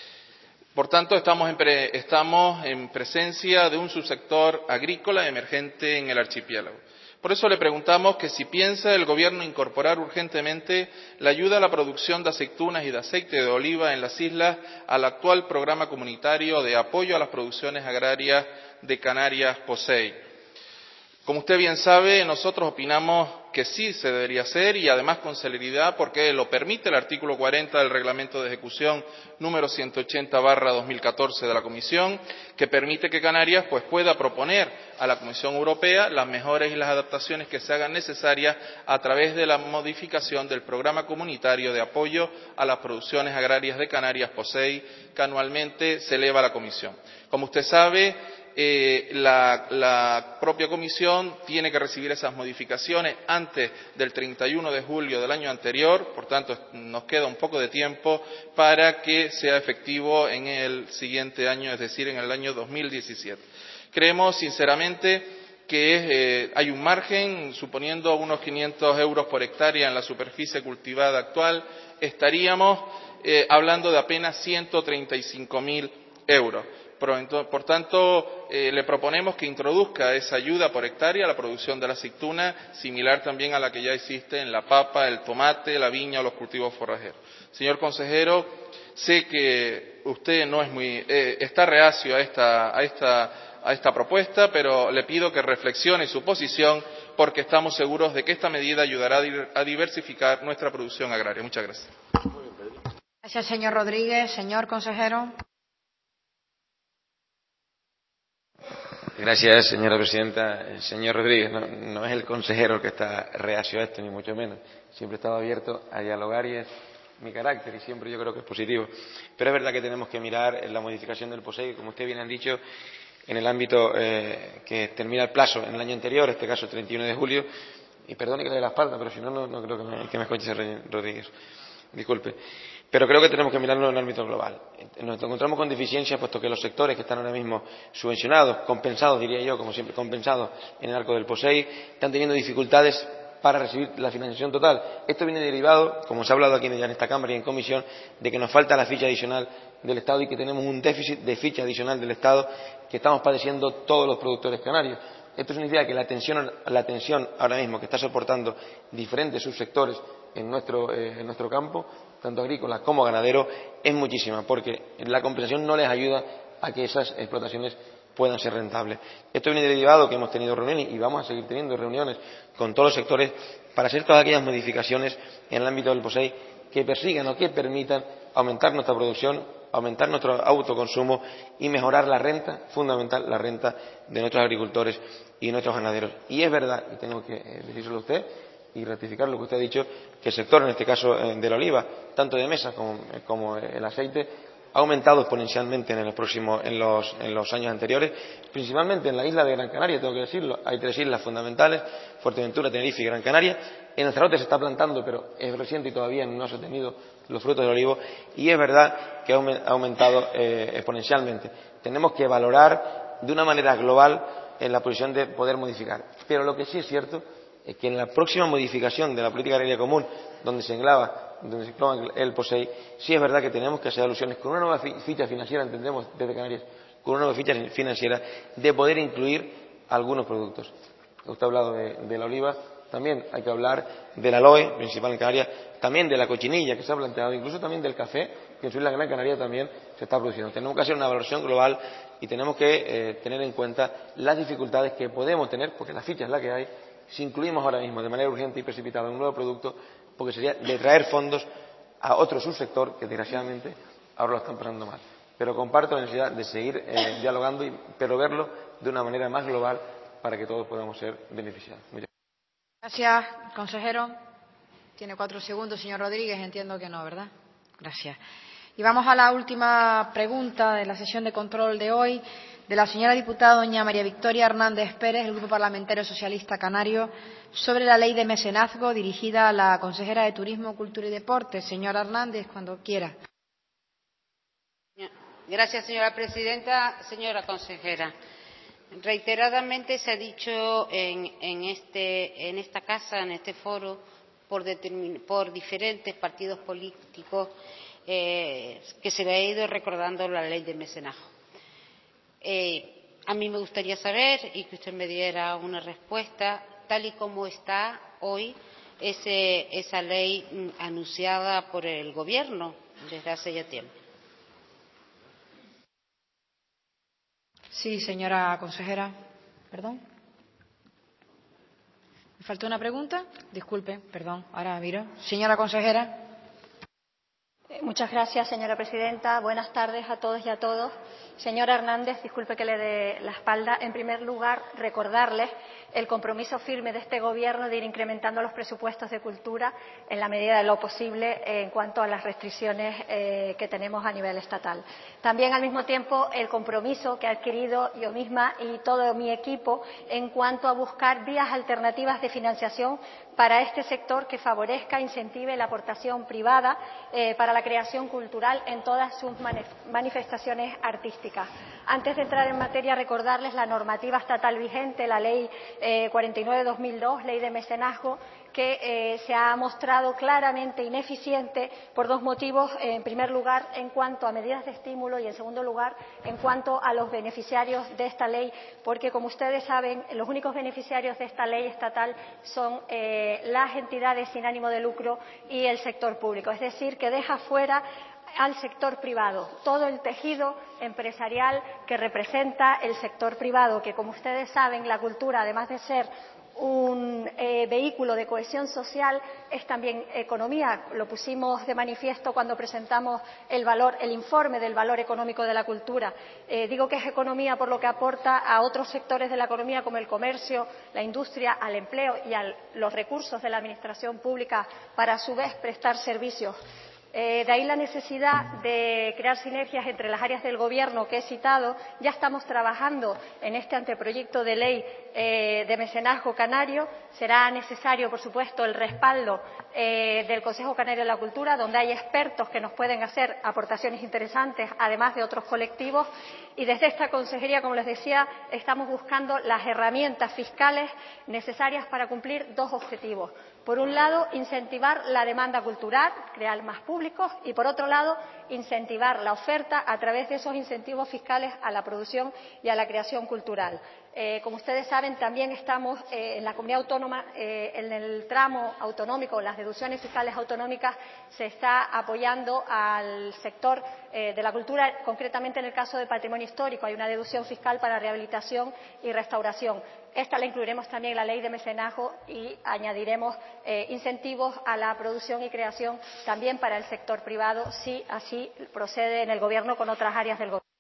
Por tanto, estamos en, pre, estamos en presencia de un subsector agrícola emergente en el archipiélago. Por eso le preguntamos que si piensa el Gobierno incorporar urgentemente la ayuda a la producción de aceitunas y de aceite de oliva en las islas al actual programa comunitario de apoyo a las producciones agrarias de Canarias, POSEI. Como usted bien sabe, nosotros opinamos que sí se debería hacer y además con celeridad porque lo permite el artículo cuarenta del Reglamento de Ejecución número ciento ochenta barra dos mil catorce de la Comisión, que permite que Canarias pues, pueda proponer a la Comisión Europea las mejoras y las adaptaciones que se hagan necesarias a través de la modificación del Programa Comunitario de Apoyo a las Producciones Agrarias de Canarias, POSEI, que anualmente se eleva a la Comisión. Como usted sabe, Eh, la, la propia Comisión tiene que recibir esas modificaciones antes del treinta y uno de julio del año anterior, por tanto nos queda un poco de tiempo para que sea efectivo en el siguiente año, es decir, en el año dos mil diecisiete. Creemos sinceramente que eh, hay un margen, suponiendo unos quinientos euros por hectárea en la superficie cultivada actual, estaríamos eh, hablando de apenas ciento treinta y cinco mil euros. Por tanto, eh, le proponemos que introduzca esa ayuda por hectárea a la producción de la aceituna, similar también a la que ya existe en la papa, el tomate, la viña o los cultivos forrajeros. Señor consejero, sé que usted no es muy, eh, está reacio a esta, a, esta, a esta propuesta, pero le pido que reflexione su posición porque estamos seguros de que esta medida ayudará a diversificar nuestra producción agraria. Muchas gracias. Gracias, señor Rodríguez. Señor consejero. Gracias, señora presidenta. Señor Rodríguez, no, no es el consejero el que está reacio a esto, ni mucho menos. Siempre he estado abierto a dialogar y es mi carácter y siempre yo creo que es positivo. Pero es verdad que tenemos que mirar la modificación del POSEI, como usted bien han dicho, en el ámbito eh, que termina el plazo en el año anterior, en este caso el treinta y uno de julio. Y perdone que le dé la espalda, pero si no, no, no creo que me, que me escuche, señor Rodríguez. Disculpe. Pero creo que tenemos que mirarlo en el ámbito global. Nos encontramos con deficiencias, puesto que los sectores que están ahora mismo subvencionados, compensados, diría yo, como siempre, compensados en el arco del POSEI, están teniendo dificultades para recibir la financiación total. Esto viene derivado, como se ha hablado aquí ya en esta Cámara y en comisión, de que nos falta la ficha adicional del Estado y que tenemos un déficit de ficha adicional del Estado que estamos padeciendo todos los productores canarios. Esto significa que la tensión, la tensión ahora mismo que está soportando diferentes subsectores en nuestro, eh, en nuestro campo, tanto agrícola como ganadero, es muchísima, porque la compensación no les ayuda a que esas explotaciones puedan ser rentables. Esto viene derivado que hemos tenido reuniones y vamos a seguir teniendo reuniones con todos los sectores para hacer todas aquellas modificaciones en el ámbito del POSEI que persigan o que permitan aumentar nuestra producción, aumentar nuestro autoconsumo y mejorar la renta, fundamental, la renta de nuestros agricultores y nuestros ganaderos. Y es verdad, y tengo que decírselo a usted y ratificar lo que usted ha dicho, que el sector, en este caso eh, de la oliva, tanto de mesa como, como el aceite, ha aumentado exponencialmente en, los próximos, en, los, en los años anteriores, principalmente en la isla de Gran Canaria, tengo que decirlo. Hay tres islas fundamentales: Fuerteventura, Tenerife y Gran Canaria. En Lanzarote se está plantando, pero es reciente y todavía no se han tenido los frutos del olivo, y es verdad que ha aumentado eh, exponencialmente. Tenemos que valorar de una manera global en la posición de poder modificar. Pero lo que sí es cierto es que en la próxima modificación de la política agraria común, donde se englaba, donde se engloba el POSEI, sí es verdad que tenemos que hacer alusiones con una nueva ficha financiera, entendemos desde Canarias, con una nueva ficha financiera, de poder incluir algunos productos. Usted ha hablado de, de la oliva, también hay que hablar del aloe, principal en Canarias, también de la cochinilla que se ha planteado, incluso también del café, que en su isla Gran Canaria también se está produciendo. Tenemos que hacer una valoración global y tenemos que eh, tener en cuenta las dificultades que podemos tener, porque la ficha es la que hay, si incluimos ahora mismo de manera urgente y precipitada un nuevo producto, porque sería de traer fondos a otro subsector que desgraciadamente ahora lo están pasando mal. Pero comparto la necesidad de seguir eh, dialogando, y, pero verlo de una manera más global para que todos podamos ser beneficiados. Muchas gracias, consejero. Tiene cuatro segundos, señor Rodríguez. Entiendo que no, ¿verdad? Gracias. Y vamos a la última pregunta de la sesión de control de hoy, de la señora diputada doña María Victoria Hernández Pérez, del Grupo Parlamentario Socialista Canario, sobre la ley de mecenazgo, dirigida a la consejera de Turismo, Cultura y Deportes. Señora Hernández, cuando quiera. Gracias, señora presidenta. Señora consejera, reiteradamente se ha dicho en, en, este, en esta casa, en este foro, por, por diferentes partidos políticos, eh, que se le ha ido recordando la ley de mecenazgo. Eh, a mí me gustaría saber, y que usted me diera una respuesta, tal y como está hoy ese, esa ley anunciada por el Gobierno desde hace ya tiempo. Sí, señora consejera. ¿Perdón? ¿Me faltó una pregunta? Disculpe, perdón. Ahora miro. Señora consejera. Muchas gracias, señora presidenta. Buenas tardes a todos y a todos. Señora Hernández, disculpe que le dé la espalda. En primer lugar, recordarles el compromiso firme de este Gobierno de ir incrementando los presupuestos de cultura en la medida de lo posible en cuanto a las restricciones eh, que tenemos a nivel estatal. También, al mismo tiempo, el compromiso que he adquirido yo misma y todo mi equipo en cuanto a buscar vías alternativas de financiación para este sector que favorezca e incentive la aportación privada eh, para la creación cultural en todas sus manifestaciones artísticas. Antes de entrar en materia, recordarles la normativa estatal vigente, la Ley eh, cuarenta y nueve barra dos mil dos, Ley de Mecenazgo, que eh, se ha mostrado claramente ineficiente por dos motivos. En primer lugar, en cuanto a medidas de estímulo, y en segundo lugar, en cuanto a los beneficiarios de esta ley, porque, como ustedes saben, los únicos beneficiarios de esta ley estatal son eh, las entidades sin ánimo de lucro y el sector público. Es decir, que deja fuera al sector privado, todo el tejido empresarial que representa el sector privado, que, como ustedes saben, la cultura, además de ser un eh, vehículo de cohesión social, es también economía. Lo pusimos de manifiesto cuando presentamos el, valor, el informe del valor económico de la cultura. Eh, digo que es economía por lo que aporta a otros sectores de la economía, como el comercio, la industria, al empleo y a los recursos de la administración pública para, a su vez, prestar servicios. Eh, de ahí la necesidad de crear sinergias entre las áreas del Gobierno que he citado. Ya estamos trabajando en este anteproyecto de ley eh, de mecenazgo canario. Será necesario, por supuesto, el respaldo eh, del Consejo Canario de la Cultura, donde hay expertos que nos pueden hacer aportaciones interesantes, además de otros colectivos. Y desde esta consejería, como les decía, estamos buscando las herramientas fiscales necesarias para cumplir dos objetivos. Por un lado, incentivar la demanda cultural, crear más públicos, y por otro lado, incentivar la oferta a través de esos incentivos fiscales a la producción y a la creación cultural. Eh, como ustedes saben, también estamos eh, en la comunidad autónoma, eh, en el tramo autonómico, las deducciones fiscales autonómicas, se está apoyando al sector eh, de la cultura, concretamente en el caso del patrimonio histórico. Hay una deducción fiscal para rehabilitación y restauración. Esta la incluiremos también en la ley de mecenazgo y añadiremos eh, incentivos a la producción y creación también para el sector privado, si así procede en el Gobierno con otras áreas del Gobierno.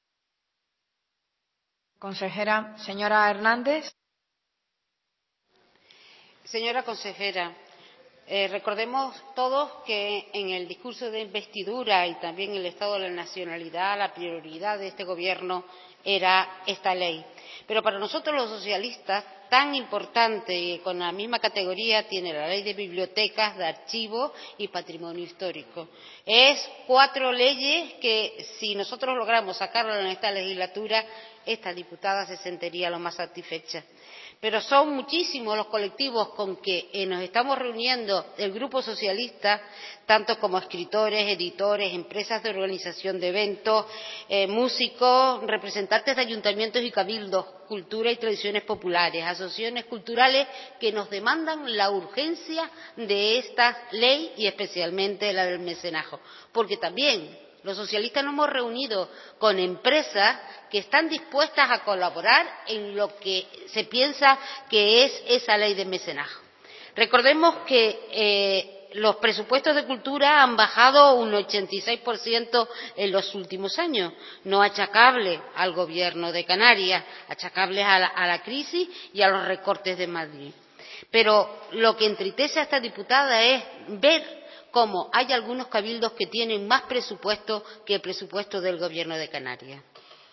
Consejera, señora Hernández. Señora consejera, Eh, recordemos todos que en el discurso de investidura y también en el Estado de la Nacionalidad la prioridad de este Gobierno era esta ley. Pero para nosotros los socialistas, tan importante y con la misma categoría tiene la ley de bibliotecas, de archivos y patrimonio histórico. Es cuatro leyes que, si nosotros logramos sacarlas en esta legislatura, esta diputada se sentiría lo más satisfecha. Pero son muchísimos los colectivos con que eh, nos estamos reuniendo el Grupo Socialista, tanto como escritores, editores, empresas de organización de eventos, eh, músicos, representantes de ayuntamientos y cabildos, cultura y tradiciones populares, asociaciones culturales que nos demandan la urgencia de esta ley y especialmente la del mecenazgo. Porque también los socialistas nos hemos reunido con empresas que están dispuestas a colaborar en lo que se piensa que es esa ley de mecenazgo. Recordemos que eh, los presupuestos de cultura han bajado un ochenta y seis por ciento en los últimos años, no achacable al Gobierno de Canarias, achacable a la, a la crisis y a los recortes de Madrid. Pero lo que entristece a esta diputada es ver cómo hay algunos cabildos que tienen más presupuesto que el presupuesto del Gobierno de Canarias.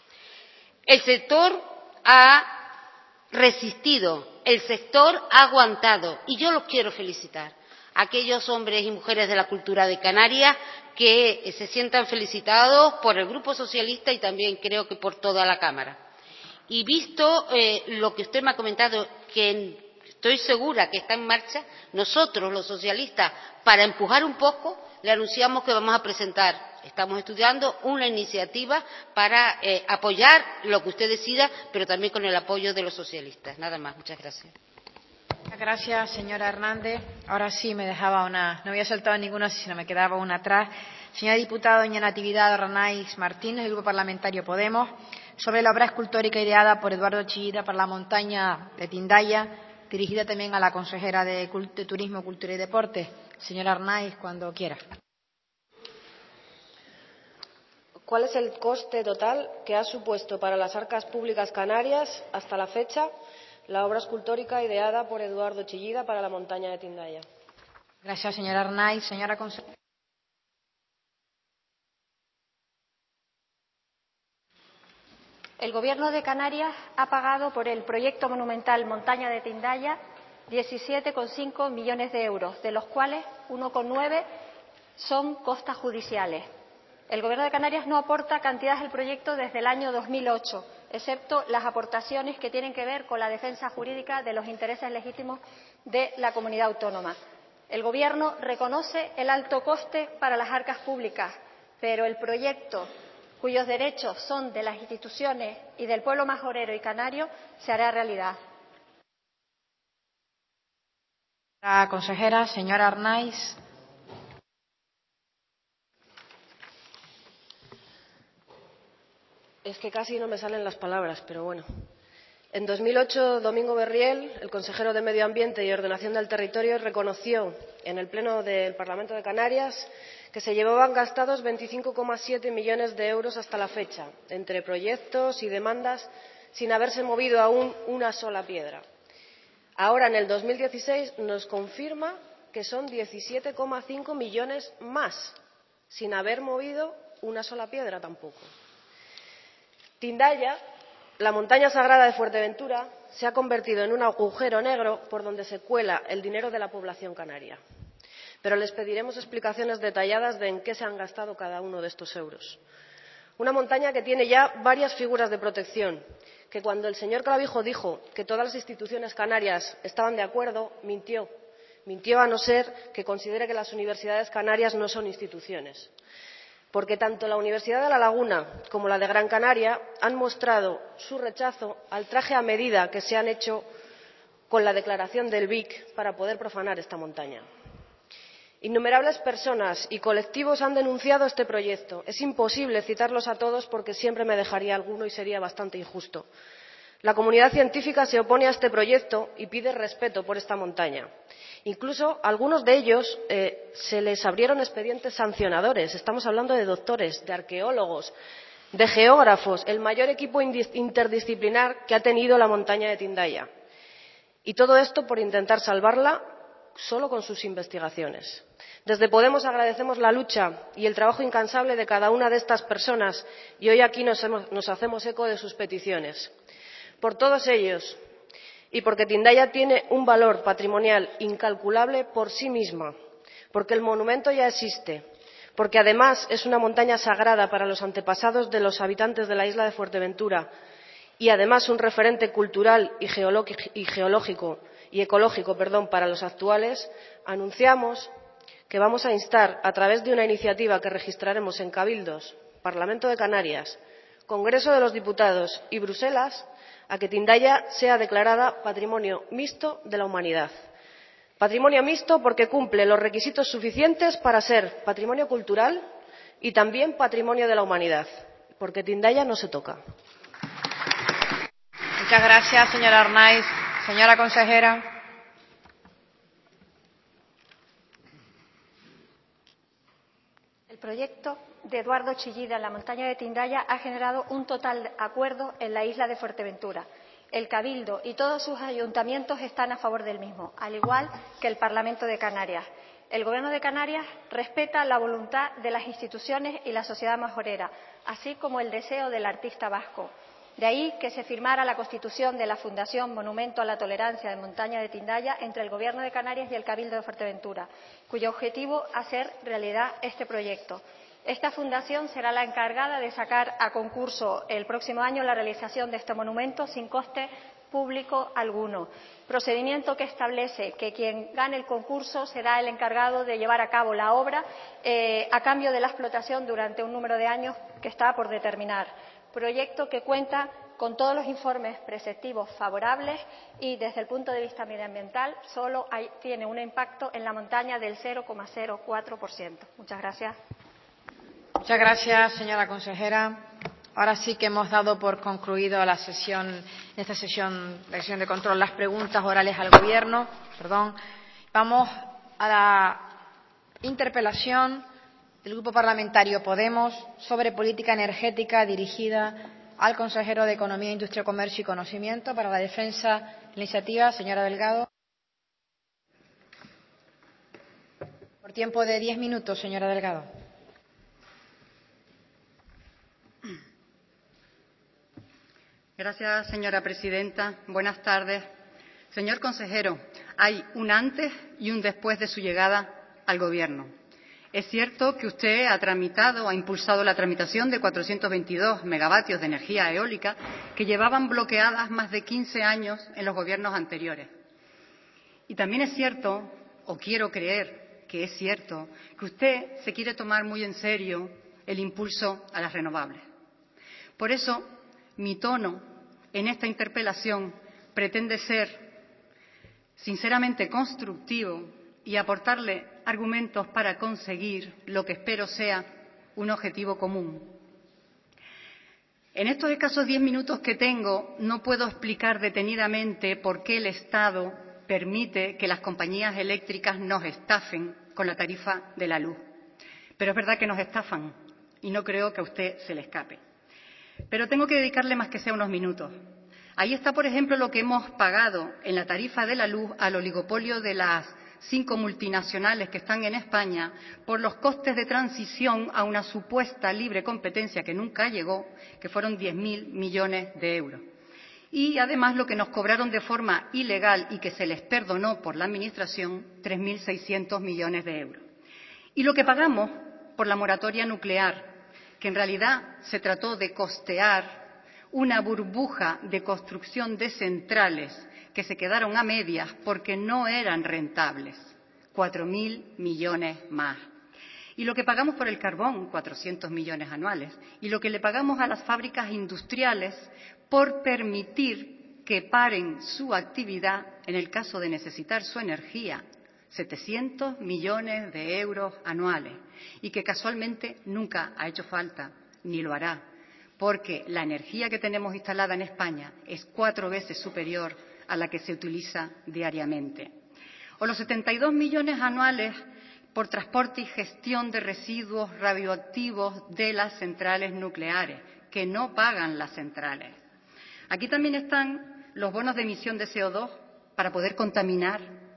El sector ha resistido, el sector ha aguantado y yo los quiero felicitar a aquellos hombres y mujeres de la cultura de Canarias que se sientan felicitados por el Grupo Socialista y también creo que por toda la Cámara. Y visto eh, lo que usted me ha comentado, que estoy segura que está en marcha, nosotros los socialistas, para empujar un poco, le anunciamos que vamos a presentar, estamos estudiando una iniciativa para eh, apoyar lo que usted decida, pero también con el apoyo de los socialistas. Nada más, muchas gracias. Gracias, señora Hernández. Ahora sí me dejaba una, no había saltado ninguna, sino me quedaba una atrás. Señora diputada doña Natividad Ranaiz Martínez, del Grupo Parlamentario Podemos, sobre la obra escultórica ideada por Eduardo Chillida para la montaña de Tindaya, dirigida también a la consejera de, de Turismo, Cultura y Deporte. Señora Arnaiz, cuando quiera. ¿Cuál es el coste total que ha supuesto para las arcas públicas canarias hasta la fecha la obra escultórica ideada por Eduardo Chillida para la montaña de Tindaya? Gracias, señora Arnaiz. Señora consejera. El Gobierno de Canarias ha pagado por el proyecto monumental Montaña de Tindaya diecisiete coma cinco millones de euros, de los cuales uno coma nueve son costas judiciales. El Gobierno de Canarias no aporta cantidades al proyecto desde el año dos mil ocho, excepto las aportaciones que tienen que ver con la defensa jurídica de los intereses legítimos de la comunidad autónoma. El Gobierno reconoce el alto coste para las arcas públicas, pero el proyecto, cuyos derechos son de las instituciones y del pueblo majorero y canario, se hará realidad. La consejera, señora Arnaiz. Es que casi no me salen las palabras, pero bueno. En dos mil ocho, Domingo Berriel, el consejero de Medio Ambiente y Ordenación del Territorio, reconoció en el Pleno del Parlamento de Canarias que se llevaban gastados veinticinco coma siete millones de euros hasta la fecha, entre proyectos y demandas, sin haberse movido aún una sola piedra. Ahora, en el dos mil dieciséis, nos confirma que son diecisiete coma cinco millones más, sin haber movido una sola piedra tampoco. Tindaya, la montaña sagrada de Fuerteventura, se ha convertido en un agujero negro por donde se cuela el dinero de la población canaria. Pero les pediremos explicaciones detalladas de en qué se han gastado cada uno de estos euros. Una montaña que tiene ya varias figuras de protección, que cuando el señor Clavijo dijo que todas las instituciones canarias estaban de acuerdo, mintió. Mintió a no ser que considere que las universidades canarias no son instituciones. Porque tanto la Universidad de La Laguna como la de Gran Canaria han mostrado su rechazo al traje a medida que se han hecho con la declaración del B I C para poder profanar esta montaña. Innumerables personas y colectivos han denunciado este proyecto. Es imposible citarlos a todos porque siempre me dejaría alguno y sería bastante injusto. La comunidad científica se opone a este proyecto y pide respeto por esta montaña. Incluso a algunos de ellos eh, se les abrieron expedientes sancionadores. Estamos hablando de doctores, de arqueólogos, de geógrafos, el mayor equipo interdisciplinar que ha tenido la montaña de Tindaya. Y todo esto por intentar salvarla solo con sus investigaciones. Desde Podemos agradecemos la lucha y el trabajo incansable de cada una de estas personas y hoy aquí nos, hemos, nos hacemos eco de sus peticiones. Por todos ellos y porque Tindaya tiene un valor patrimonial incalculable por sí misma, porque el monumento ya existe, porque además es una montaña sagrada para los antepasados de los habitantes de la isla de Fuerteventura y además un referente cultural y geológico y ecológico, perdón, para los actuales, anunciamos que vamos a instar, a través de una iniciativa que registraremos en Cabildos, Parlamento de Canarias, Congreso de los Diputados y Bruselas, a que Tindaya sea declarada Patrimonio Mixto de la Humanidad. Patrimonio mixto porque cumple los requisitos suficientes para ser patrimonio cultural y también patrimonio de la humanidad, porque Tindaya no se toca. Muchas gracias, señora Arnaiz. Señora consejera. El proyecto de Eduardo Chillida en la montaña de Tindaya ha generado un total acuerdo en la isla de Fuerteventura. El Cabildo y todos sus ayuntamientos están a favor del mismo, al igual que el Parlamento de Canarias. El Gobierno de Canarias respeta la voluntad de las instituciones y la sociedad majorera, así como el deseo del artista vasco. De ahí que se firmara la constitución de la Fundación Monumento a la Tolerancia de Montaña de Tindaya entre el Gobierno de Canarias y el Cabildo de Fuerteventura, cuyo objetivo es hacer realidad este proyecto. Esta fundación será la encargada de sacar a concurso el próximo año la realización de este monumento sin coste público alguno, procedimiento que establece que quien gane el concurso será el encargado de llevar a cabo la obra eh, a cambio de la explotación durante un número de años que está por determinar. Proyecto que cuenta con todos los informes preceptivos favorables y desde el punto de vista medioambiental solo hay, tiene un impacto en la montaña del cero coma cero cuatro por ciento. Muchas gracias. Muchas gracias, señora consejera. Ahora sí que hemos dado por concluido la sesión, en esta sesión, la sesión de control, las preguntas orales al Gobierno. Perdón. Vamos a la interpelación del Grupo Parlamentario Podemos sobre política energética dirigida al consejero de Economía, Industria, Comercio y Conocimiento para la defensa de la iniciativa, señora Delgado. Por tiempo de diez minutos, señora Delgado. Gracias, señora presidenta. Buenas tardes. Señor consejero, hay un antes y un después de su llegada al Gobierno. Es cierto que usted ha tramitado, ha impulsado la tramitación de cuatrocientos veintidós megavatios de energía eólica que llevaban bloqueadas más de quince años en los gobiernos anteriores. Y también es cierto, o quiero creer que es cierto, que usted se quiere tomar muy en serio el impulso a las renovables. Por eso, mi tono en esta interpelación pretende ser sinceramente constructivo y aportarle argumentos para conseguir lo que espero sea un objetivo común. En estos escasos diez minutos que tengo no puedo explicar detenidamente por qué el Estado permite que las compañías eléctricas nos estafen con la tarifa de la luz. Pero es verdad que nos estafan y no creo que a usted se le escape. Pero tengo que dedicarle más que sea unos minutos. Ahí está, por ejemplo, lo que hemos pagado en la tarifa de la luz al oligopolio de las cinco multinacionales que están en España por los costes de transición a una supuesta libre competencia que nunca llegó, que fueron diez mil millones de euros. Y además lo que nos cobraron de forma ilegal y que se les perdonó por la Administración, tres mil seiscientos millones de euros. Y lo que pagamos por la moratoria nuclear, que en realidad se trató de costear una burbuja de construcción de centrales que se quedaron a medias porque no eran rentables, cuatro mil millones más. Y lo que pagamos por el carbón, cuatrocientos millones anuales. Y lo que le pagamos a las fábricas industriales por permitir que paren su actividad en el caso de necesitar su energía, setecientos millones de euros anuales. Y que casualmente nunca ha hecho falta, ni lo hará, porque la energía que tenemos instalada en España es cuatro veces superior a la que se utiliza diariamente. O los setenta y dos millones anuales por transporte y gestión de residuos radioactivos de las centrales nucleares, que no pagan las centrales. Aquí también están los bonos de emisión de C O dos para poder contaminar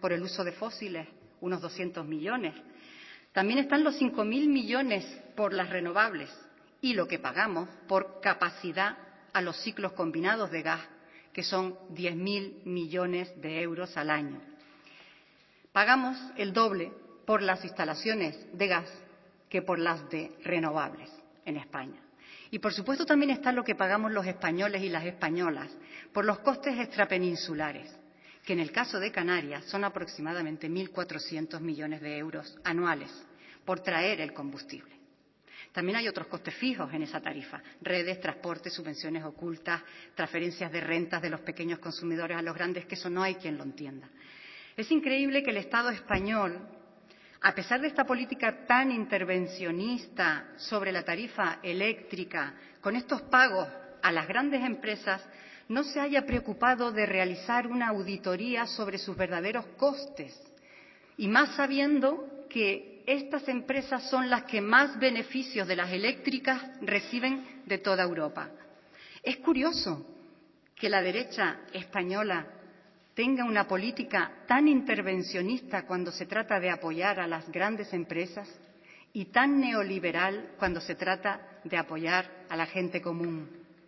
por el uso de fósiles, unos doscientos millones. También están los cinco mil millones por las renovables y lo que pagamos por capacidad a los ciclos combinados de gas, que son diez mil millones de euros al año. Pagamos el doble por las instalaciones de gas que por las de renovables en España. Y, por supuesto, también está lo que pagamos los españoles y las españolas por los costes extrapeninsulares, que en el caso de Canarias son aproximadamente mil cuatrocientos millones de euros anuales por traer el combustible. También hay otros costes fijos en esa tarifa: redes, transporte, subvenciones ocultas, transferencias de rentas de los pequeños consumidores a los grandes, que eso no hay quien lo entienda. Es increíble que el Estado español, a pesar de esta política tan intervencionista sobre la tarifa eléctrica, con estos pagos a las grandes empresas, no se haya preocupado de realizar una auditoría sobre sus verdaderos costes, y más sabiendo que estas empresas son las que más beneficios de las eléctricas reciben de toda Europa. Es curioso que la derecha española tenga una política tan intervencionista cuando se trata de apoyar a las grandes empresas y tan neoliberal cuando se trata de apoyar a la gente común.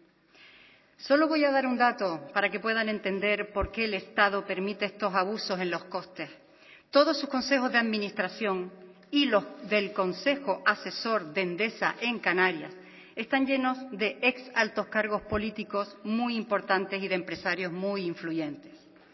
Solo voy a dar un dato para que puedan entender por qué el Estado permite estos abusos en los costes. Todos sus consejos de administración y los del Consejo Asesor de Endesa en Canarias están llenos de ex altos cargos políticos muy importantes y de empresarios muy influyentes.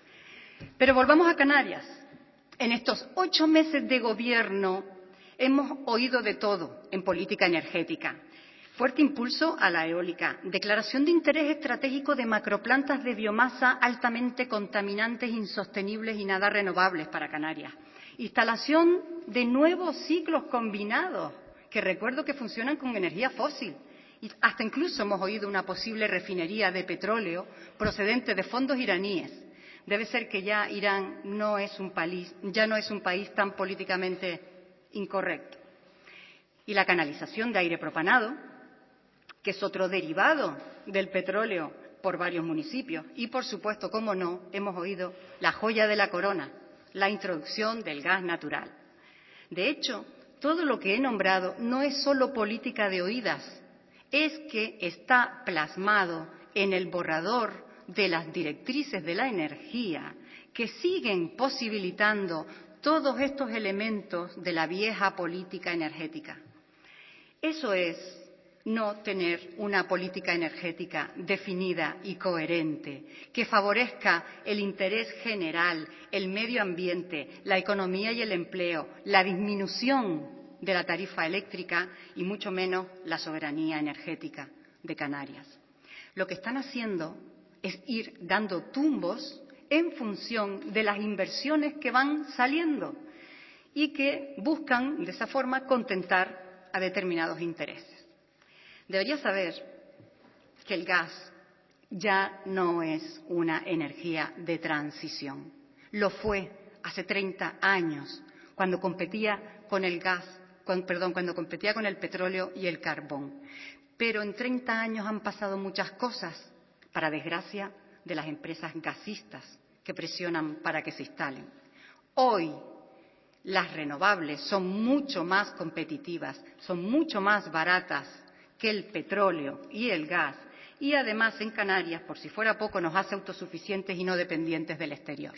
Pero volvamos a Canarias. En estos ocho meses de gobierno hemos oído de todo en política energética. Fuerte impulso a la eólica, declaración de interés estratégico de macroplantas de biomasa altamente contaminantes, insostenibles y nada renovables para Canarias. Instalación de nuevos ciclos combinados, que recuerdo que funcionan con energía fósil. Y hasta incluso hemos oído una posible refinería de petróleo procedente de fondos iraníes. Debe ser que ya Irán no es un país, ya no es un país tan políticamente incorrecto. Y la canalización de aire propanado, que es otro derivado del petróleo por varios municipios. Y, por supuesto, cómo no, hemos oído la joya de la corona, la introducción del gas natural. De hecho, todo lo que he nombrado no es solo política de oídas, es que está plasmado en el borrador de las directrices de la energía, que siguen posibilitando todos estos elementos de la vieja política energética. Eso es no tener una política energética definida y coherente, que favorezca el interés general, el medio ambiente, la economía y el empleo, la disminución de la tarifa eléctrica y mucho menos la soberanía energética de Canarias. Lo que están haciendo es ir dando tumbos en función de las inversiones que van saliendo y que buscan, de esa forma, contentar a determinados intereses. Debería saber que el gas ya no es una energía de transición. Lo fue hace treinta años, cuando competía con el gas, con, perdón, cuando competía con el petróleo y el carbón. Pero en treinta años han pasado muchas cosas, para desgracia de las empresas gasistas que presionan para que se instalen. Hoy las renovables son mucho más competitivas, son mucho más baratas que el petróleo y el gas, y además en Canarias, por si fuera poco, nos hace autosuficientes y no dependientes del exterior.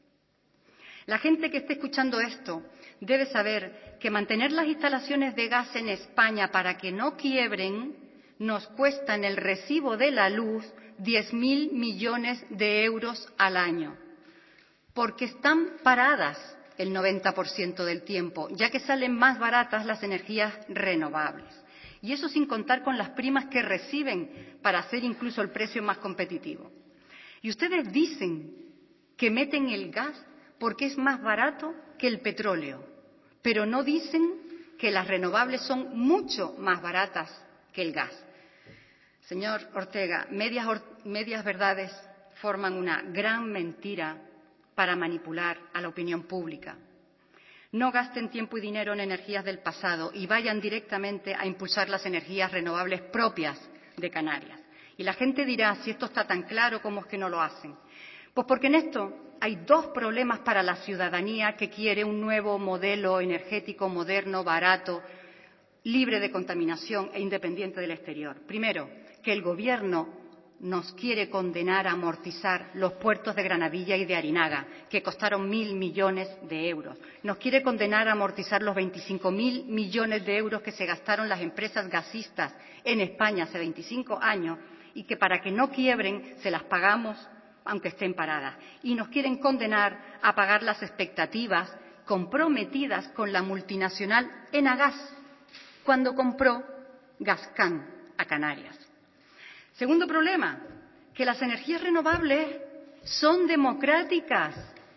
La gente que esté escuchando esto debe saber que mantener las instalaciones de gas en España para que no quiebren nos cuesta en el recibo de la luz diez mil millones de euros al año, porque están paradas el noventa por ciento del tiempo, ya que salen más baratas las energías renovables. Y eso sin contar con las primas que reciben para hacer incluso el precio más competitivo. Y ustedes dicen que meten el gas porque es más barato que el petróleo, pero no dicen que las renovables son mucho más baratas que el gas. Señor Ortega, medias, or, medias verdades forman una gran mentira para manipular a la opinión pública. No gasten tiempo y dinero en energías del pasado y vayan directamente a impulsar las energías renovables propias de Canarias. Y la gente dirá, si esto está tan claro, ¿cómo es que no lo hacen? Pues porque en esto hay dos problemas para la ciudadanía que quiere un nuevo modelo energético moderno, barato, libre de contaminación e independiente del exterior. Primero, que el Gobierno nos quiere condenar a amortizar los puertos de Granadilla y de Arinaga, que costaron mil millones de euros. Nos quiere condenar a amortizar los veinticinco mil millones de euros que se gastaron las empresas gasistas en España hace veinticinco años y que para que no quiebren se las pagamos aunque estén paradas. Y nos quieren condenar a pagar las expectativas comprometidas con la multinacional Enagas cuando compró Gascan a Canarias. Segundo problema, que las energías renovables son democráticas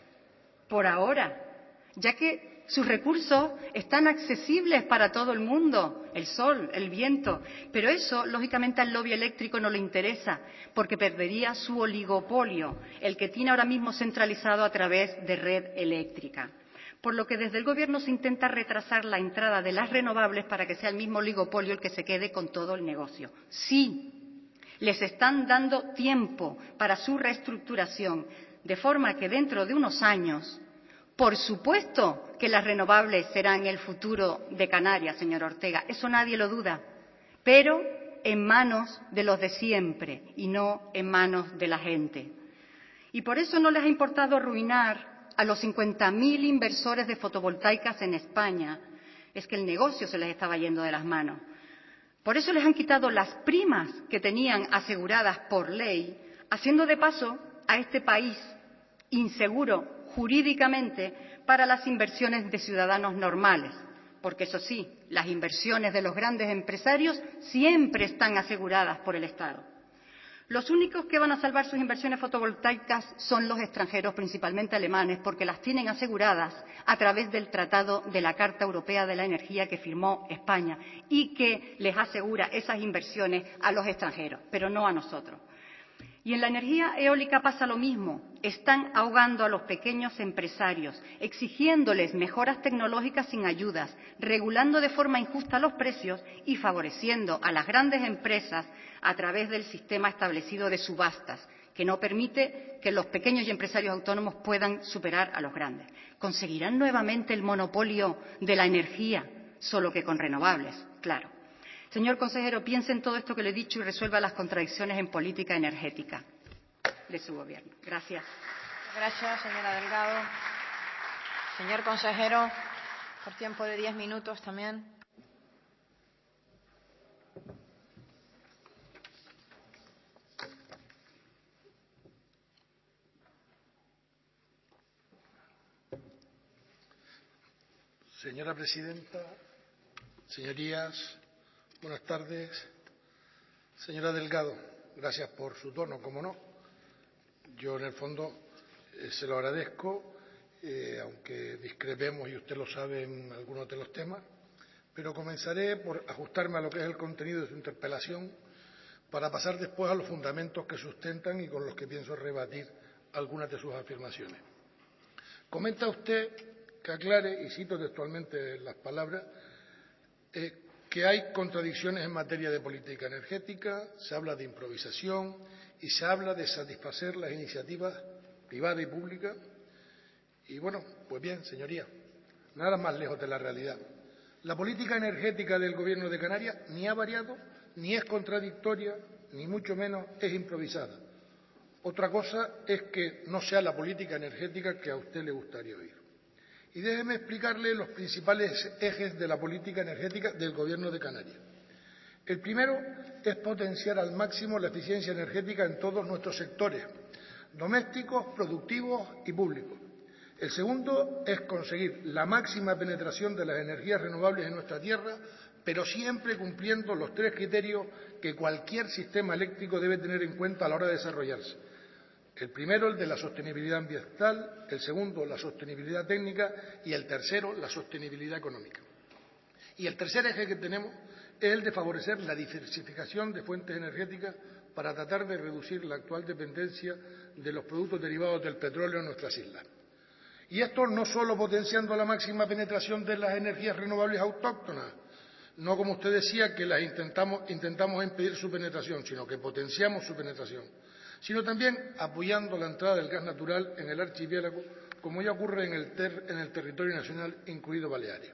por ahora, ya que sus recursos están accesibles para todo el mundo, el sol, el viento, pero eso, lógicamente, al lobby eléctrico no le interesa, porque perdería su oligopolio, el que tiene ahora mismo centralizado a través de red eléctrica. Por lo que desde el Gobierno se intenta retrasar la entrada de las renovables para que sea el mismo oligopolio el que se quede con todo el negocio. Sí, les están dando tiempo para su reestructuración, de forma que dentro de unos años, por supuesto que las renovables serán el futuro de Canarias, señor Ortega, eso nadie lo duda, pero en manos de los de siempre y no en manos de la gente. Y por eso no les ha importado arruinar a los cincuenta mil inversores de fotovoltaicas en España, es que el negocio se les estaba yendo de las manos. Por eso les han quitado las primas que tenían aseguradas por ley, haciendo de paso a este país inseguro jurídicamente para las inversiones de ciudadanos normales, porque eso sí, las inversiones de los grandes empresarios siempre están aseguradas por el Estado. Los únicos que van a salvar sus inversiones fotovoltaicas son los extranjeros, principalmente alemanes, porque las tienen aseguradas a través del Tratado de la Carta Europea de la Energía que firmó España y que les asegura esas inversiones a los extranjeros, pero no a nosotros. Y en la energía eólica pasa lo mismo. Están ahogando a los pequeños empresarios, exigiéndoles mejoras tecnológicas sin ayudas, regulando de forma injusta los precios y favoreciendo a las grandes empresas a través del sistema establecido de subastas, que no permite que los pequeños y empresarios autónomos puedan superar a los grandes. Conseguirán nuevamente el monopolio de la energía, solo que con renovables, claro. Señor consejero, piense en todo esto que le he dicho y resuelva las contradicciones en política energética de su Gobierno. Gracias. Gracias, señora Delgado. Señor consejero, por tiempo de diez minutos también. Señora presidenta, señorías, buenas tardes. Señora Delgado, gracias por su tono, cómo no. Yo, en el fondo, eh, se lo agradezco, eh, aunque discrepemos, y usted lo sabe, en algunos de los temas, pero comenzaré por ajustarme a lo que es el contenido de su interpelación para pasar después a los fundamentos que sustentan y con los que pienso rebatir algunas de sus afirmaciones. Comenta usted que aclare, y cito textualmente las palabras, eh, que hay contradicciones en materia de política energética, se habla de improvisación y se habla de satisfacer las iniciativas privadas y públicas. Y bueno, pues bien, señoría, nada más lejos de la realidad. La política energética del Gobierno de Canarias ni ha variado, ni es contradictoria, ni mucho menos es improvisada. Otra cosa es que no sea la política energética que a usted le gustaría oír. Y déjeme explicarle los principales ejes de la política energética del Gobierno de Canarias. El primero es potenciar al máximo la eficiencia energética en todos nuestros sectores, domésticos, productivos y públicos. El segundo es conseguir la máxima penetración de las energías renovables en nuestra tierra, pero siempre cumpliendo los tres criterios que cualquier sistema eléctrico debe tener en cuenta a la hora de desarrollarse. El primero, el de la sostenibilidad ambiental, el segundo, la sostenibilidad técnica y el tercero, la sostenibilidad económica. Y el tercer eje que tenemos es el de favorecer la diversificación de fuentes energéticas para tratar de reducir la actual dependencia de los productos derivados del petróleo en nuestras islas. Y esto no solo potenciando la máxima penetración de las energías renovables autóctonas, no como usted decía que las intentamos, intentamos impedir su penetración, sino que potenciamos su penetración, sino también apoyando la entrada del gas natural en el archipiélago, como ya ocurre en el, ter en el territorio nacional, incluido Baleares.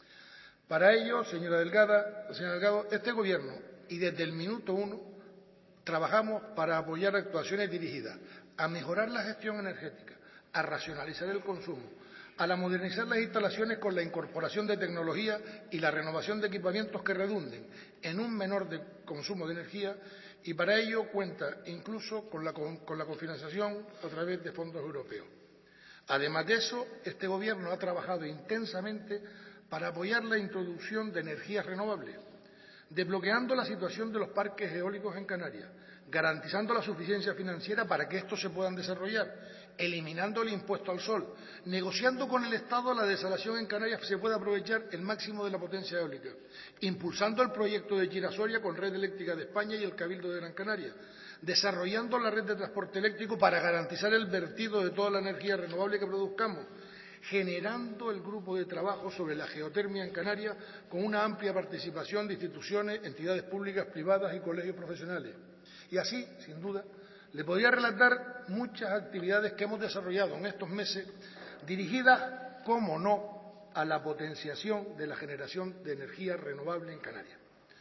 Para ello, señora Delgada, señora Delgado, este Gobierno, y desde el minuto uno, trabajamos para apoyar actuaciones dirigidas a mejorar la gestión energética, a racionalizar el consumo, a la modernizar las instalaciones con la incorporación de tecnología y la renovación de equipamientos que redunden en un menor de consumo de energía, y para ello cuenta incluso con la, con, con la cofinanciación a través de fondos europeos. Además de eso, este Gobierno ha trabajado intensamente para apoyar la introducción de energías renovables, desbloqueando la situación de los parques eólicos en Canarias, garantizando la suficiencia financiera para que estos se puedan desarrollar, eliminando el impuesto al sol, negociando con el Estado la desalación en Canarias que se pueda aprovechar el máximo de la potencia eólica, impulsando el proyecto de Chira-Soria con Red Eléctrica de España y el Cabildo de Gran Canaria, desarrollando la red de transporte eléctrico para garantizar el vertido de toda la energía renovable que produzcamos, generando el grupo de trabajo sobre la geotermia en Canarias con una amplia participación de instituciones, entidades públicas, privadas y colegios profesionales. Y así, sin duda, le podría relatar muchas actividades que hemos desarrollado en estos meses dirigidas, cómo no, a la potenciación de la generación de energía renovable en Canarias.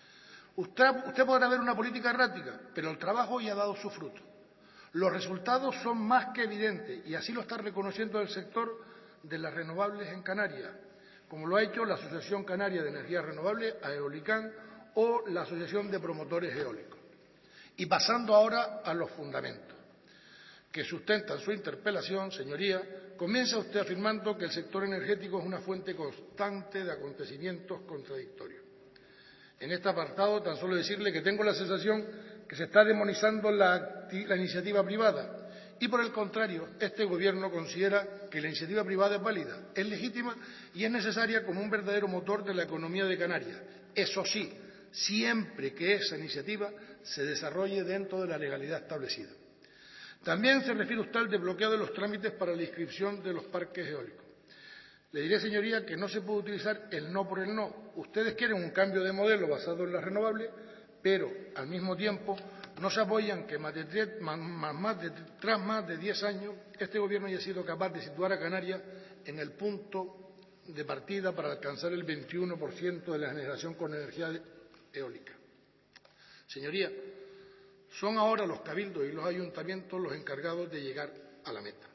Usted, usted podrá ver una política errática, pero el trabajo ya ha dado su fruto. Los resultados son más que evidentes y así lo está reconociendo el sector de las renovables en Canarias, como lo ha hecho la Asociación Canaria de Energías Renovables, Aeolicán, o la Asociación de Promotores Eólicos. Y pasando ahora a los fundamentos que sustentan su interpelación, señoría, comienza usted afirmando que el sector energético es una fuente constante de acontecimientos contradictorios. En este apartado, tan solo decirle que tengo la sensación que se está demonizando la, la iniciativa privada y, por el contrario, este Gobierno considera que la iniciativa privada es válida, es legítima y es necesaria como un verdadero motor de la economía de Canarias. Eso sí, siempre que esa iniciativa se desarrolle dentro de la legalidad establecida. También se refiere usted al desbloqueo de los trámites para la inscripción de los parques eólicos. Le diré, señoría, que no se puede utilizar el no por el no. Ustedes quieren un cambio de modelo basado en las renovables, pero al mismo tiempo no se apoyan que más de tres, más, más de, tras más de diez años este Gobierno haya sido capaz de situar a Canarias en el punto de partida para alcanzar el veintiuno por ciento de la generación con energía eólica. Señoría, son ahora los cabildos y los ayuntamientos los encargados de llegar a la meta.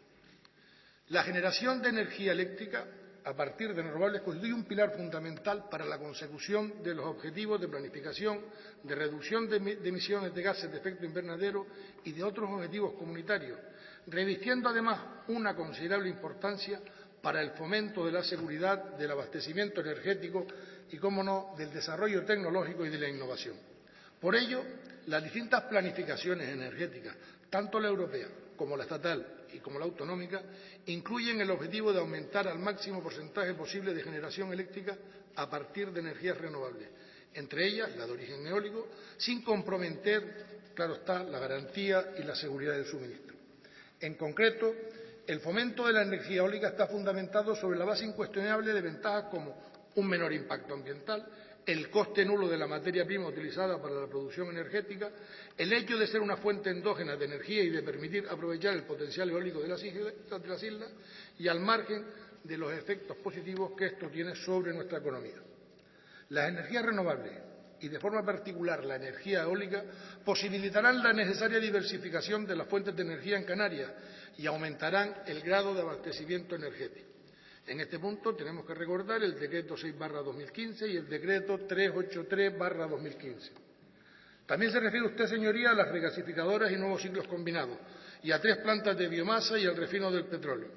La generación de energía eléctrica a partir de renovables constituye un pilar fundamental para la consecución de los objetivos de planificación, de reducción de, de emisiones de gases de efecto invernadero y de otros objetivos comunitarios, revistiendo además una considerable importancia para el fomento de la seguridad, del abastecimiento energético y, cómo no, del desarrollo tecnológico y de la innovación. Por ello, las distintas planificaciones energéticas, tanto la europea como la estatal y como la autonómica, incluyen el objetivo de aumentar al máximo porcentaje posible de generación eléctrica a partir de energías renovables, entre ellas la de origen eólico, sin comprometer, claro está, la garantía y la seguridad del suministro. En concreto, el fomento de la energía eólica está fundamentado sobre la base incuestionable de ventajas como un menor impacto ambiental, el coste nulo de la materia prima utilizada para la producción energética, el hecho de ser una fuente endógena de energía y de permitir aprovechar el potencial eólico de las islas, de las islas y al margen de los efectos positivos que esto tiene sobre nuestra economía. Las energías renovables y, de forma particular, la energía eólica posibilitarán la necesaria diversificación de las fuentes de energía en Canarias y aumentarán el grado de abastecimiento energético. En este punto tenemos que recordar el Decreto seis barra dos mil quince y el Decreto trescientos ochenta y tres barra dos mil quince. También se refiere usted, señoría, a las regasificadoras y nuevos ciclos combinados, y a tres plantas de biomasa y al refino del petróleo.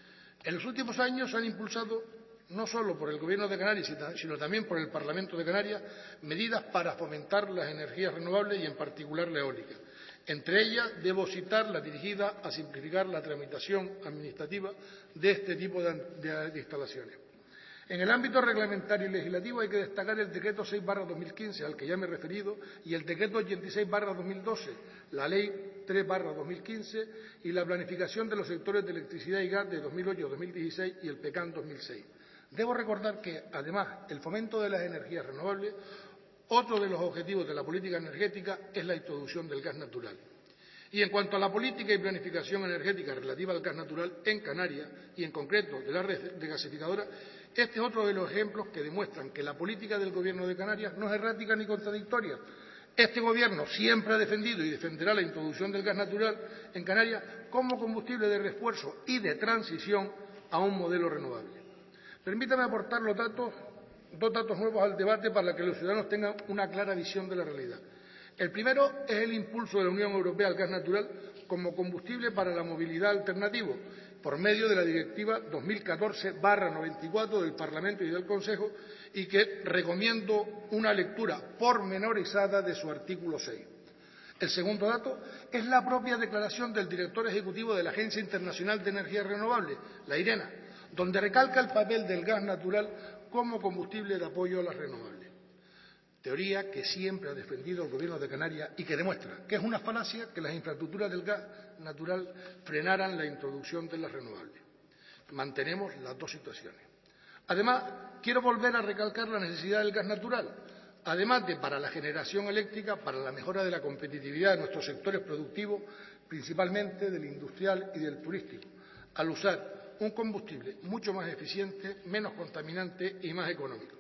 En los últimos años se han impulsado, no solo por el Gobierno de Canarias, sino también por el Parlamento de Canarias, medidas para fomentar las energías renovables y, en particular, la eólica. Entre ellas, debo citar la dirigida a simplificar la tramitación administrativa de este tipo de, de, de instalaciones. En el ámbito reglamentario y legislativo hay que destacar el Decreto seis barra dos mil quince, al que ya me he referido, y el Decreto ochenta y seis barra dos mil doce, la Ley tres barra dos mil quince y la planificación de los sectores de electricidad y gas de dos mil ocho a dos mil dieciséis y el PECAN dos mil seis. Debo recordar que, además, el fomento de las energías renovables, otro de los objetivos de la política energética es la introducción del gas natural. Y en cuanto a la política y planificación energética relativa al gas natural en Canarias, y en concreto de la red regasificadora, este es otro de los ejemplos que demuestran que la política del Gobierno de Canarias no es errática ni contradictoria. Este Gobierno siempre ha defendido y defenderá la introducción del gas natural en Canarias como combustible de refuerzo y de transición a un modelo renovable. Permítame aportar los datos, dos datos nuevos al debate para que los ciudadanos tengan una clara visión de la realidad. El primero es el impulso de la Unión Europea al gas natural como combustible para la movilidad alternativo, por medio de la Directiva dos mil catorce barra noventa y cuatro del Parlamento y del Consejo, y que recomiendo una lectura pormenorizada de su artículo seis. El segundo dato es la propia declaración del director ejecutivo de la Agencia Internacional de Energía Renovable, la IRENA, donde recalca el papel del gas natural como combustible de apoyo a las renovables. Teoría que siempre ha defendido el Gobierno de Canarias y que demuestra que es una falacia que las infraestructuras del gas natural frenaran la introducción de las renovables. Mantenemos las dos situaciones. Además, quiero volver a recalcar la necesidad del gas natural, además de para la generación eléctrica, para la mejora de la competitividad de nuestros sectores productivos, principalmente del industrial y del turístico, al usar un combustible mucho más eficiente, menos contaminante y más económico.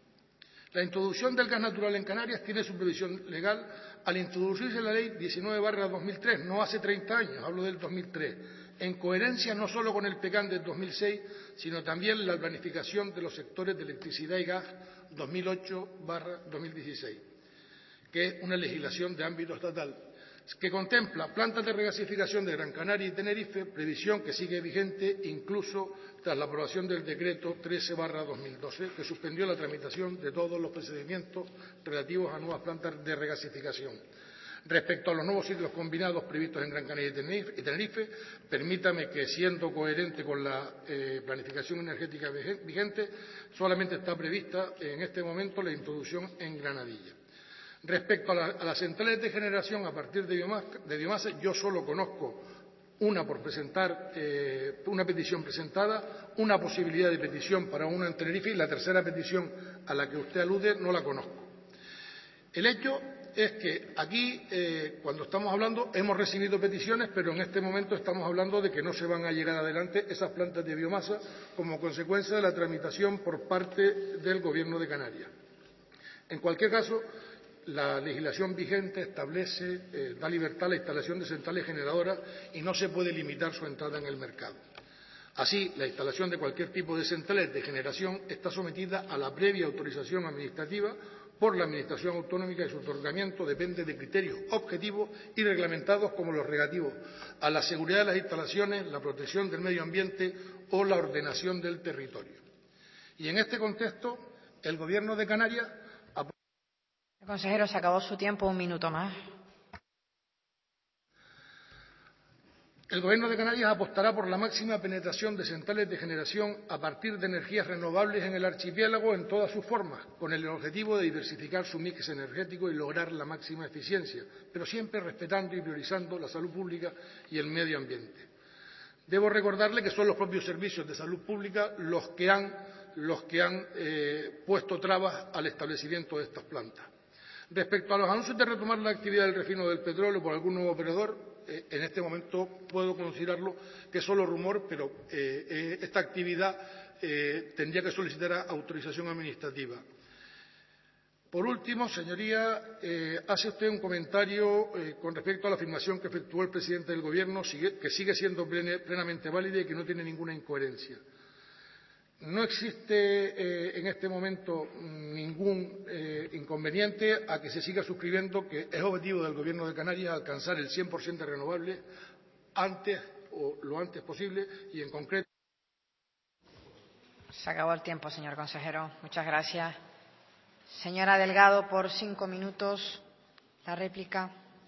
La introducción del gas natural en Canarias tiene su previsión legal al introducirse la Ley diecinueve barra dos mil tres, no hace treinta años, hablo del dos mil tres, en coherencia no solo con el PECAN del dos mil seis, sino también la planificación de los sectores de electricidad y gas dos mil ocho barra dos mil dieciséis, que es una legislación de ámbito estatal, que contempla plantas de regasificación de Gran Canaria y Tenerife, previsión que sigue vigente incluso tras la aprobación del decreto trece barra dos mil doce, que suspendió la tramitación de todos los procedimientos relativos a nuevas plantas de regasificación. Respecto a los nuevos ciclos combinados previstos en Gran Canaria y Tenerife, permítame que, siendo coherente con la eh, planificación energética vigente, solamente está prevista en este momento la introducción en Granadilla. Respecto a, la, a las centrales de generación a partir de biomasa, de biomasa, yo solo conozco una por presentar, eh, una petición presentada, una posibilidad de petición para una en Tenerife y la tercera petición a la que usted alude no la conozco. El hecho es que aquí, eh, cuando estamos hablando, hemos recibido peticiones, pero en este momento estamos hablando de que no se van a llegar adelante esas plantas de biomasa como consecuencia de la tramitación por parte del Gobierno de Canarias. En cualquier caso, la legislación vigente establece, eh, da libertad a la instalación de centrales generadoras y no se puede limitar su entrada en el mercado. Así, la instalación de cualquier tipo de centrales de generación está sometida a la previa autorización administrativa por la Administración Autonómica y su otorgamiento depende de criterios objetivos y reglamentados como los relativos a la seguridad de las instalaciones, la protección del medio ambiente o la ordenación del territorio. Y en este contexto, el Gobierno de Canarias... Consejero, se acabó su tiempo, un minuto más. El Gobierno de Canarias apostará por la máxima penetración de centrales de generación a partir de energías renovables en el archipiélago en todas sus formas, con el objetivo de diversificar su mix energético y lograr la máxima eficiencia, pero siempre respetando y priorizando la salud pública y el medio ambiente. Debo recordarle que son los propios servicios de salud pública los que han, los que han eh, puesto trabas al establecimiento de estas plantas. Respecto a los anuncios de retomar la actividad del refino del petróleo por algún nuevo operador, eh, en este momento puedo considerarlo que es solo rumor, pero eh, eh, esta actividad eh, tendría que solicitar autorización administrativa. Por último, señoría, eh, hace usted un comentario eh, con respecto a la afirmación que efectuó el presidente del Gobierno, sigue, que sigue siendo plene, plenamente válida y que no tiene ninguna incoherencia. No existe eh, en este momento ningún eh, inconveniente a que se siga suscribiendo que es objetivo del Gobierno de Canarias alcanzar el cien por ciento de renovables antes o lo antes posible y en concreto. Se acabó el tiempo, señor consejero. Muchas gracias. Señora Delgado, por cinco minutos, la réplica.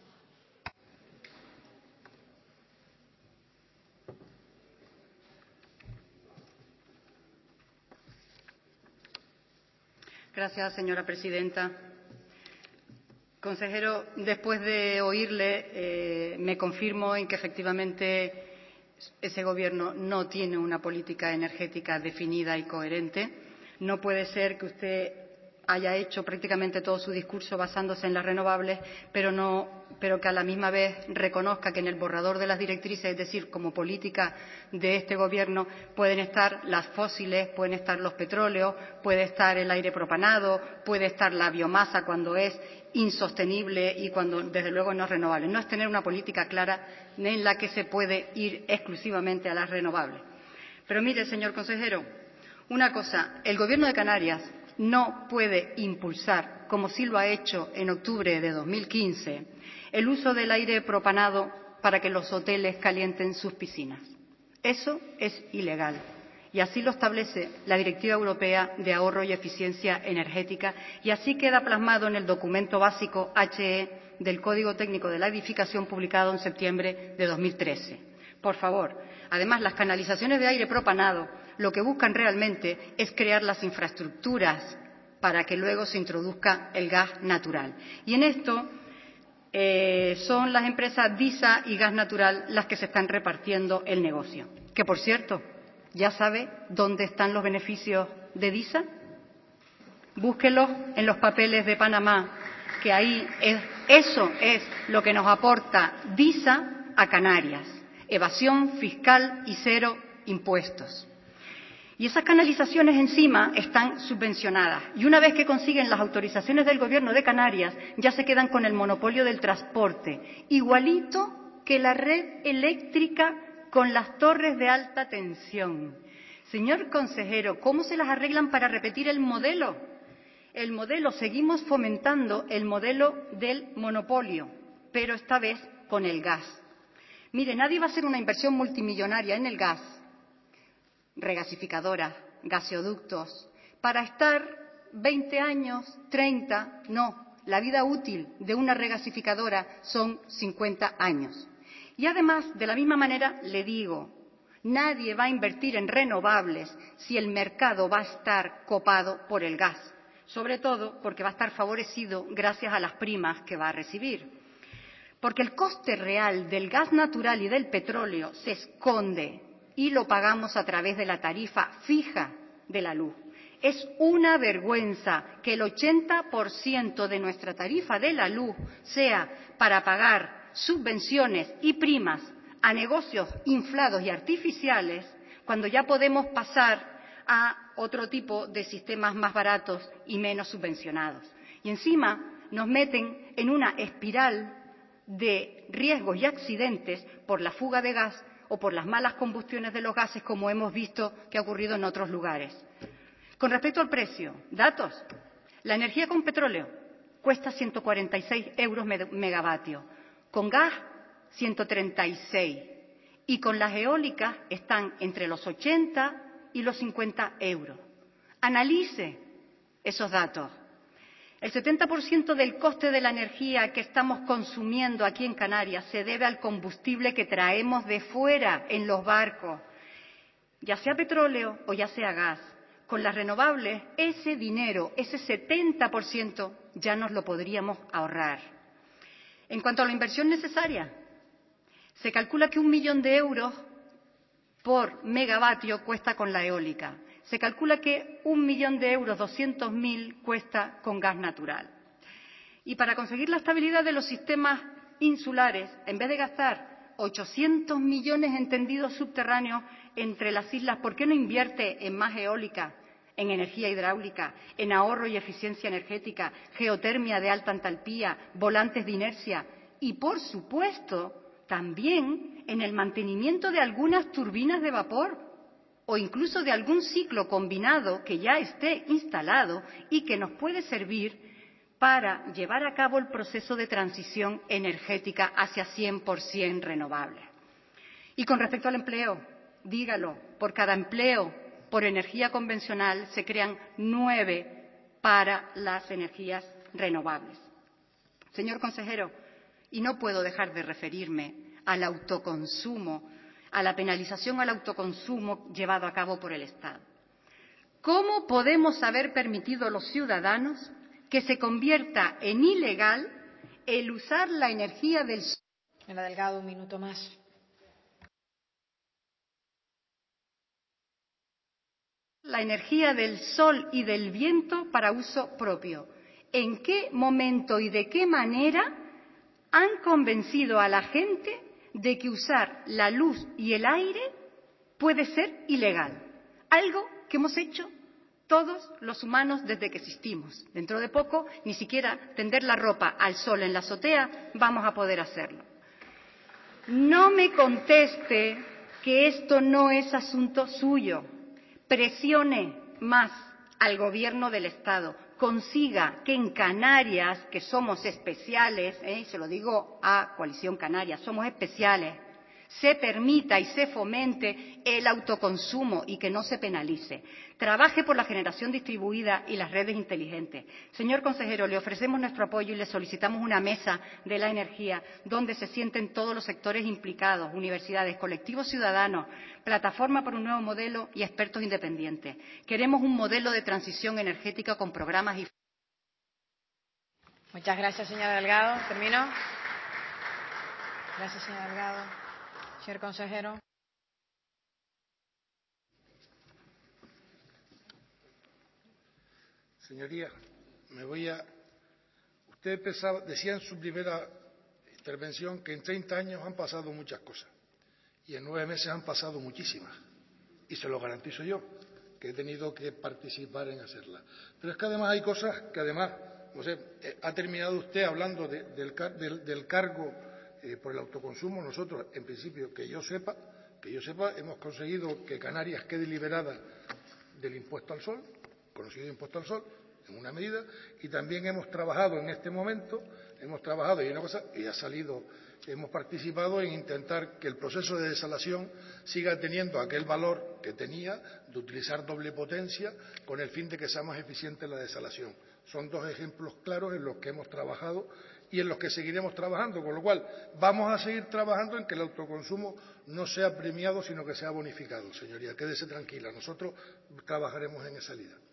Gracias, señora presidenta. Consejero, después de oírle, eh, me confirmo en que efectivamente ese Gobierno no tiene una política energética definida y coherente. No puede ser que usted haya hecho prácticamente todo su discurso basándose en las renovables, pero, no, pero que a la misma vez reconozca que en el borrador de las directrices, es decir, como política de este Gobierno, pueden estar las fósiles, pueden estar los petróleos, puede estar el aire propanado, puede estar la biomasa cuando es insostenible y cuando, desde luego, no es renovable. No es tener una política clara en la que se puede ir exclusivamente a las renovables. Pero mire, señor consejero, una cosa, el Gobierno de Canarias no puede impulsar, como sí lo ha hecho en octubre de dos mil quince, el uso del aire propanado para que los hoteles calienten sus piscinas. Eso es ilegal y así lo establece la Directiva Europea de Ahorro y Eficiencia Energética y así queda plasmado en el documento básico H E del Código Técnico de la Edificación publicado en septiembre de dos mil trece. Por favor, además, las canalizaciones de aire propanado lo que buscan realmente es crear las infraestructuras para que luego se introduzca el gas natural. Y en esto eh, son las empresas DISA y Gas Natural las que se están repartiendo el negocio. Que, por cierto, ¿ya sabe dónde están los beneficios de DISA? Búsquelos en los papeles de Panamá, que ahí es, eso es lo que nos aporta DISA a Canarias. Evasión fiscal y cero impuestos. Y esas canalizaciones encima están subvencionadas. Y una vez que consiguen las autorizaciones del Gobierno de Canarias, ya se quedan con el monopolio del transporte, igualito que la red eléctrica con las torres de alta tensión. Señor consejero, ¿cómo se las arreglan para repetir el modelo? El modelo, seguimos fomentando el modelo del monopolio, pero esta vez con el gas. Mire, nadie va a hacer una inversión multimillonaria en el gas, regasificadoras, gaseoductos, para estar veinte años, treinta, no. La vida útil de una regasificadora son cincuenta años. Y además, de la misma manera, le digo, nadie va a invertir en renovables si el mercado va a estar copado por el gas, sobre todo porque va a estar favorecido gracias a las primas que va a recibir. Porque el coste real del gas natural y del petróleo se esconde y lo pagamos a través de la tarifa fija de la luz. Es una vergüenza que el ochenta por ciento de nuestra tarifa de la luz sea para pagar subvenciones y primas a negocios inflados y artificiales, cuando ya podemos pasar a otro tipo de sistemas más baratos y menos subvencionados. Y encima nos meten en una espiral de riesgos y accidentes por la fuga de gas o por las malas combustiones de los gases, como hemos visto que ha ocurrido en otros lugares. Con respecto al precio, datos. La energía con petróleo cuesta ciento cuarenta y seis euros megavatio, con gas ciento treinta y seis y con las eólicas están entre los ochenta y los cincuenta euros. Analice esos datos. El setenta por ciento del coste de la energía que estamos consumiendo aquí en Canarias se debe al combustible que traemos de fuera en los barcos, ya sea petróleo o ya sea gas. Con las renovables, ese dinero, ese setenta por ciento, ya nos lo podríamos ahorrar. En cuanto a la inversión necesaria, se calcula que un millón de euros por megavatio cuesta con la eólica. Se calcula que un millón de euros, doscientos mil, cuesta con gas natural. Y para conseguir la estabilidad de los sistemas insulares, en vez de gastar ochocientos millones en tendidos subterráneos entre las islas, ¿por qué no invierte en más eólica, en energía hidráulica, en ahorro y eficiencia energética, geotermia de alta entalpía, volantes de inercia y, por supuesto, también en el mantenimiento de algunas turbinas de vapor o incluso de algún ciclo combinado que ya esté instalado y que nos puede servir para llevar a cabo el proceso de transición energética hacia cien por ciento renovables? Y con respecto al empleo, dígalo, por cada empleo por energía convencional se crean nueve para las energías renovables. Señor consejero, y no puedo dejar de referirme al autoconsumo, a la penalización al autoconsumo llevado a cabo por el Estado. ¿Cómo podemos haber permitido a los ciudadanos que se convierta en ilegal el usar la energía del sol? Señora Delgado, un minuto más. la energía del sol y del viento para uso propio. ¿En qué momento y de qué manera han convencido a la gente de que usar la luz y el aire puede ser ilegal? Algo que hemos hecho todos los humanos desde que existimos. Dentro de poco, ni siquiera tender la ropa al sol en la azotea vamos a poder hacerlo. No me conteste que esto no es asunto suyo. Presione más al Gobierno del Estado. Consiga que en Canarias, que somos especiales, ¿eh? y se lo digo a Coalición Canaria, somos especiales, se permita y se fomente el autoconsumo y que no se penalice. Trabaje por la generación distribuida y las redes inteligentes. Señor consejero, le ofrecemos nuestro apoyo y le solicitamos una mesa de la energía donde se sienten todos los sectores implicados, universidades, colectivos ciudadanos, plataforma por un nuevo modelo y expertos independientes. Queremos un modelo de transición energética con programas y... Muchas gracias, señora Delgado. Termino. Gracias, señora Delgado. Señor consejero. Señoría, me voy a... Usted pensaba, decía en su primera intervención que en treinta años han pasado muchas cosas y en nueve meses han pasado muchísimas. Y se lo garantizo yo, que he tenido que participar en hacerlas. Pero es que además hay cosas que además, no sé, eh, ha terminado usted hablando de, del, del, del cargo eh, por el autoconsumo. Nosotros, en principio, que yo sepa, que yo sepa, hemos conseguido que Canarias quede liberada del impuesto al sol, conocido impuesto al sol, en una medida, y también hemos trabajado en este momento, hemos trabajado, y hay una cosa, y ha salido, hemos participado en intentar que el proceso de desalación siga teniendo aquel valor que tenía de utilizar doble potencia con el fin de que sea más eficiente la desalación. Son dos ejemplos claros en los que hemos trabajado y en los que seguiremos trabajando, con lo cual vamos a seguir trabajando en que el autoconsumo no sea premiado, sino que sea bonificado. Señoría, quédese tranquila, nosotros trabajaremos en esa línea.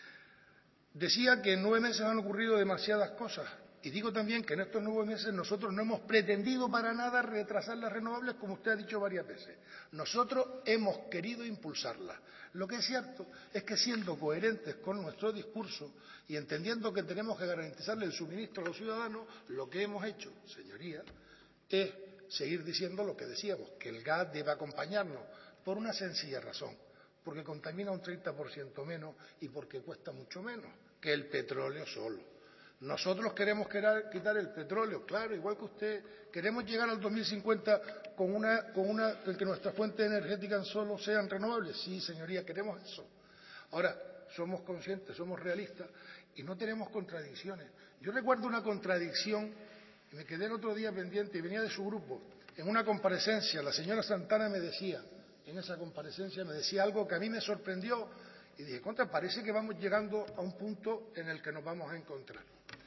Decía que en nueve meses han ocurrido demasiadas cosas y digo también que en estos nueve meses nosotros no hemos pretendido para nada retrasar las renovables, como usted ha dicho varias veces. Nosotros hemos querido impulsarlas. Lo que es cierto es que siendo coherentes con nuestro discurso y entendiendo que tenemos que garantizarle el suministro a los ciudadanos, lo que hemos hecho, señoría, es seguir diciendo lo que decíamos, que el gas debe acompañarnos por una sencilla razón, porque contamina un treinta por ciento menos y porque cuesta mucho menos que el petróleo solo. Nosotros queremos quitar el petróleo, claro, igual que usted. Queremos llegar al dos mil cincuenta con una, con una, en que nuestras fuentes energéticas solo sean renovables. Sí, señoría, queremos eso. Ahora, somos conscientes, somos realistas y no tenemos contradicciones. Yo recuerdo una contradicción, y me quedé el otro día pendiente, y venía de su grupo. En una comparecencia, la señora Santana me decía, en esa comparecencia me decía algo que a mí me sorprendió y dije, contra, parece que vamos llegando a un punto en el que nos vamos a encontrar.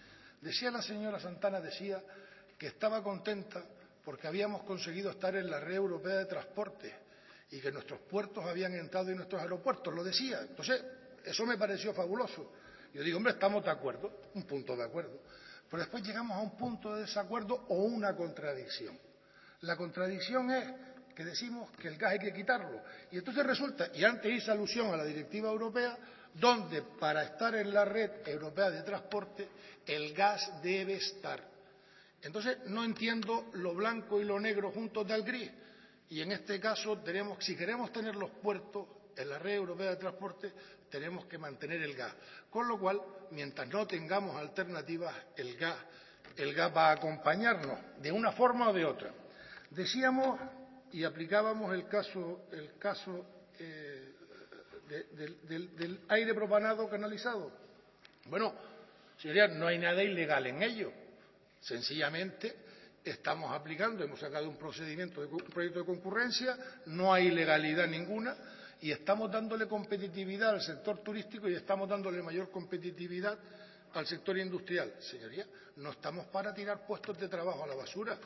Decía la señora Santana, decía que estaba contenta porque habíamos conseguido estar en la red europea de transporte y que nuestros puertos habían entrado en nuestros aeropuertos, lo decía. Entonces, eso me pareció fabuloso. Yo digo, hombre, estamos de acuerdo, un punto de acuerdo. Pero después llegamos a un punto de desacuerdo o una contradicción. La contradicción es que decimos que el gas hay que quitarlo. Y entonces resulta, y antes hice alusión a la directiva europea, donde para estar en la red europea de transporte el gas debe estar. Entonces no entiendo lo blanco y lo negro juntos del gris. Y en este caso tenemos, si queremos tener los puertos en la red europea de transporte, tenemos que mantener el gas. Con lo cual, mientras no tengamos alternativas, el gas, el gas va a acompañarnos de una forma o de otra. Decíamos y aplicábamos el caso, el caso eh, de, de, de, del aire propanado canalizado. Bueno, señorías, no hay nada ilegal en ello. Sencillamente estamos aplicando, hemos sacado un procedimiento, de, un proyecto de concurrencia, no hay ilegalidad ninguna y estamos dándole competitividad al sector turístico y estamos dándole mayor competitividad al sector industrial. Señorías, no estamos para tirar puestos de trabajo a la basura.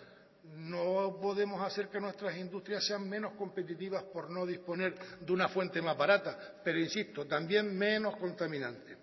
No podemos hacer que nuestras industrias sean menos competitivas por no disponer de una fuente más barata, pero insisto, también menos contaminante.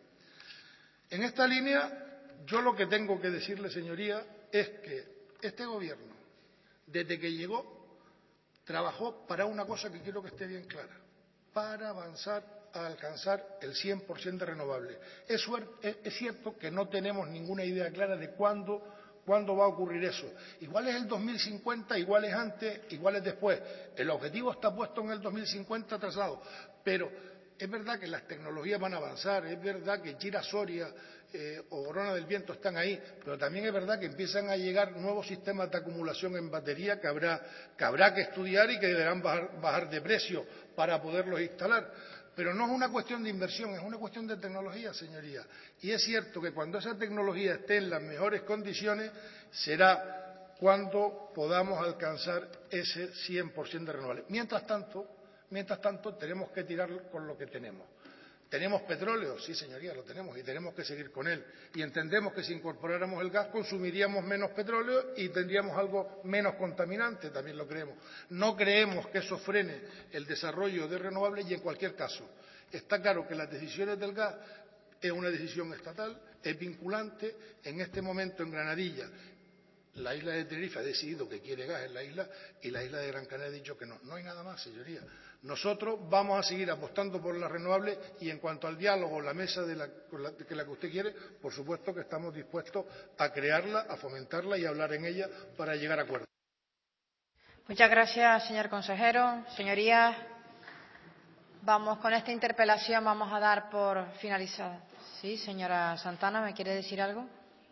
En esta línea, yo lo que tengo que decirle, señoría, es que este Gobierno, desde que llegó, trabajó para una cosa que quiero que esté bien clara, para avanzar a alcanzar el cien por ciento de renovables. Es, es cierto que no tenemos ninguna idea clara de cuándo, cuándo va a ocurrir eso. Igual es el dos mil cincuenta, igual es antes, igual es después. El objetivo está puesto en el dos mil cincuenta trazado, pero es verdad que las tecnologías van a avanzar, es verdad que Chira Soria eh, o Grona del Viento están ahí, pero también es verdad que empiezan a llegar nuevos sistemas de acumulación en batería que habrá que, habrá que estudiar y que deberán bajar, bajar de precio para poderlos instalar. Pero no es una cuestión de inversión, es una cuestión de tecnología, señorías. Y es cierto que cuando esa tecnología esté en las mejores condiciones, será cuando podamos alcanzar ese cien por ciento de renovables. Mientras tanto, mientras tanto, tenemos que tirar con lo que tenemos. ¿Tenemos petróleo? Sí, señorías, lo tenemos y tenemos que seguir con él. Y entendemos que si incorporáramos el gas consumiríamos menos petróleo y tendríamos algo menos contaminante, también lo creemos. No creemos que eso frene el desarrollo de renovables y, en cualquier caso, está claro que las decisiones del gas es una decisión estatal, es vinculante. En este momento, en Granadilla, la isla de Tenerife ha decidido que quiere gas en la isla y la isla de Gran Canaria ha dicho que no. No hay nada más, señorías. Nosotros vamos a seguir apostando por las renovables y, en cuanto al diálogo, la mesa de la, la, que, la que usted quiere, por supuesto que estamos dispuestos a crearla, a fomentarla y a hablar en ella para llegar a acuerdos. Muchas gracias, señor consejero. Señorías, vamos con esta interpelación, vamos a dar por finalizada. Sí, señora Santana, ¿me quiere decir algo?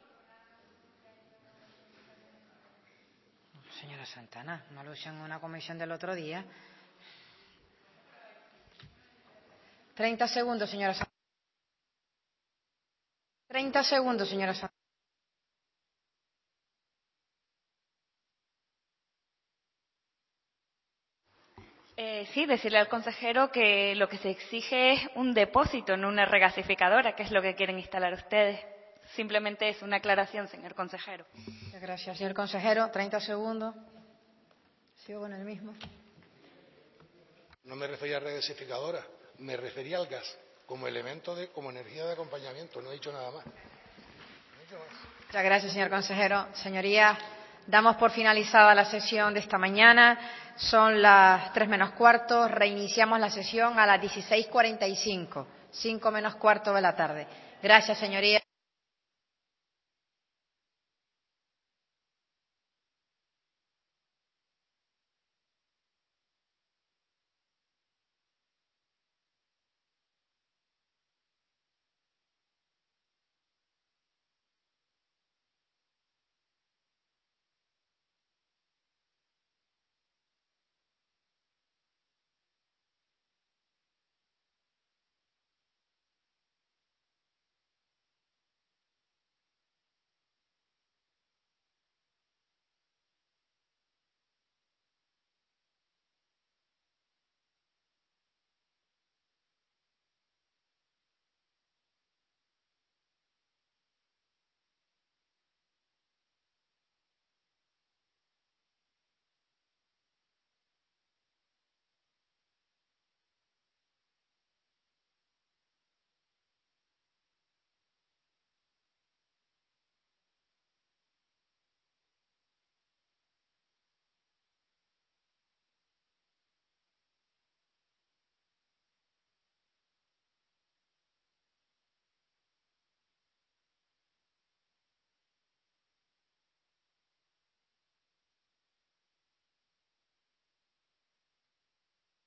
Señora Santana, no lo hizo en una comisión del otro día. Treinta segundos, señora Santana. Treinta segundos, señora Santana. Eh, sí, decirle al consejero que lo que se exige es un depósito, no una regasificadora, que es lo que quieren instalar ustedes. Simplemente es una aclaración, señor consejero. Muchas gracias, señor consejero. Treinta segundos. Sigo con el mismo. No me refería a regasificadora, me refería al gas como elemento de, como energía de acompañamiento. No he dicho nada más. No he dicho más. Muchas gracias, señor consejero. Señorías, damos por finalizada la sesión de esta mañana. Son las tres menos cuarto. Reiniciamos la sesión a las dieciséis cuarenta y cinco, cinco menos cuarto de la tarde. Gracias, señorías.